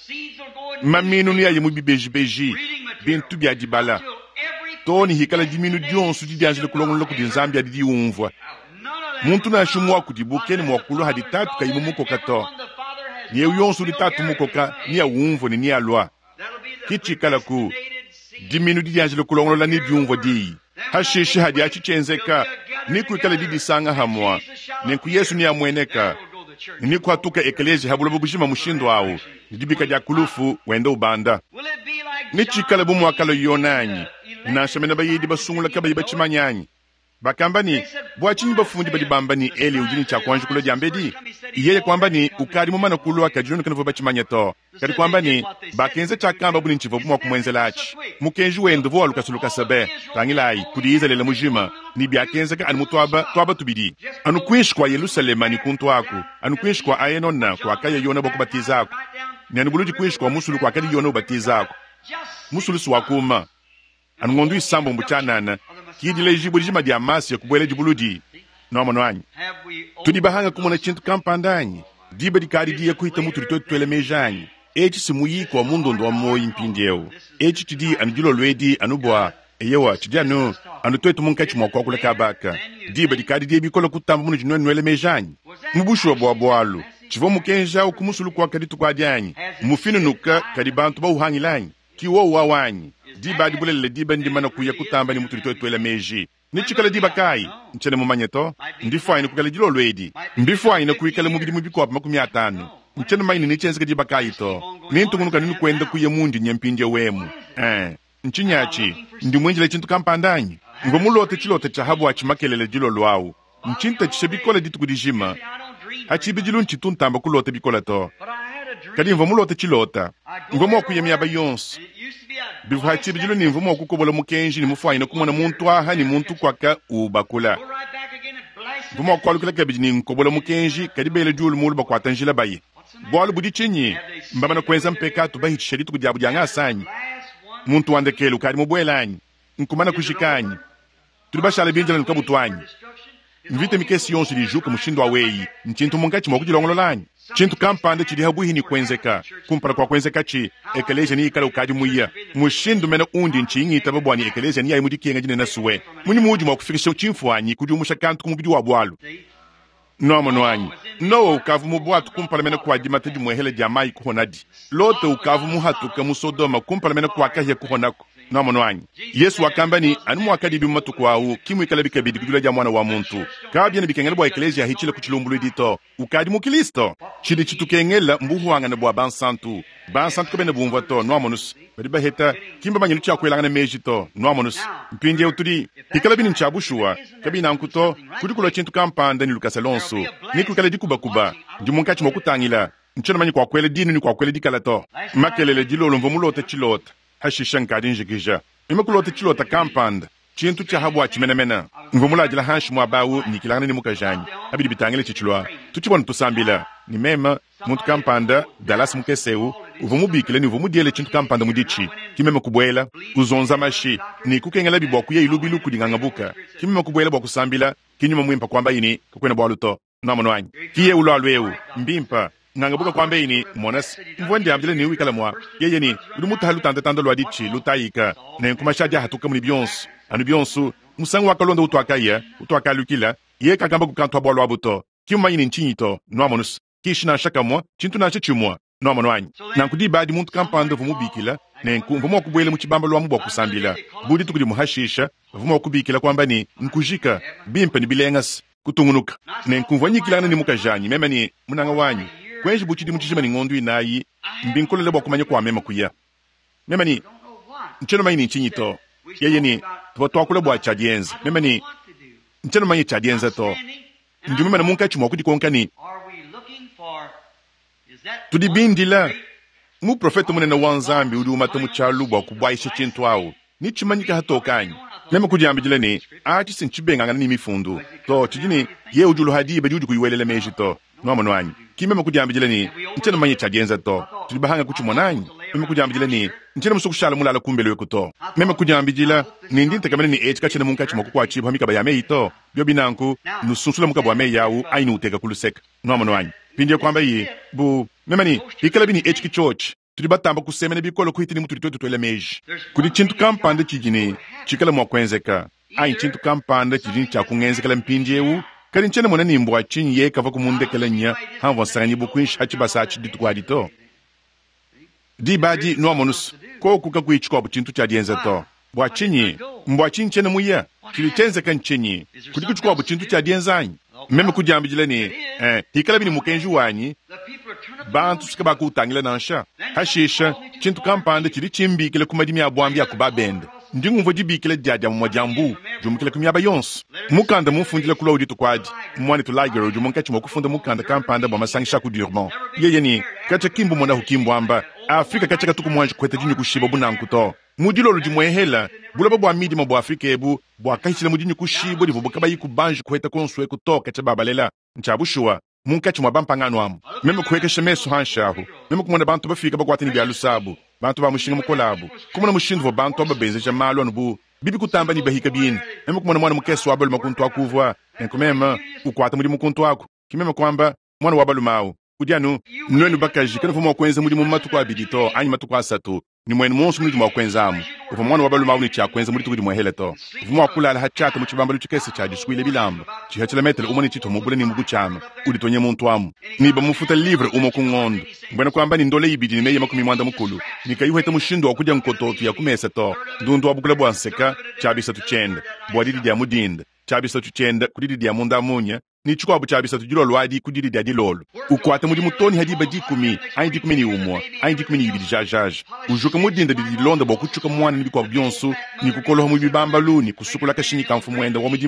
maminu ni ayi mu bibeji beji bintu bya dibala toni hikala diminu dionsu di dianjile kulongolo ku dinzambia di umvwa muntu na shumwa ku dibukeni mwakulu hadi tatu kayimu muko kato ni yonsu di tatu muko ka ni ya umvwa ni ni alwa kichikala ku diminu di dianjile kulongolo la ni diumvwa di hashishi hadi achichenzeka niku ikala didi sanga hamwa niku Yesu ni amweneka niku hatuka ekeleje habulobo bujima mushindo awo nidibika dia kulufu wenda ubanda nichikala bumu wakalo yonanyi ninashamena bayidi basungula kaba bachimanyanyi bakambani bwachinyi bafundi badibambani Eli ujini cha kwanju kulo jambedi iyeye kwambani ukari mumana kulo akajirono kanavo bachimanyato kadi kwambani bakenze chakamba buni nchivo bumu wakumwenzelachi mukenju wendo vo walukasuluka sabe tangilai kudiiza lele mujima ni biakenze ka animutwaba twaba tubidi anukwish kwa Yerusalema ni kuntu wako anukwish kwa ayenona kwa kaya yona bokubatizako ni anuguluji kwish kwa musulu kwa kadi yona ubatizako musulu suwakuma anungondu isambo mbuchanana kidile jibu jima dia masi ya kubwele jibuludi no manwanyi tudibahanga kumona chintu kampandanyi diba dikari dia kuita mutu ritoto twele mejanyi echi simuyi kwa mundo ndo moyi mpindeo echi tidi anjilo lwedi anubwa eyewa tidi anu anu twetu munkachi mwakwa kula kabaka diba dikari dia bikola kutamba munu jinwe nwele mejanyi mbushu wa bwa bwalu chivo mukenja ukumusulu kwa kaditu kwa dianyi mufinu nuka kadibantu ba uhangi lanyi kiwo wawanyi diba dibulele diba ndimana kuya kutamba ni mutu ritoto twele meji nichikala diba kai nchene mumanyeto ndifwa ina kukala jilo lwedi mbifwa ina kuikala mubidi mubikopa makumi atano nchene maini nichenzeka diba kai to nintu munuka ninu kwenda kuye mundi nyempinje wemu eh nchinyachi ndi mwenjile chintu kampandanyi ngomulote chilote cha habu achimakelele jilo lwawu nchinta chishabikola ditu kudijima hachibijilu nchituntamba kulota bikola to kadi mvomu lota chilota mvomu okuyemi abayonso bivu hachibijilu ni mvomu okukobola mukenji ni mufaina kumona muntu aha ni muntu kwaka ubakula mvomu okwalukila kabiji ni nkobola mukenji kadi bele julu mulu bakwata njila baye bolu budi chinyi mbaba na kwenza mpekatu bahi chisharitu kudiabu janga asanyi muntu wandekelu kadi mubwelanyi nkumana kushikanyi tulibashala binjala nkabutwanyi mvite mikesi yonso lijuka mushindo aweyi nchintu mungachi mokujilongololanyi chintu kampande chili habuhi ni kwenzeka kumpara kwa kwenzeka chi ekeleja ni ikala ukadi muya mushindo mena undi nchinyi tababwani ekeleja ni ayi mudikienga jine nasuwe muni muji mokufikisha uchinfuanyi kudi umusha kantu kumubidi wa bwalu noma nwanyi no ukavu mubwatu kumpala mena kwa dimataji muhele jamai kuhonadi lote ukavu muhatuka musodoma kumpala mena kwa kahia kuhonako noma nwanyi yesu wakamba ni anumu wakadi bimatu kwawu kimu ikala bikabidi kujula jamwana wa muntu kabia ni bikengele bwa ekeleja hichile kuchilumbulu edito ukadi mukilisto chili chitukengela mbuhu wangana bwa bansantu bansantu kabene bumva to nwamonus badiba heta kimba manyilu chakwelangana meji to nwamonus mpinje utudi ikala bini nchabushuwa kabina nkuto kudi kulo chintu kampanda ni Lucas Alonso niku kala dikuba kuba ndimunkachi mokutangila nchana manyi kwa kwele dinu ni kwa kwele dikala to makelele dilolo mvomulote chilota hashishan kadi njigija imakulote chilota kampanda chintu cha habwa chimenemena ngomula jila hanshi mwa bawu nikilangana ni mukajani abidi bitangile chichilwa tuchibona tusambila ni mema muntu kampanda dalas mukeseu uvumu bikile ni uvumu diele chintu kampanda mudichi kimema kubwela kuzonza mashi ni kukengela bibwa kuye ilubilu kudingangabuka kimema kubwela bwa kusambila kinyuma mwimpa kwamba ini kukwena bwa luto namono wanyi kiye ulo alweu mbimpa ngangabuka kwamba ini monas mvwandi amdile ni wikala mwa yeye ni udumuta halu tanda tanda lwa dichi lutayika na nkumashaja hatuka muni bionsu anu bionsu musangu wakalonda utwakaya utwakalukila ye kakamba kukantwa bwa lwa buto kiuma ini nchinyito nwamonus kishina shaka mwa chintu na chachumwa nwamono wanyi na nkudi badi muntu kampanda vumu bikila na nku mvumu wakubwele muchibamba lwa mbu wakusambila budi tukudi muhashisha vumu wakubikila kwamba ni nkujika bimpa ni bilengas kutungunuka na nkumvwanyikilana ni mukajani mema ni munanga wanyi kwenji buchidi muchishima ni ngondu inayi mbinkolele bwa kumanya kwa mema kuya mema ni ncheno maini nchinyito yeye ni tuwa tuwakule bwa chadienza mema ni ncheno maini chadienza to njumima na munka chumwa kuti konka ni tudibindila mu profeta munene wanzambi udi umata muchalu bwa kubwaisha chintu awu ni chimanyika hatokanyi mema kujambijile ni achi sinchibenga ngana ni mifundu to chijini ye ujulu hadi badi udi kuyuwelele meji to nwa mwanwanyi kimema kujambijile ni ncheno manyi chadienza to tulibahanga kuchumwananyi mema kujambijile ni ncheno musukushala mulala kumbelewe kuto mema kujambijila ni ndinta kamene ni echika chene munka chuma kukwa chibu hamika bayame ito bio binanku nusunsula muka bwame yawu aini uteka kuluseka nwa mwanwanyi pindie kwamba yi bu mema ni ikala bini echiki church tulibatamba kusemene bikolo kuhitini mutu litoto tuwele meji kudi chintu kampanda chijini chikala mwakwenzeka ayi chintu kampanda chijini chakungenzekala mpindiewu kali nchene mwana ni mbwa chinyi ye kava kumundekela nya hanvo nsangani bukwinshi hachibasa hachiditu kwa dito di badi nuwa monus ko kuka kuichikwa buchintu cha dienza to mbwa chinyi mbwa chinyi chene muya chili chenzeka nchinyi kudi kuchikwa buchintu cha dienza anyi meme kujambijile ni eh, hikala bini mukenju wanyi bantu sika baku utangile nansha hashisha chintu kampanda chili chimbikile kumadimi abuambi ya kubabende ndingu mvo jibikile diadia mwajambu jumukile kumyaba yonsu mukanda mufundile kula uditu kwadi mwani tulagero jumunkachi mwakufunda mukanda kampanda bwa masangisha kudurman yeye ni kacha kimbu mwana hukimbu amba Afrika kacha katuku mwanji kwete jini kushiba bunankuto mudilo lujimwehela bulaba bwa midi mwa Afrika ebu bwa kahishile mudini kushibo divu bukaba yiku banji kwete konsue kutoka cha babalela nchabushua munkachi mwa bampangano amu meme kuheke shemesu hanshahu meme kumwana bantu bafika bakwatini byalu sabu bantu ba mushinga mukolabu kumwana mushindu bantu ababenze jamalo anubu bibi kutamba ni bahika bini meme kumwana mwana mukesu wabalu makuntu akuvwa enkumema ukwata mudi mukuntu wako kimeme kwamba mwana wabalu mau kudianu mnoni bakaji kana fuma kwenza mudi mu matu kwa bidito anyi matu kwa sato ni mwene monsu mudi mwa kwenza amu ufa mwana wabalu mau ni cha kwenza mudi tukudi mwa heleto fuma kula ala hachata mu chibamba luchikese cha diskwile bilamba chihachela metel umani chito mubule ni mugu chama udi tonye muntu amu ni ba mufuta livre umo kungondo mbwana kwamba ni ndole ibidi ni meye makumi mwanda mukulu ni kayuheta mushindo wakudia nkototu ya kumesa to ndundu wabukula bwanseka chabisa tuchenda bwadidi dia mudinda chabisa tuchenda kudidi dia munda munya ni chukwa bu chabisa tujilo lwadi kudidi dia dilolo ukwata mudi mutoni hadi ba dikumi ayi dikumi ni umwa ayi dikumi ni ibidi jajaj ujuka mudinda didi londa bokuchuka mwana ni bikwa byonsu ni kukolo mu bibamba lu ni kusukula kashini kamfu mwenda wa mudimu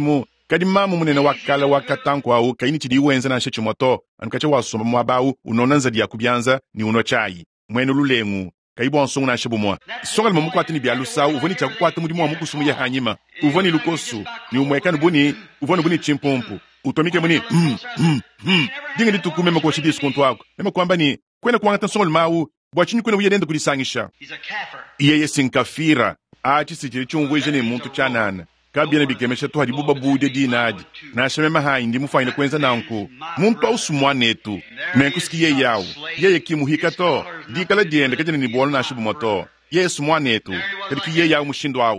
kadi mamu munene wakala wakatanko au kaini chidi uenza na shechi moto anukache wasomba mwabau unonanza dia kubyanza ni uno chai mwene lulengu kaibo onsongu na shebu mwa songa limamu kwa tini bialu sao uvoni chaku kwa temu dimu wa muku sumu ya hanyima uvoni lukosu ni umwekani buni uvoni buni chimpompu utomike muni hmm hmm hmm dinga di tuku mema kwa shidi skontu wako mema kwamba ni kwena kwa ngata songa limau bwachini kwena uyenenda kudisangisha iye sinkafira achi sichiri chungwe jene muntu chanana kabia bikemesha tu hadibuba bude dinadi na shemema hai ndi mufaina kwenza nanku muntu ausumwa netu menkusikiye yawo yeye kimuhika to dikala diende kajene ni bolo na shibu moto yeye sumwa netu kadi ye yawo mushindo awo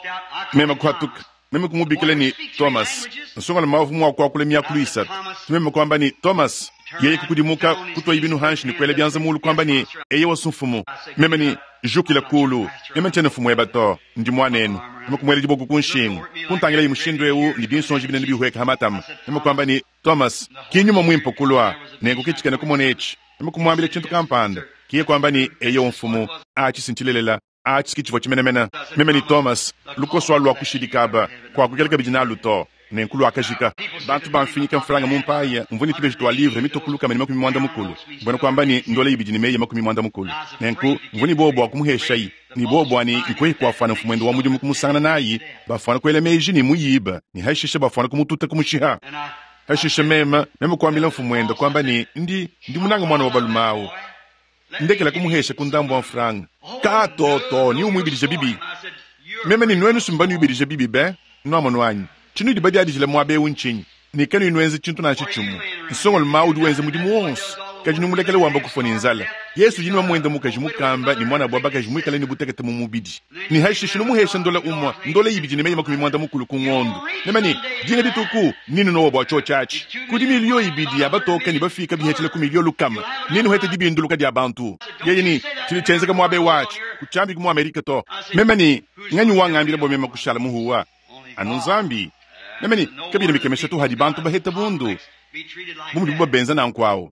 mema kwatuka mema kumubikele ni Thomas nsonga na mavu mwa kwa kule miakuluisa mema kwamba ni Thomas yeye kukudimuka kutwa ibinu hanshi ni kwele byanza mulu kwamba ni eye wasumfumu mema ni jukila kulu mema chene fumu ebato ndi mwanenu mema kumwele jiboku kunshingu kuntangila imushindo ewu ni binsonji bine nibihueka hamatam mema kwamba ni Thomas kinyuma mwimpo kulwa nengu kichikene kumonechi mema kumwambile chintu kampanda kiye kwamba ni eye wamfumu achi sinchilelela achi sikichivo chimenemena mema ni Thomas lukoso alwa kushidikaba kwa kukeleka bijina luto nenkulu akashika bantu banfinyika mfranga mumpaya mvuni kile jitwa livre mitokuluka menima kumimwanda mukulu bwana kwamba ni ndole ibijini meye makumimwanda mukulu nenku mvuni bobo akumuheshai ni bobo ani ikwe kwa fana fumwendo wa mudimu kumusangana nayi bafana kwele meji ni muyiba ni hashisha bafana kumututa kumushiha hashisha mema mema kwa mila fumwendo kwamba ni ndi ndi munanga mwana wa balumao ndekela kumuhesha kundambo mfranga ka toto ni umwibirije bibi mema ni nwenu sumbani ubirije bibi be no amonwanyi chinu dibadi adijile mwabe unchinyi ni kenu inwenze chintu na chichumu nsongol maudu wenze mudimu wonsu kajinu mulekele wamba kufoni nzala yesu jinu wa mwenda mukajimu kamba ni mwana bwaba kajimu ikale ni butekete mumubidi ni haishi shinu muhesha ndola umwa ndola ibiji ni meji makumi mwanda mukulu kungondu nemani jinga dituku ninu no wabwa cho chachi kudi milio ibidi ya batoka ni bafika bihechile kumilio lukama ninu hete dibi nduluka di abantu yeye ni chili chenze ka mwabe wachi kuchambi kumu Amerika to memani nganyu wangambile bo mema kushala muhuwa anunzambi nemeni kabira bikemesha tu hadi bantu baheta bundu bumudi buba benza na nkwao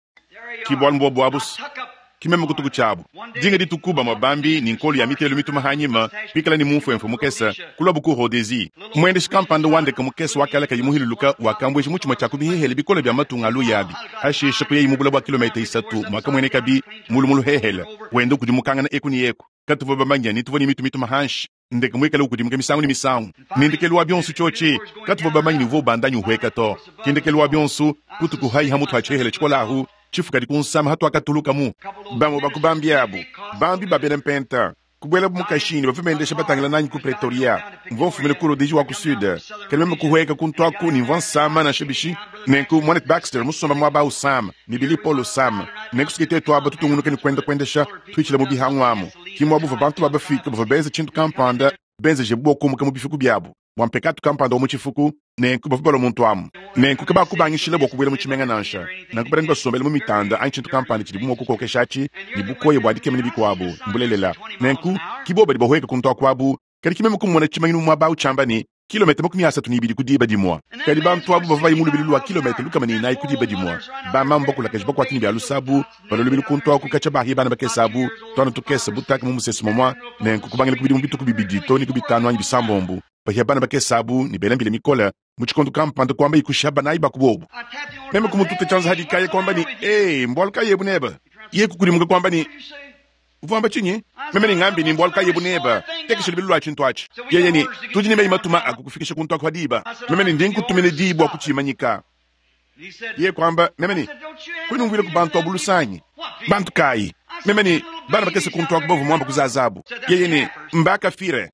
kibwal mbo bwabus kimema kutuku chabu jinga ditukuba mabambi ni nkoli ya mitelo mituma hanyima pikala ni mufu enfo mukesa kulobu ku hodezi mwende shikampando wande kamukesa wakala kayimuhilu luka wakambwe chimuchu machaku bihele bikola bya matunga lu yabi hashi shaku ye imubula bwa kilomita isatu mwaka mwene kabi mulu mulu hehele wende kudimukanga na ekuni yeku katuva bamanya ni tuvoni mitu mituma hanshi ndeke mwekala ukudimuka misangu ni misangu nindeke lwa byonsu chochi katuva bamanya ni vo bandanyu hweka to kindeke lwa byonsu kutuku hai hamutu hachehele chikolahu chifu kadi kunsama hatu akatuluka mu bamo bakubambi abu bambi babele mpenta kubwela mukashini bafumendesha batangila nanyi ku Pretoria mvofumile kuro diji wa ku sud keleme kuhweka kuntwaku ni mvansama na shebishi nenku Monet Baxter musomba mwaba usama ni Billy Paul usama nenku sikete to aba tutungunu ni kwenda kwendesha twichile mu bihangwamu kimwa buva bantu babafika buva beze chintu kampanda benze jebuo kumuka mu bifuku byabo wampekatu kampanda omu chifuku nenku bafubalo muntu amu nenku kaba kubangishile bo kubwela mu chimenga nansha nanku barani basombele mu mitanda anyi chintu kampanda chili bumo kuko keshachi ni bukoye bwadike mini bikwabo mbulelela nenku kiboba di bahweka kuntwa kwabu kadi kimeme kumona chimanginu mwaba uchambani kilometer makumi asatu ni ibili kudiba dimwa kadi bantu abu bava imulu bilu wa kilometer lukama ni nai kudiba dimwa ba mambo kula kajiba kwa tini bialu sabu balolu bilu kuntwa ku kacha bahi bana bake sabu tona tukesa butaka mumu sesu mwa nenku kubangile kubidi mbitu kubibidi toni kubitano anyi bisambombu bahi bana bake sabu ni belembile mikola muchikondu kampanda kwamba ikushaba na iba kubobu meme kumutute chanza hadi kaye kwamba ni eh mbwalka yebu neba ye kukurimuka kwamba ni uvamba chinyi meme ni ngambi ni mbwalka yebu neba tekishile bilu achintwachi yeye ni tujini mei matuma akukufikisha kuntwa kwa diba meme ni ndinku tumene dibu wa kuchimanyika ye kwamba meme ni kuni mwile kubantu wabulusanyi bantu kai meme ni bana bakese kuntwa kubovu mwamba kuzazabu yeye ni mbaka fire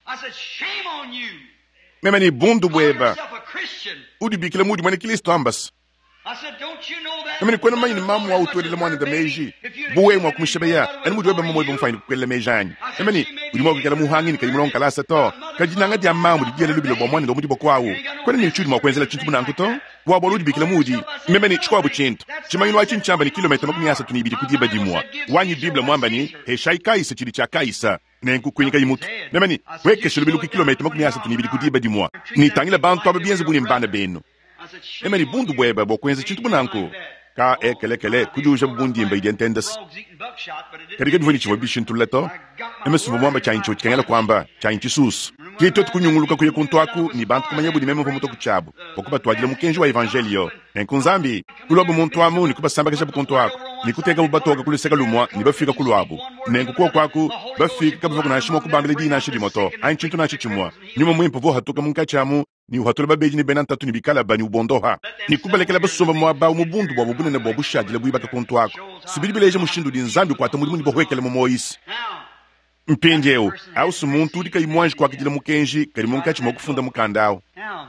meme ni bundu bweba udi bikile mudi mwene kilisto ambas meme ni kwena manyi ni mamu wa utuwelele mwane da meji buwe mwa kumishabeya eni mudi weba mamo ibo mfaini kukwele mejani meme ni udi mwa kukela muhangi ni kali mulonga lasa to kajina ngadi ya mamu di diele lubile bo mwane do mudi bokwawu kwena ni chudi mwa kwenzela chintu munangu to wabo ludi bikile mudi meme ni chikwa buchintu chimanginu wa chinchamba ni kilomita makumi asatu ni ibidi kudiba dimwa wanyi bibla mwamba ni heshai kaisa chidi cha kaisa nenku kwenyika yimutu nemani weke shilubilu ki kilomita makumi asatu ni ibidi kudiba dimwa ni tangila bantu aba bienze buni mbana benu nemani bundu bweba bo kwenze chintu munangu ka e kele kele kujuja bundi mba identendas kadi kadi voni chivo bishintu leto emesu mwamba cha incho chikengela kwamba cha inchisus kito tukunyunguluka kuye kuntwaku ni bantu kumanyabu ni memo vomuto kuchabu pokuba tuadile mukenji wa evangelio nenkunzambi kulobu muntwamu ni kuba samba keshabu kuntwaku ni kutega mubatoka kuliseka lumwa ni bafika kulwabu nenkukuwa kwaku bafika kabuva kuna shimo kubambile di na shidi moto ainchintu na chichimwa nyuma mwimpo vo hatuka munkachamu ni uhatula babeji ni benantatu ni bikala bani ubondoha ni kubalekela basomba mwaba umubundu bwa bubune ne bwa bushadile bwibaka kuntwaku sibilibileje mushindu di nzambi kwata muri mundi bohwekele mu Moise mpendeu au sumuntu dika imwanji kwa kidile mukenji kali munkachi mokufunda mukandao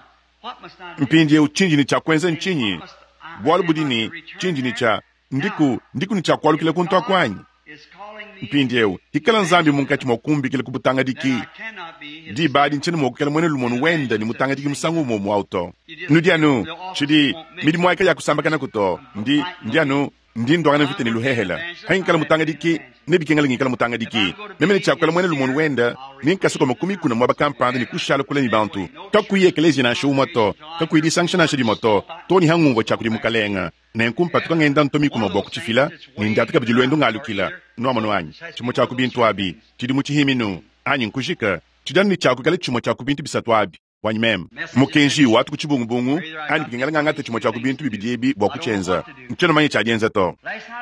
mpendeu chinji ni cha kwenza nchinyi bwalu budini chinji ni cha ndiku ndiku ni cha kwalu kile kuntwa kwanyi mpendeu hikala nzambi munkachi mokumbi kile kubutanga diki di badi nchene mokukele mwene lumonu wenda ni mutanga diki musangu mo mwauto nudianu chidi midi mwaika ya kusamba kana kuto ndi ndianu ndi ndwangana mfite ni luhehela hayinkala mutanga diki nebikengala ngikala mutanga diki nemene chakwala mwene lumonu wenda ninkasoko makumi kuna mwaba kampanda ni kushala kule ni bantu takuye kelezi na shuma to takuye di sanction shidi moto to ni hangungo chakuli mukalenga nenkumpa tukangenda ntomi kuma boku chifila ni ndatika bijilwendo ngalukila no mano anyi chimo chaku bintu abi chidi muchihiminu anyi nkushika chidani chaku kale chimo chaku bintu bisatu abi wanyimem mukenji watu kuchibungu ani bikengala ngangate chimo chaku bintu bibidiebi boku chenza nchono manyi chajenza to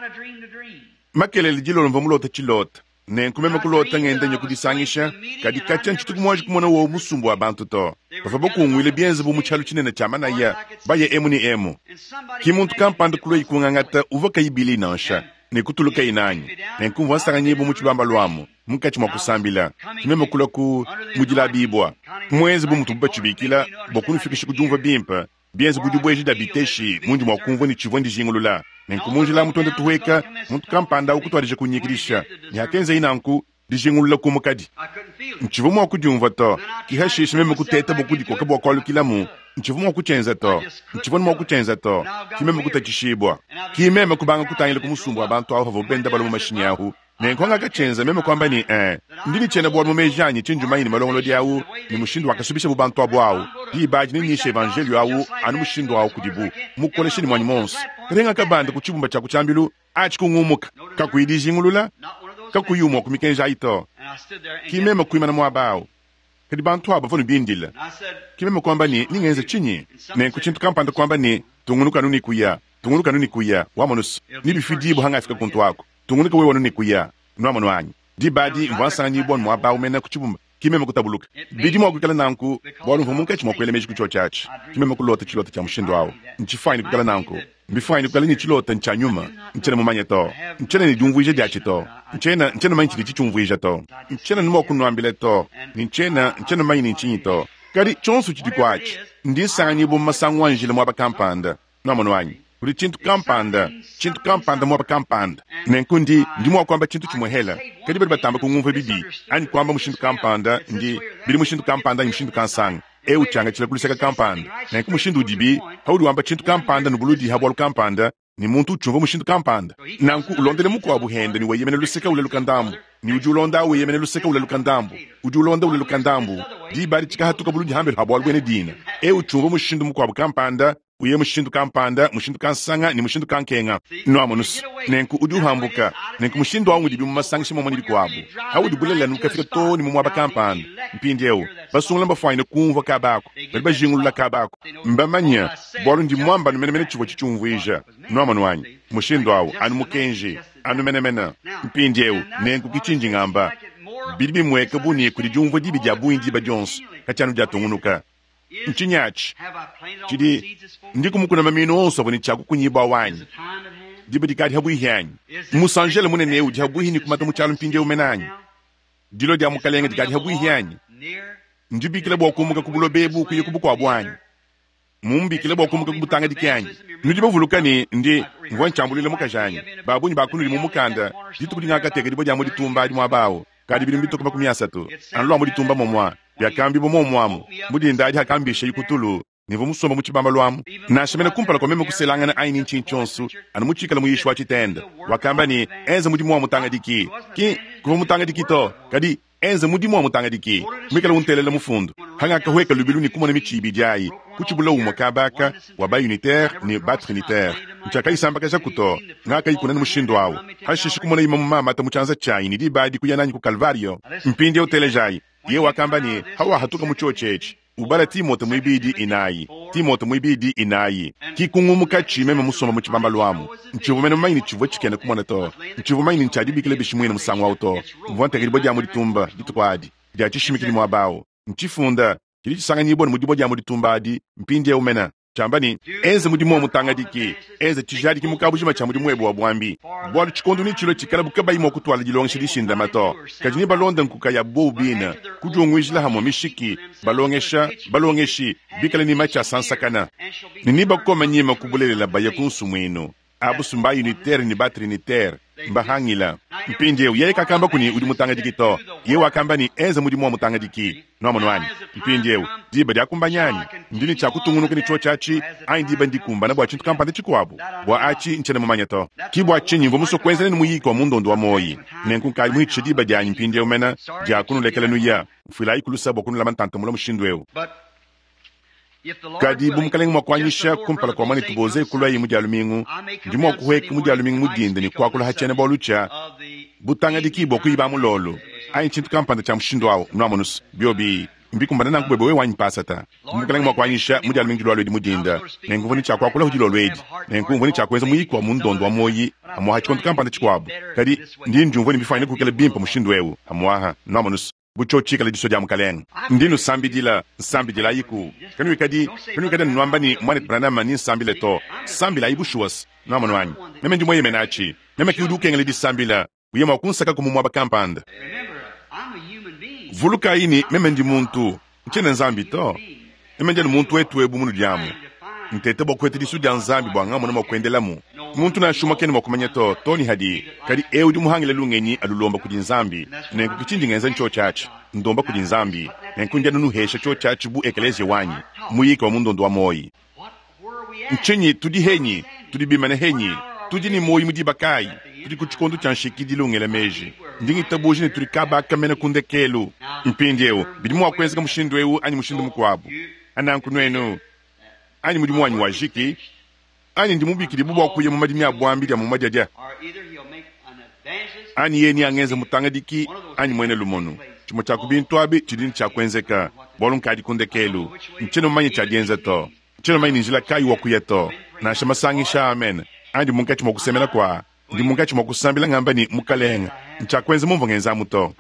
makele lijilo lomva mulota chilota nenkumeme kulota ngenda nyokudisangisha kadi kacha nchitu kumwaji kumona wo musumbu wa bantu to pafabo kungwile bienze bu muchalu chinene chamana ya baye emu ni emu kimuntu kampanda kulo ikungangata uvaka ibili nansha nekutuluka inanyi nenkumva nsanganye bu muchibamba lwamu munkachi mwakusambila kimeme kulo ku mujila bibwa mwezi bu mutu bachibikila bokunu fikishi kujumva bimpa bienze bujubweji da biteshi mundi mwakumva ni chivondi jingulula nenkumunji la mutonde tuweka muntu kampanda ukutwarije kunyikirisha ni hakenze inanku dijingulula kumukadi nchivumu wakujumva to kihashishi meme kuteta bokudi kwa kabwa kwalu kilamu nchivumu wakuchenza to nchivumu wakuchenza to kimeme kutachishibwa kimeme kubanga kutangile kumusumbu abantu aho havobenda balo mumashini yahu nenkwanga kachenza meme kwamba ni eh ndini chene bwa mumejanyi chinjumaini malongolo diawu ni mushindu wakasubisha bubantu abwawu di baji ni nishe evangelio awu anu mushindu awu kudibu mukoleshini mwanyimonsi renga kabanda kuchibumba cha kuchambilu achi kungumuka kakuyidijingulula kakuyumwa kumikenja ito kimeme kuimana mwabawu kadi bantu abo vonu bindila kimeme kwamba ni ningenze chinyi nenkuchintu kampanda kwamba ni tungunuka nuni kuya tungunuka nuni kuya wamonus nibifidibu hanga afika kuntu wako tungunuka wewe nuni kuya nwamano wanyi di badi mwansa ni bon mwabawu mena kuchibumba kimeme kutabuluka bidi mwa kukala nanku bolu mvumunka chimo kwele meji kucho chachi kimeme kulota chilota cha mshindo wao nchifaini kukala nanku mbifaini kukala ni chilota ncha nyuma nchene mumanye to nchene ni jumvuije diachi to nchena nchene manyi chili chichumvuije to nchene nimo kunwambile to nchena nchene manyi ni nchinyi to kari chonsu chidi kwachi ndi sanyi bu masangwanjile mwaba kampanda nwamano wanyi kuli chintu kampanda chintu kampanda mwaba kampanda nenkundi ndi mwa kwamba chintu chimwehela kadi bali batamba kungumva bibi ani kwamba mushintu kampanda ndi bili mushintu kampanda ni mushintu kansanga e uchanga chila kuliseka kampanda nenku mushintu dibi haudi wamba chintu kampanda nubuludi habwalu kampanda ni muntu uchumva mushintu kampanda nanku ulondele mukwa buhende ni weyemene luseka ule lukandambu ni ujulonda weyemene luseka ule lukandambu ujulonda ule lukandambu di bali chika hatuka buludi hambele habwalu bwene dina e uchumva mushintu mukwa bukampanda uye mushindu kampanda mushindu kansanga ni mushindu kankenga no amonus nenku uduhambuka nenku mushindu wangu dibi mumasanga shimo moni bikwabu hawudi bulela nuka fika to ni mumwa bakampanda mpindeo basungula mbafaine kumva kabako bali bajingulula kabako mbamanya bolu ndi mwamba numene mene chivo chichumvuija no amonu wanyi mushindu awu anu mukenji anu mene mene mpindeo nenku kichinji ngamba bidibi mweka buni kudi jumvu dibi jabu indi ba jons kachanu jatungunuka nchinyachi chidi ndiku mukuna mamino onso boni chaku kunyiba wanyi dibidi kadi habu ihyanyi musangele mune neu habu hini kumata muchalo mpinge umenanyi dilo dia mukalenga dikadi habu ihyanyi ndibi kile bwa kumuka kubulo bebu kuye kubuko abwanyi mumbi kile bwa kumuka kubutanga dikyanyi ndibo vulukani ndi ngwanchambulile mukajanyi babunyi bakunu limu mukanda ditubudi ngaka tege dibo dia mudi tumba di mwabawo kadi bidi mbito kuma kumyasatu anlo mudi tumba momwa yakambi bomo mwamu mudi ndaji hakambisha yikutulu nivo musoma muchibamba lwamu na shemene kumpala kwa meme kuselangana aini nchinchonsu anu muchikala muyishwa chitenda wakamba ni enze mudi mwa mutanga diki ki kuva mutanga diki to kadi enze mudi mwa mutanga diki mwikala untelele mufundu hanga kahweka lubilu ni kumona michibi jayi kuchibula umo kabaka wa ba unitaire ni ba trinitaire nchaka isamba kaza kuto ngaka ikuna mushindo wao hashishi kumona imamu mama tamuchanza chai ni dibadi kuyananyi ku Calvario mpindi utelejai ye wakambani hawa hatuka mucho chechi ubala Timote mwibidi inayi Timote mwibidi inayi kikungumuka chimeme musoma muchibamba lwamu nchivumene maini chivo chikene kumona to nchivumaini nchadibikile bishimwene musango auto mvonte kilibo jamu ditumba ditukwadi diachishimikili mwabao nchifunda kili chisanga nyiboni mudibo jamu ditumba adi mpindi ya umena chambani enze mudimo mutanga diki enze chijadi kimukabujima cha mudimu ebu wabwambi bwali chikondu ni chilo chikala bukaba imo kutwala jilong shirishinda mato kajini balonda nkuka ya bobina kujungwijila hamo mishiki balongesha balongeshi bikala ni macha sansakana niniba koma nyima kubulelela baya kunsumwino abu sumba unitaire ni ba trinitaire mbahangila mpindi yeu yeye kakamba kuni udi mutanga diki to ye wakamba ni enze mudimu wa mutanga diki no monwani mpindi yeu diba dia kumbanyani ndini cha kutungunuka ni chochachi ai diba ndikumba na bwa chintu kampande chikwabu bwa achi nchene mumanya to kibwa chinyi mvo muso kwenze ni muyiko wa mundondo wa moyi nenku kai muhiche diba dia mpindi yeu mena dia kunu lekele nuya mfila ikulusa bwa kunu lamantanta mula mushindu yeu kadi bumkalenga mwakwanyisha kumpala kwa mani tuboze kulwa yi mudi alumingu ndimo okuheki mudi alumingu mudinde ni kwa kula hachene bolucha butanga dikibo kuiba mulolo ai chintu kampanda cha mshindo wao mwamonus biobi mbikumbana nangu bebe we wanyi pasata bumkalenga mwakwanyisha mudi alumingu lwalo di mudinda nenguvuni cha kwa kula hujilo lweji nenguvuni cha kwenza muyiko wa mundondo wa moyi amuha chikontu kampanda chikwabu kadi ndi njumvuni bifanya kukele bimpa mshindo wewu amuaha mwamonus bucho chika le disodia mukalenga ndinu sambidila sambidila yiku kanu kadi kanu kadi nwamba ni mwane branama ni sambile to sambila ibushuwas no manwani neme ndi moye menachi neme ki uduke ngale di sambila uyema kunsaka ku mumwa bakampanda vuluka ini meme ndi muntu nchene nzambi to neme ndi muntu wetu ebu munu diamu ntete bokwete disudia nzambi bwanga mwana makwendelamu muntu na shuma kene makumanya to toni hadi kadi eudi muhangile lungenyi alulomba kudi nzambi nengu kichinji ngenza ncho chachi ndomba kudi nzambi nengu njanu nuhesha cho chachi bu ekeleze wanyi muyika wa mundondo wa moyi nchenyi tudi henyi tudi bimane henyi tudi ni moyi mudi bakai tudi kuchikondu chanshiki di lungele meji ndingi tabuji ni tudi kabaka mena kundekelu mpindi ewu bidimu wakwenzika mushindu ewu ani mushindu mkwabu ananku nwenu ani mudimu wanyi wajiki ani ndi mubikiri bubu akuye mu madimi abwambiri mu madyaja ani yeni angenze mutanga diki ani mwene lumono chimo cha kubintu abi chidini cha kwenzeka bolun kadi kundekelu ncheno manye cha genza to ncheno manye njila kai wakuye to na shama sangi sha amen ani munka chimo kusemela kwa ndi munka chimo kusambila ngamba ni mukalenga ncha kwenze mumvo ngenza muto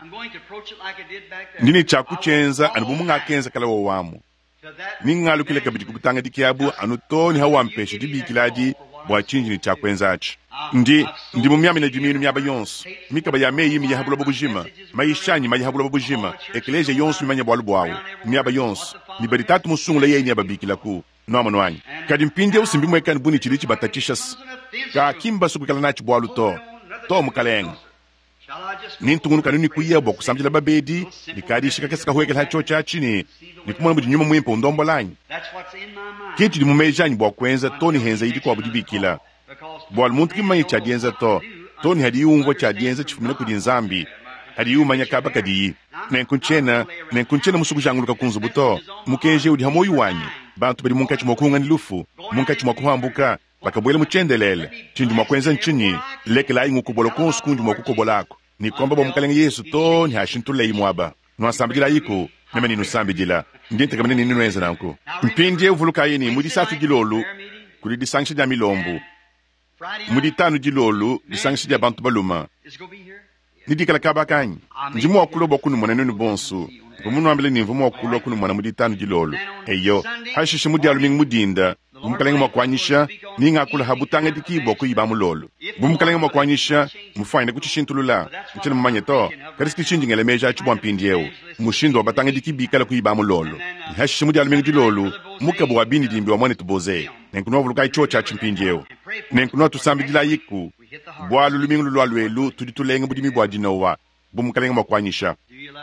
ndini cha kuchenza ani bumunga kenza kala wo wamu ningalu kile kabidi kubutanga dikiabu anutoni hawa mpeshi dibikilaji bwa chinji ni cha kwenzachi ndi ndi mumyami na jiminu myaba yonsu mikaba ya meyi mi yahabula babujima maishanyi ma yahabula babujima ekeleje yonsu mimanya bwalu bwawo myaba yonsu ni bari tatu musungula yeye ni ababikila ku no manwanyi kadi mpinde usimbi mwekani buni chilichi batachishas ka kimba sukukala nachi bwalu to to mukalenga nintungunu kanuni kuya boku samjila babedi nikadi shika kesika huwekela hacho chachini nikumona budi nyuma mwimpo ndombo lanyi kintu di mumejanyi bwa kwenza toni henza idi kwa budi bikila bwal muntu kimanyi cha dienza to toni hadi yungwa cha dienza chifumina kudi nzambi hadi yumanya kaba kadi nenkunchena nenkunchena musuku janguluka kunzubuto mukenje udi hamoyu wanyi bantu badi munkachi mwakuhunga nilufu munkachi mwakuhambuka bakabwele muchendelele chindu mwakwenza nchinyi leke lai ngukubolo konsu kundu mwakukobolako ni kwamba bo mukalenga Yesu to ni hashintule imwaba nwasambijila yiko neme ni nusambijila ndinte kamene ni nwenza nanko mpindi uvuluka yini mudi safi gilolu kuli disangshi dia milombu mudi tanu gilolu disangshi dia bantu baluma nidikala kabakanyi njimu wakulo bokunu mwana nenu bonsu Vumunu ambele ni mvumo wakulo kunu mwana mudi tanu gilolu eyo hashishi mudi alumingu mudinda bumukalenga mwakwanyisha ninga kula habutanga dikibo kuiba mulolo bumukalenga mwakwanyisha mufanya kuchishintulula mchene mumanye to kariski chinji ngele meja chubwa mpindi yeu mushindo wabatanga dikibikala kuiba mulolo hashishi mudi alumingu gilolu mukabu wabini dimbi wa mwane tuboze nenkuno vulukai chocha chimpindi yeu nenkuno tusambi dila yiku bwalu lumingu lulu alwelu tuditulenga budimi bwa dinowa bumukalenga mwakwanyisha.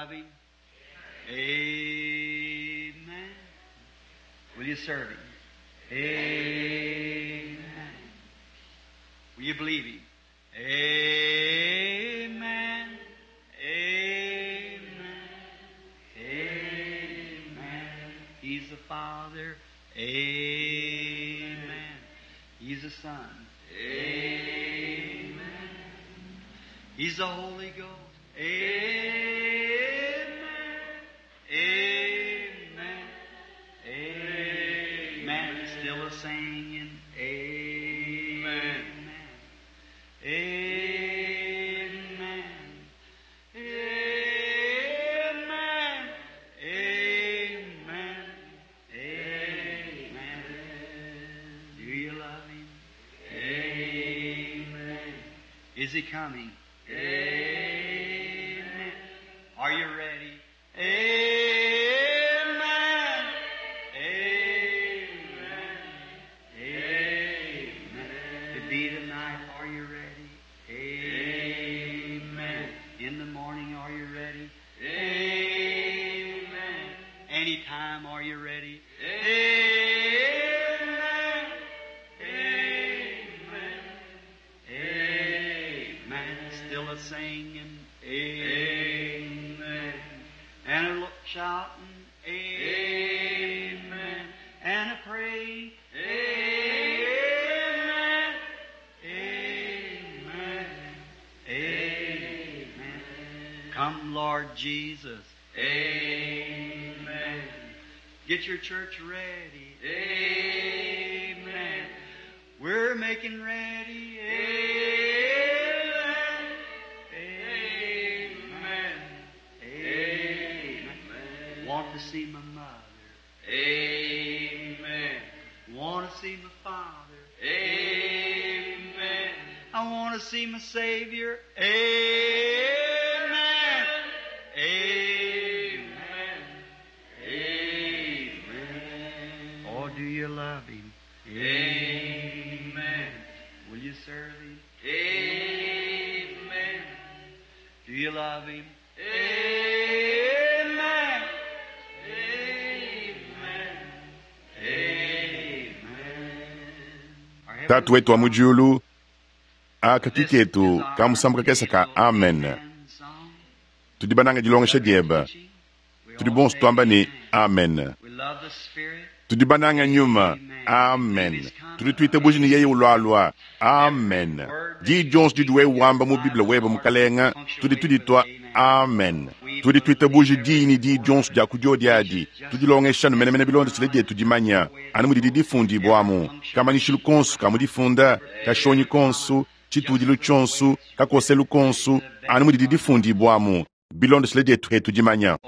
Amen. Will you serve him? Amen. Will you believe him? Amen. Amen. Amen. He's the Father. Amen. He's the Son. Amen. He's the Holy Ghost. Amen. Amen. Amen. Still a singing. Amen. Amen. Amen. Amen. Amen. Do you love Him? Amen. Is He coming? Amen. Are you ready? Amen. Amen. Amen. To be tonight, are you ready? Amen. In the morning, are you ready? Amen. Anytime, are you ready? Amen. Amen. Amen. Still a singing. Amen. And a look shouting. Amen. And a praying. Amen. Amen. Amen. Come, Lord Jesus. Amen. Get your church ready. Amen. We're making ready. Amen. Amen. Amen. Want to see my mother. Amen. Want to see my father. Amen. I want to see my Savior. Amen. Amen. Amen. Oh, do you love Him? Amen. Will you serve Him? Amen. Do you love Him? Amen. Amen. Amen. Tatu wetu wa mujulu akakiketu kamusambka kesaka amen. Tudi bananga jilonga shedieba. Tudi bonsu tuamba ni amen. Tudi bananga nyuma amen. Tudi tuite buji ni yeye ulwalwa amen. Di Jones di duwe wamba mu Biblia weba mukalenga. Tudi tudi toa amen. Tudi tuite buji di ni di Jones ja kujodi adi. Tudi longa shanu mene mene bilonde silede tudi manya. Anu di di fundi boamu. Kama ni shilu konsu kamu di funda. Kashoni konsu. Chitudi lu chonsu. Kakose lu konsu. Anu di di fundi boamu. Bilonde silede tuhe tudi manya.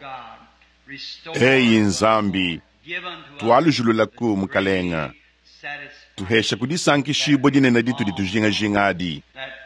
Hey Nzambi. Tualu julu laku mukalenga. Tuhesha kudisanki shibo dine na ditu ditu jinga jingadi.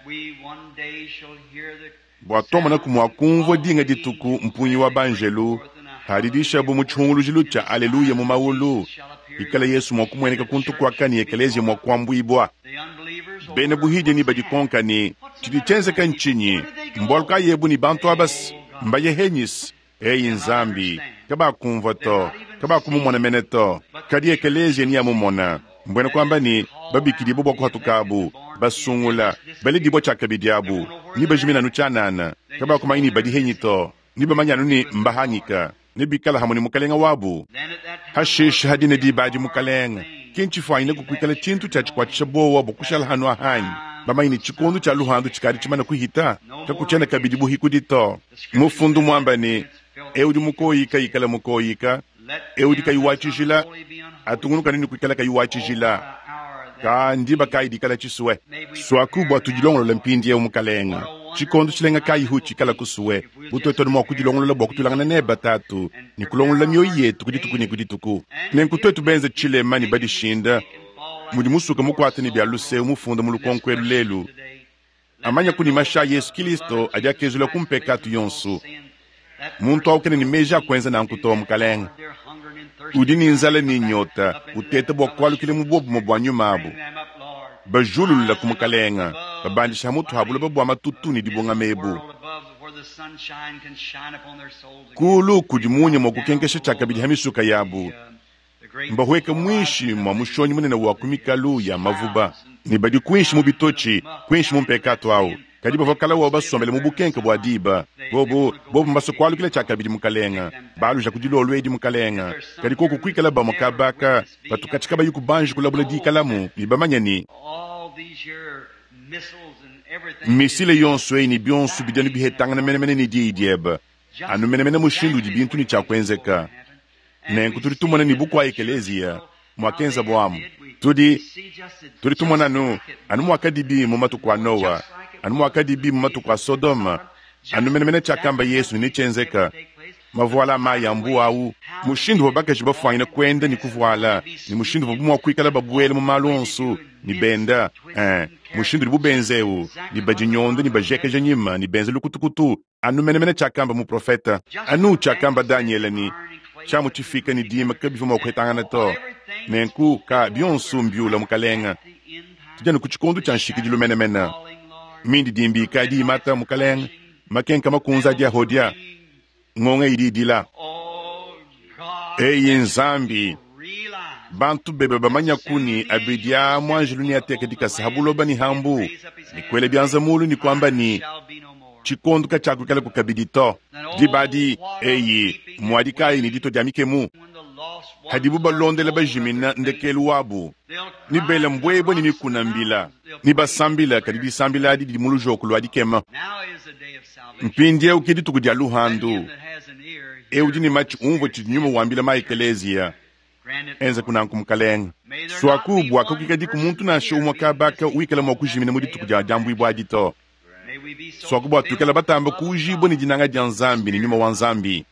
Bwatoma na kumwa kumvo dinga dituku mpunyi wa banjelu. Haridisha bu muchungulu jilucha aleluya mu maulu. Ikala Yesu mwa kumweneka kuntu kwa kani ekelezi mwa kwambu ibwa. Bene buhije ni bajikonka ni chidichenze kanchinyi. Mbolka yebu ni bantu abas mbaye henyis. Hey Nzambi. Kaba kumvoto. Kaba kumumona meneto. Kadi ekelezi ni ya mumona. Mbwene kwamba ni babiki bobo kwa tukabu basungula bali dibo chaka bidiabu ni bajimina nuchanana kaba kuma ini badi henyito ni bamanya ni mbahanyika ni bikala hamuni mukalenga wabu hashish hadine di baji mukalenga kinchi faine kukwikala chintu chachi kwa chabo wabu kushala hanu ahanyi bama ini chikondu cha luhandu chikari chimana kuhita kakuchana kabidibu hikudito mufundu mwamba ni eudi mukoyika ikala mukoyika eudi kayuwachishila atungunu kanini kuikala kayuwachishila ka ndiba kai dikala chiswe swaku bwa tujilongolo lempindi ya umukalenga chikondo chilenga kai huchi kala kuswe utoto mo kujilongolo lo boku tulanga ne batatu ni kulongolo myo yetu kudituku ni kudituku nenkutoto benze chile mani badi shinda mudi musuka mukwata ni bya luse umufunda mulukonkwe lelu amanya kuni masha Yesu Kristo aja kezula kumpekatu yonsu muntu aukene ni meja kwenza na nkuto mukalenga udini nzale ni nyota utete bwa kwalu kile mubobu mubwanyu mabu bajulu la kumukalenga babandisha mutu habula babwa matutuni dibonga mebu kulu kujimunye mokukenkesha chaka bidihamishuka yabu mbahweka mwishi mwa mushonyi munene wa kumikalu ya mavuba ni badi kuishi mubitochi kuishi mumpekato au kadi bo kala wo ba somele mu bukenke bo adiba bobo bobo mbaso kwalu kile chaka bidi mukalenga balu jakudilo lwedi mukalenga kadi koko kwikala ba mukabaka batukachika ba yukubanji kulabula di kalamu libamanyani misile yonso ni bionsu bidani bihetanga na menemene ni di dieba anu menemene mushindu di bintu ni chakwenzeka nenku tulitumana ni buku wa ekelezia mwakenza bwamu tudi tulitumana nu anu mwakadibi mu matu kwa Noa anu mwakadibi mu matu kwa Sodoma anu menemene chakamba Yesu ni chenzeka mavuala maya mbu au mushindu babaka jibafanya kwenda ni kuvuala ni mushindu babumwa kwikala babuele mu malonso ni benda eh mushindu bubenzeu ni bajinyondo ni bajeka janyima ni benze lukutukutu anu menemene chakamba mu profeta anu chakamba Daniel ni chamu chifika ni dima kabifu mwa kwetangana to nenku ka bionsu mbiula mukalenga tijanu kuchikondu chanshiki jilu menemena mindi dimbi ka di mata mukalenga makenka makunza dia hodia ngonga idi dila eye nzambi bantu bebe bamanya kuni abidia mwanjiluni ateke dika sahabulo bani hambu ni kwele bianza mulu ni kwamba ni chikondu ka chaku kala kukabidito dibadi eye mwadika ni dito jamike mu hadibu balonde leba jimina ndekelu wabu ni bele mbwebo ni mikuna mbila ni basambila kadidi sambila adi di mulu jokulu adi kema mpindie ukidi tukudia luhandu e ujini machi unvo chinyumu wambila ma ekelezia enza kuna nkumukalenga swaku bwaka kikadi kumuntu na show mwakabaka uikala mwakujimina mudi tukudia jambu ibu adito swaku bwa tukala batamba kujibo ni jinanga janzambi ni nyuma wanzambi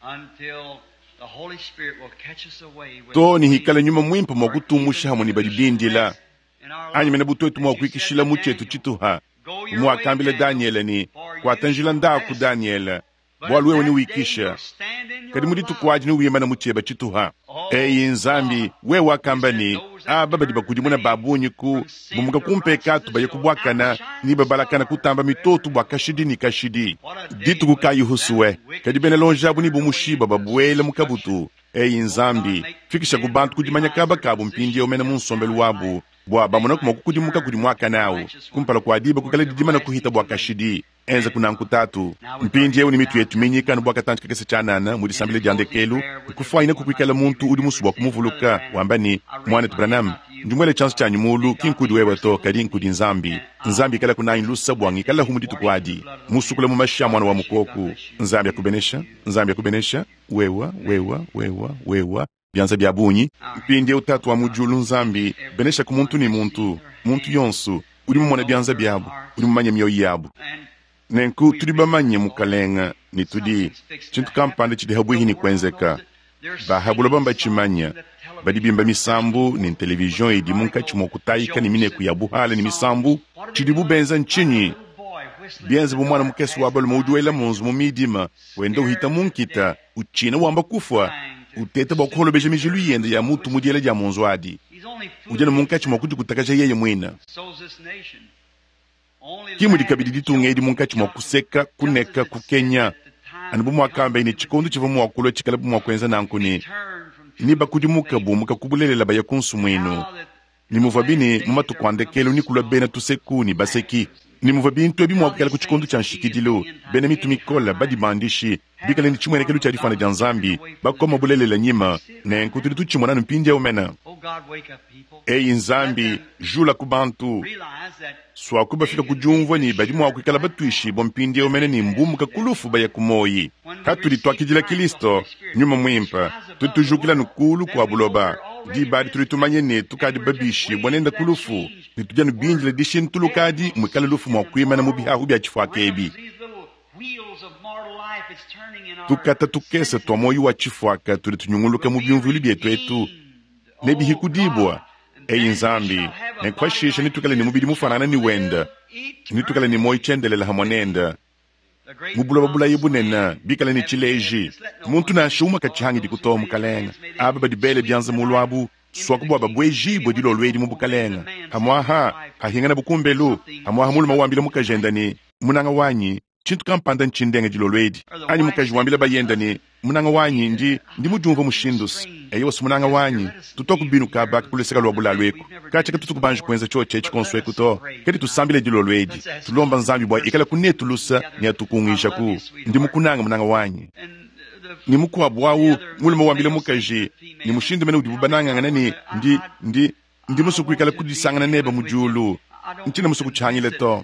to ni hikala nyuma mwimpa mwakutumusha hamu ni badibindila anyi mena buto etu mwakuikishila muchetu chituha mwakambila Daniel ni kwa tanjila ndaku Daniel bwaluwe ni wikisha kadi muditu kwaji ni uyema na mucheba chituha eyi nzambi we wakamba ni ababa di bakudimuna babunyi ku bumuka kumpeka tubaye kubwakana ni babalakana kutamba mitotu bwakashidi ni kashidi ditu kukayi husuwe kadi bene lonjabu ni bumushiba babuele mukabutu eyi nzambi fikisha kubantu kudimanya kaba kabu mpindi omena munsombelu wabu bwa bamuna kuma kukudimuka kudimwaka nawo kumpala kwa diba kukala didima na kuhita bwakashidi enza kuna nkutatu mpindi yewu ni mitu yetu minyika na bwaka tanchika kese chanana mudisambile jandekelu kufuaina kukwikala muntu udi musuwa kumuvuluka wamba ni mwane tubranam njumwele chansu chanyu mulu kinkudi wewe to kadi nkudi nzambi nzambi kala kuna inlusa bwangi kala humuditu kwadi musukula mumasha mwana wa mukoku nzambi ya kubenesha nzambi ya kubenesha wewa wewa wewa wewa byanza bya bunyi mpindi utatu wa mujulu nzambi benesha ku muntu ni muntu muntu yonsu uri mumona byanza byabo uri mumanya myoyo yabo nenku turi bamanye mukalenga ni tudi chintu kampande chidehabu hini kwenzeka bahabulo bamba chimanya badibimba misambu ni television idi munka chimokutaika ni mine kuyabuhala ni misambu chidibu benza nchinyi bienze bumwana mukesi wabalo mauduela munzu mumidima wenda uhita munkita uchina wamba kufwa utete bakolo beje mijilu yende ya mutu mudiela ja munzu adi ujana munka chimokuti kutakaja yeye mwina kimu dikabidi ditunga idi munka chimokuseka kuneka kukenya anibu mwakamba ini chikondo chiva mwakulo chikala mwakuenza nankuni ni bakudi mukabu mukakubulelela baya kunsu mwinu ni muvabini mumatu kwandekelo ni kula bena tuseku ni baseki ni muvabintu ebi mwakala kuchikondo chanshikidilo bena mitu mikola badi mandishi bikala ni chimwene kelu charifana janzambi bakoma bulelela nyima ne nkutuli tuchimwana mpindia umena eyi nzambi jula kubantu swakuba fika kujumva ni badi mwakukala batuishi bompindia umena ni mbumuka kulufu baya kumoyi katuli twakijila Kristo nyuma mwimpa tutujukila nukulu kwa buloba di badi tulitumanye ne tukadi babishi bonenda kulufu nitujanu binjile dishin tulukadi mwikala lufu mwakwima na mubihahu bya chifwakebi tukata tukesa twa moyo wa chifwaka tuli tunyunguluka mu byumvuli byetu etu nebihikudibwa eyi nzambi nekwashisha nitukala ni mubidi mufanana ni wenda nitukala ni moyo chendelela hamonenda mubula babula yibunena bikala ni chileji muntu na shuma kachihangi dikutoa mukalenga aba badibele byanza mulwabu swakubwa babwejibo dilo lwedi mubukalenga hamwaha hahingana bukumbelu hamwaha muluma wambila mukajendani munanga wanyi chintu kampanda nchindenge jilolwedi anyi mukajiwambila bayenda ni munanga wanyi ndi ndi mujumva mushindus eyo wasi munanga wanyi tutoku binu kaba kuleseka lwa bulalweku kacha katutu kubanji kwenza choche chikonsweku to kedi tusambile jilolwedi tulomba nzambi bwa ikala kunetulusa ni atukungisha ku ndi mukunanga munanga wanyi ni mukuwa bwawu mulimo wambile mukaji ni mushindu mene udibubananga nganani ndi ndi ndi musuku ikala kudisangana neba mujulu nchina musuku chanyile to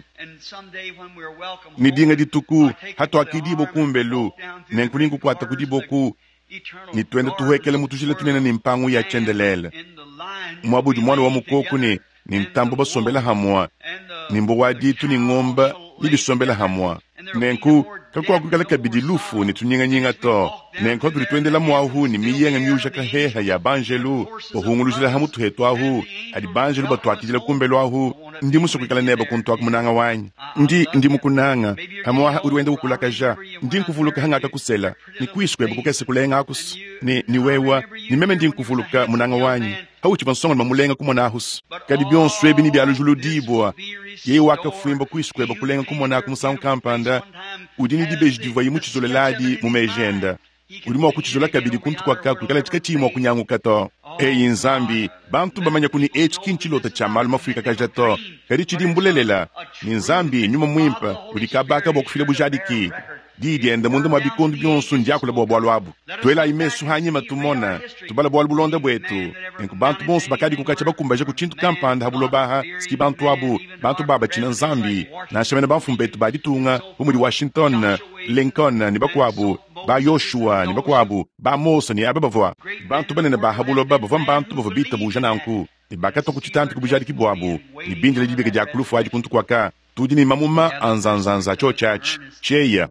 ni dinga dituku hatu akidibo kumbelu nenkulingu kwata kudiboku ni twende tuwekele mutushile tunena ni mpangu ya chendelele mwabudu mwana wa mukoku ni ni mtambo basombela hamwa ni mbo waditu ni ngomba ni bisombela hamwa nenku kakwa kukala kabidi lufu ni tunyinga nyinga to nenko tuli twendela mwahu ni miyenga miusha kaheha ya banjelu ohunguluzila hamu tuhetu ahu adi banjelu batuakijila kumbelu ahu ndi musu kukala neba kuntuak munanga wanyi ndi ndi mukunanga hamwa uwenda ukulaka ja ndi nkuvuluka hangaka kusela ni kuiskweba kukese kulenga akus ni ni wewa ni meme ndi nkuvuluka munanga wanyi hauchi bansonga mamulenga kumona ahus kadi bion swebi ni bialu julu dibwa ye waka fuimba kuiskweba kulenga kumona kumusangu kampanda udini dibeji divayi muchizoleladi mumejenda ulimo kuchizola kabidi kuntu kwa kaku kala chikachimo kunyangu kato eyi nzambi bantu bamanya kuni echi kinchilota cha malu mafuika kajato kadi chidimbulelela ni nzambi nyuma mwimpa ulikabaka bokufile bujadiki didi enda mundu mabikondu byonsu ndiakula bwa lwabu twela imesu hanyima tumona tubala bwa bulonda bwetu enku bantu bonsu bakadi kukacha bakumbaje ku chintu kampanda habulo baha ski bantu abu bantu baba china nzambi na shamena bafumbetu baditunga umuri Washington Lincoln ni bakwabu ba Yoshua ni bakwabu ba Mose ni ababavwa bantu banene ba habulo baba van bantu bava bita buja nanku ni bakata ku chitampi ku bujadi kibwabu ni bindele dibeke ja kulufu aji kuntu kwaka tudini mamuma anzanzanza cho church cheya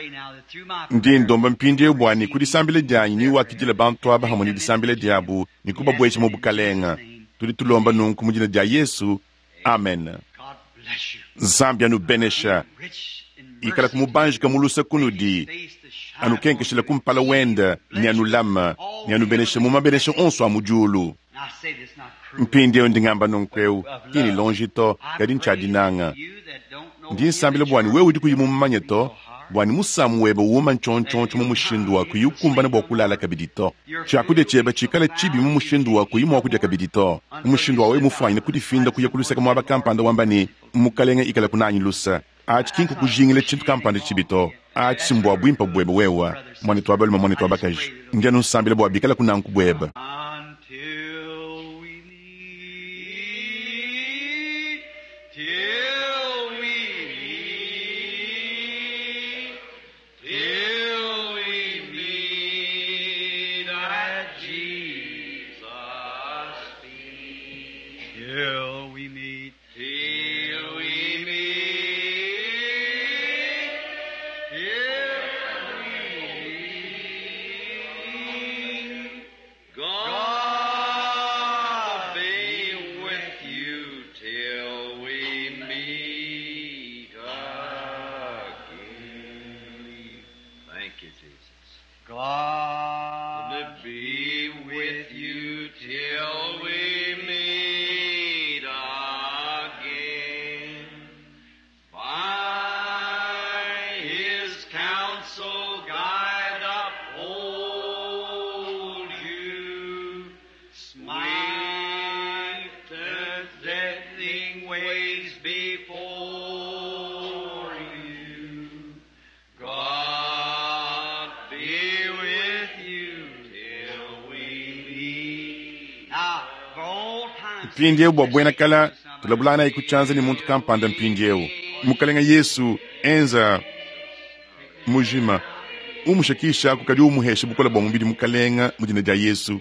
ndi ndomba mpinde bwani kudisambile dyanyi ni wakijile bantu aba hamoni disambile diabu ni kuba bweche mu bukalenga tuli tulomba nunku mujina dia Yesu amen Zambia nu benesha ikala kumubanji kamulusa kunudi anu kenkeshela kumpala wenda ni anu lama ni anu benesha muma benesha onso amujulu mpinde ondingamba nonkweu kini longito kadi nchadinanga ndi nsambile bwani wewe di kuyimumanya to bwani musamu weba wuma nchonchoncho mu mushindu wa kuyukumba na bokulala kabidito chakude cheba chikala chibi mu mushindu wa kuyimo kujya kabidito mushindu wa we mufanya kudifinda kuya kuluseka mu abakampanda wambani mukalenga ikala kunanyi lusa achi kinku kujingile chintu kampanda chibito achi simbwa bwimpa bweba wewa mwani twabelu mamoni twabakaji ndianu nsambile bwa bikala kunanku bweba mpindeu bwa bwena kala tulabulana ikuchanza ni muntu kampanda mpindeu mukalenga Yesu enza mujima umushakisha kukadi umuheshe bukola bwa mubidi mukalenga mujina ja Yesu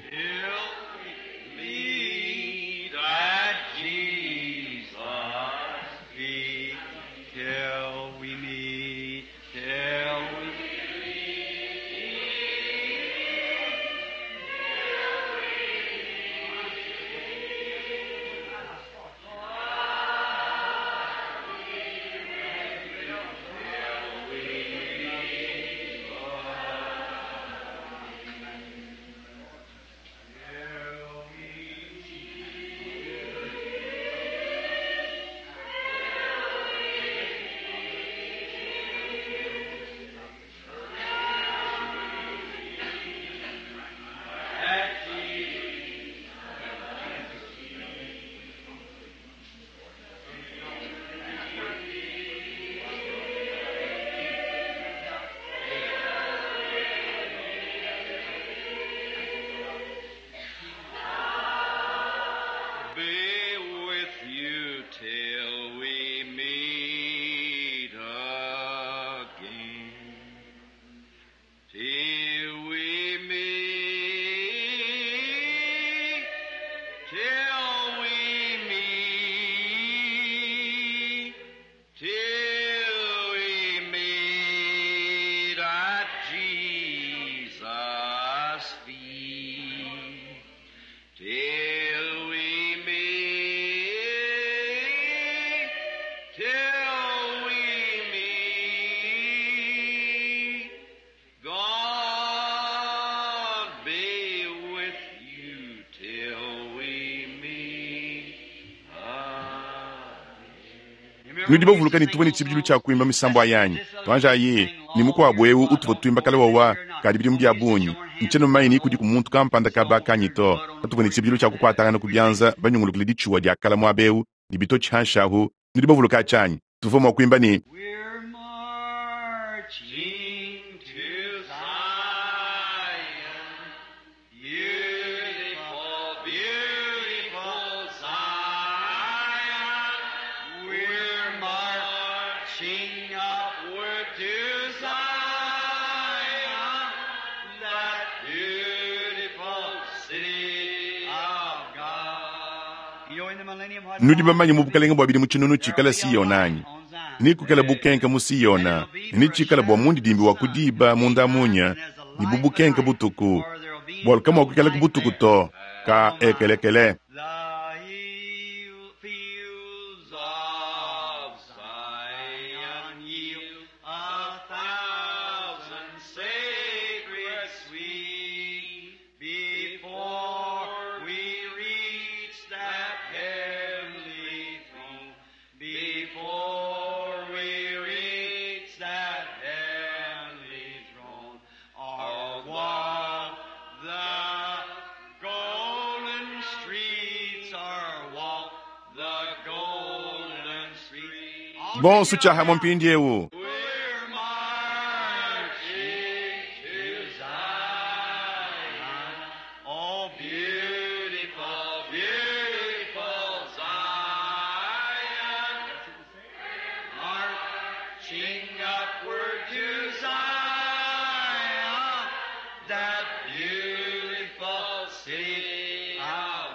nudiba vuluka ni tuva ni tibidilu cha kuimba misambo ayanyi twanja ye ni muko abweu utuva tuimba kala wawa kadibidi mdi abunyi ncheno maini kudi kumuntu kampanda kaba kanyito tuva ni tibidilu cha kukwatanga na kubyanza banyungulukile di chuwa di akala mwabeu dibito chanshahu nudiba vuluka chanyi tuva mwa kuimba ni We're marching to Zion, beautiful, beautiful Zion. We're marching upward to Zion, that beautiful city of God. You know, in the millennium, what nudiba manyi mubukalenga bwabidi muchinunu chikala siyonanyi ni kukala bukenka musiyona ni chikala bwa mundi dimbi wa kudiba munda munya ni bubukenka butuku bol kama kukala butuku to ka ekelekele the fields of Zion yield a thousand sacred sweet before we reach that heavenly throne. Before we reach that heavenly throne, or walk the golden streets, or walk the golden streets. bon sucha hamon pindiewu We're marching to Zion. Oh, beautiful, beautiful Zion. Marching upward to Zion, that beautiful city of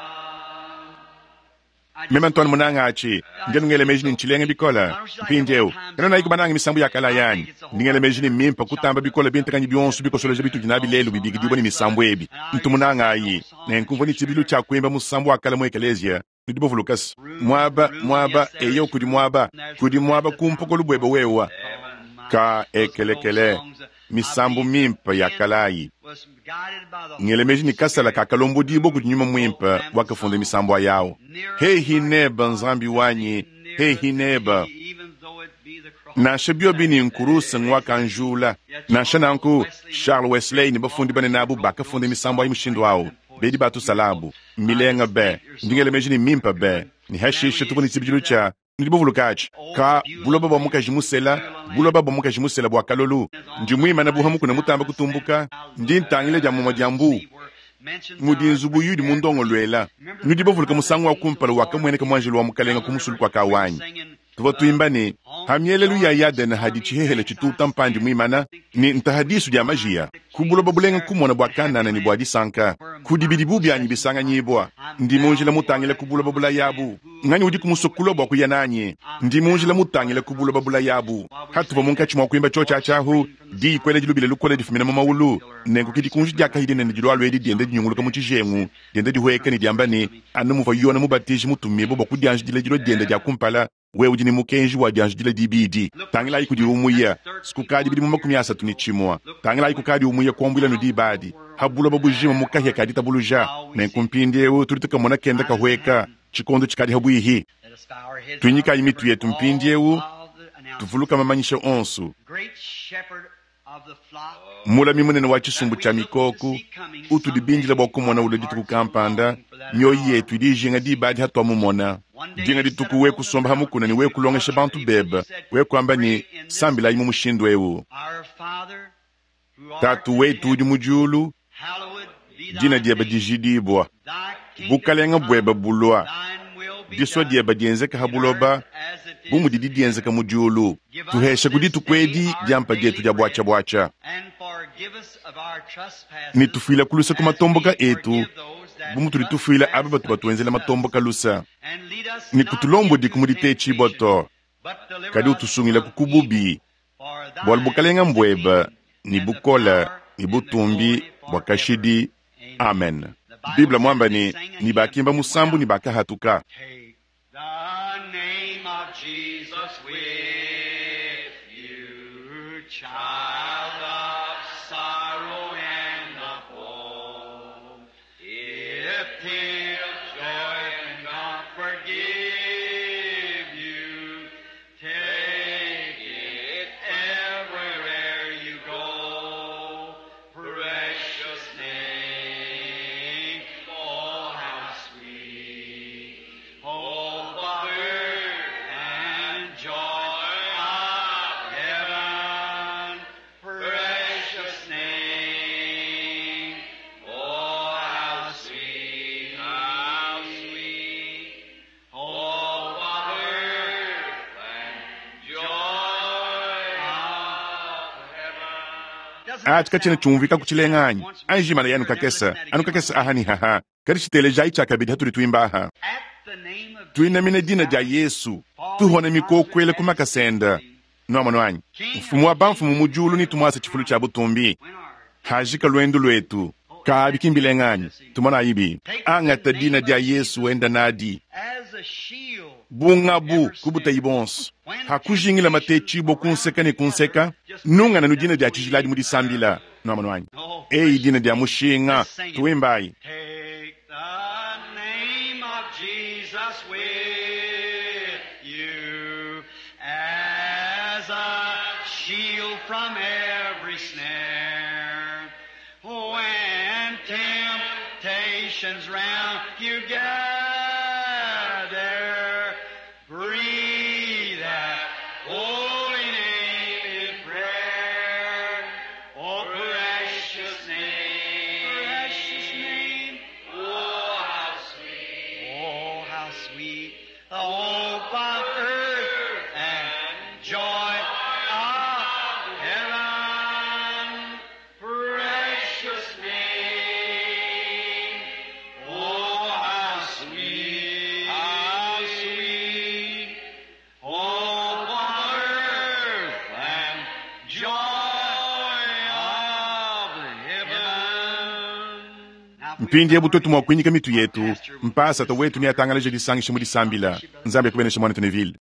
God. mema ntoni munanga achi ngenu ngele mejini nchilenga bikola mpindiewu kana na ikubananga misambu yakala yanyi ndingele mejini mimpa kutamba bikola bintakanyi byonsu bikosoleje bitu jinabi lelu bibigidibwa ni misambu ebi ntumunanga ayi nenkumva ni chibilu cha kuimba musambu akala mu ekelezia nudiba vulukas mwaba mwaba eyo kudi mwaba kudi mwaba kumpoko lubwebe wewa ka ekelekele misambu mimpa yakalayi ngele mejini kasala kakalombo dibo kudi nyuma mwimpa wakafunde misambu ayawo hey hineba nzambi wanyi hey hineba nashe bio bini nkurusa nwaka njula nashe nanku Charles Wesley ni bafundi bane nabu bakafunde misambu ayi mshindo wawo bedi batu salabu milenga be ndingele mejini mimpa be ni hashisha tupo ni tibidilu cha ndibovulukachi ka buloba bwa muka jimusela buloba bwa muka jimusela bwa kalolu ndimwima na buhamu kuna mutamba kutumbuka ndi ntangile ja muma jambu mudi nzubu yudi mundongo lwela ndibovuluka musangu wa kumpala wakamwene kamwanjelo wa mukalenga kumusulu kwa kawanyi tuva tuimbani hamyelelu ya yada na hadi chihehele chituta mpandi mwimana ni ntahadisu dia majia kubuloba bulenga kumona bwa kanana ni bwa disanka kudibidibu byanyi bisanga nyibwa ndi munjila mutangile kubuloba bula yabu ngani udi kumusokulo bwa kuyananye ndi munjila mutangile kubuloba bula yabu hatuva munkachi mwa kuimba chocha chahu di kwele dilubile lukole difumina mama ulu nengo kidi kunji diaka hidi nene jilwa lwedi diende dinyunguluka muchijemu diende dihueke ni diambani anu muva yona mubatiji mutumibo bwa kudianji dile jilo diende dia kumpala wewe ujini mukenji wa dianji dile dibidi tangila iku di umuya sikukadi bidi mumakumi asatu ni chimwa tangila iku kadi umuya kuambwila nudibadi habula babujima mukahia kadita buluja nenkumpindiewu tulituka mona kenda kahueka chikondo chikadi habuihi tuinyika imitu yetu mpindiewu tuvuluka mamanyisha onsu mula mimunene wa chisumbu cha mikoku utu dibinjila bwa kumona ule dituku kampanda myoyi yetu idijinga dibadi hatu amumona dinga dituku we kusomba hamukuna ni we kulongesha bantu beba we kuamba ni sambila imu mushindu ewu tatu wetu udi mujulu dina dieba dijidibwa bukalenga bweba bulwa diswa dieba dienzeka habuloba bumu didi dienzeka mujulu tuhesha kuditu kwedi diampa dietu dia bwacha bwacha ni tufila kulusa kumatomboka etu bumu tulitufila aba batu batuenzela matomboka lusa ni kutulombo di kumudite chiboto kadi utusungila kukububi bwal bukalenga mbweba ni bukola ni butumbi bwakashidi amen Biblia mwamba ni ni bakimba musambu ni bakahatuka child of sorrow and of woe, if tears, joy, and comfort give you, ati kachene chumvi kakuchileng'anyi anjimana yanu kakesa anu kakesa ahani haha karishitele jai chakabidi haturi tuimbaha tuinamine dina ja Yesu tuhone mikokwele kumakasenda nomano anyi mfumu wa bamfumu mujulu ni tumwasa chifulu cha butumbi hajika lwendo lwetu kabi kimbileng'anyi tumona ibi angata dina ja Yesu wenda nadi bungabu kubuta ibonso hakujingila matechibo kunseka ni kunseka nunga na nudina dia chijiladi mudi sambila no manwanyi ei dina dia mushinga tuimbai Take the name of Jesus with you as a shield from every snare. When temptations round you gather, breathe that holy name in prayer. Oh, precious name, precious name. Oh, how sweet, oh, how sweet the hope of earth and joy of heaven. Precious name, oh, how sweet, how sweet hope of earth and joy of heaven. mpindi ebu twetu mwakuinyika mitu yetu mpasa to wetu ni atangaleje lisangi shimudi sambila nzambe kubene shimwane teneville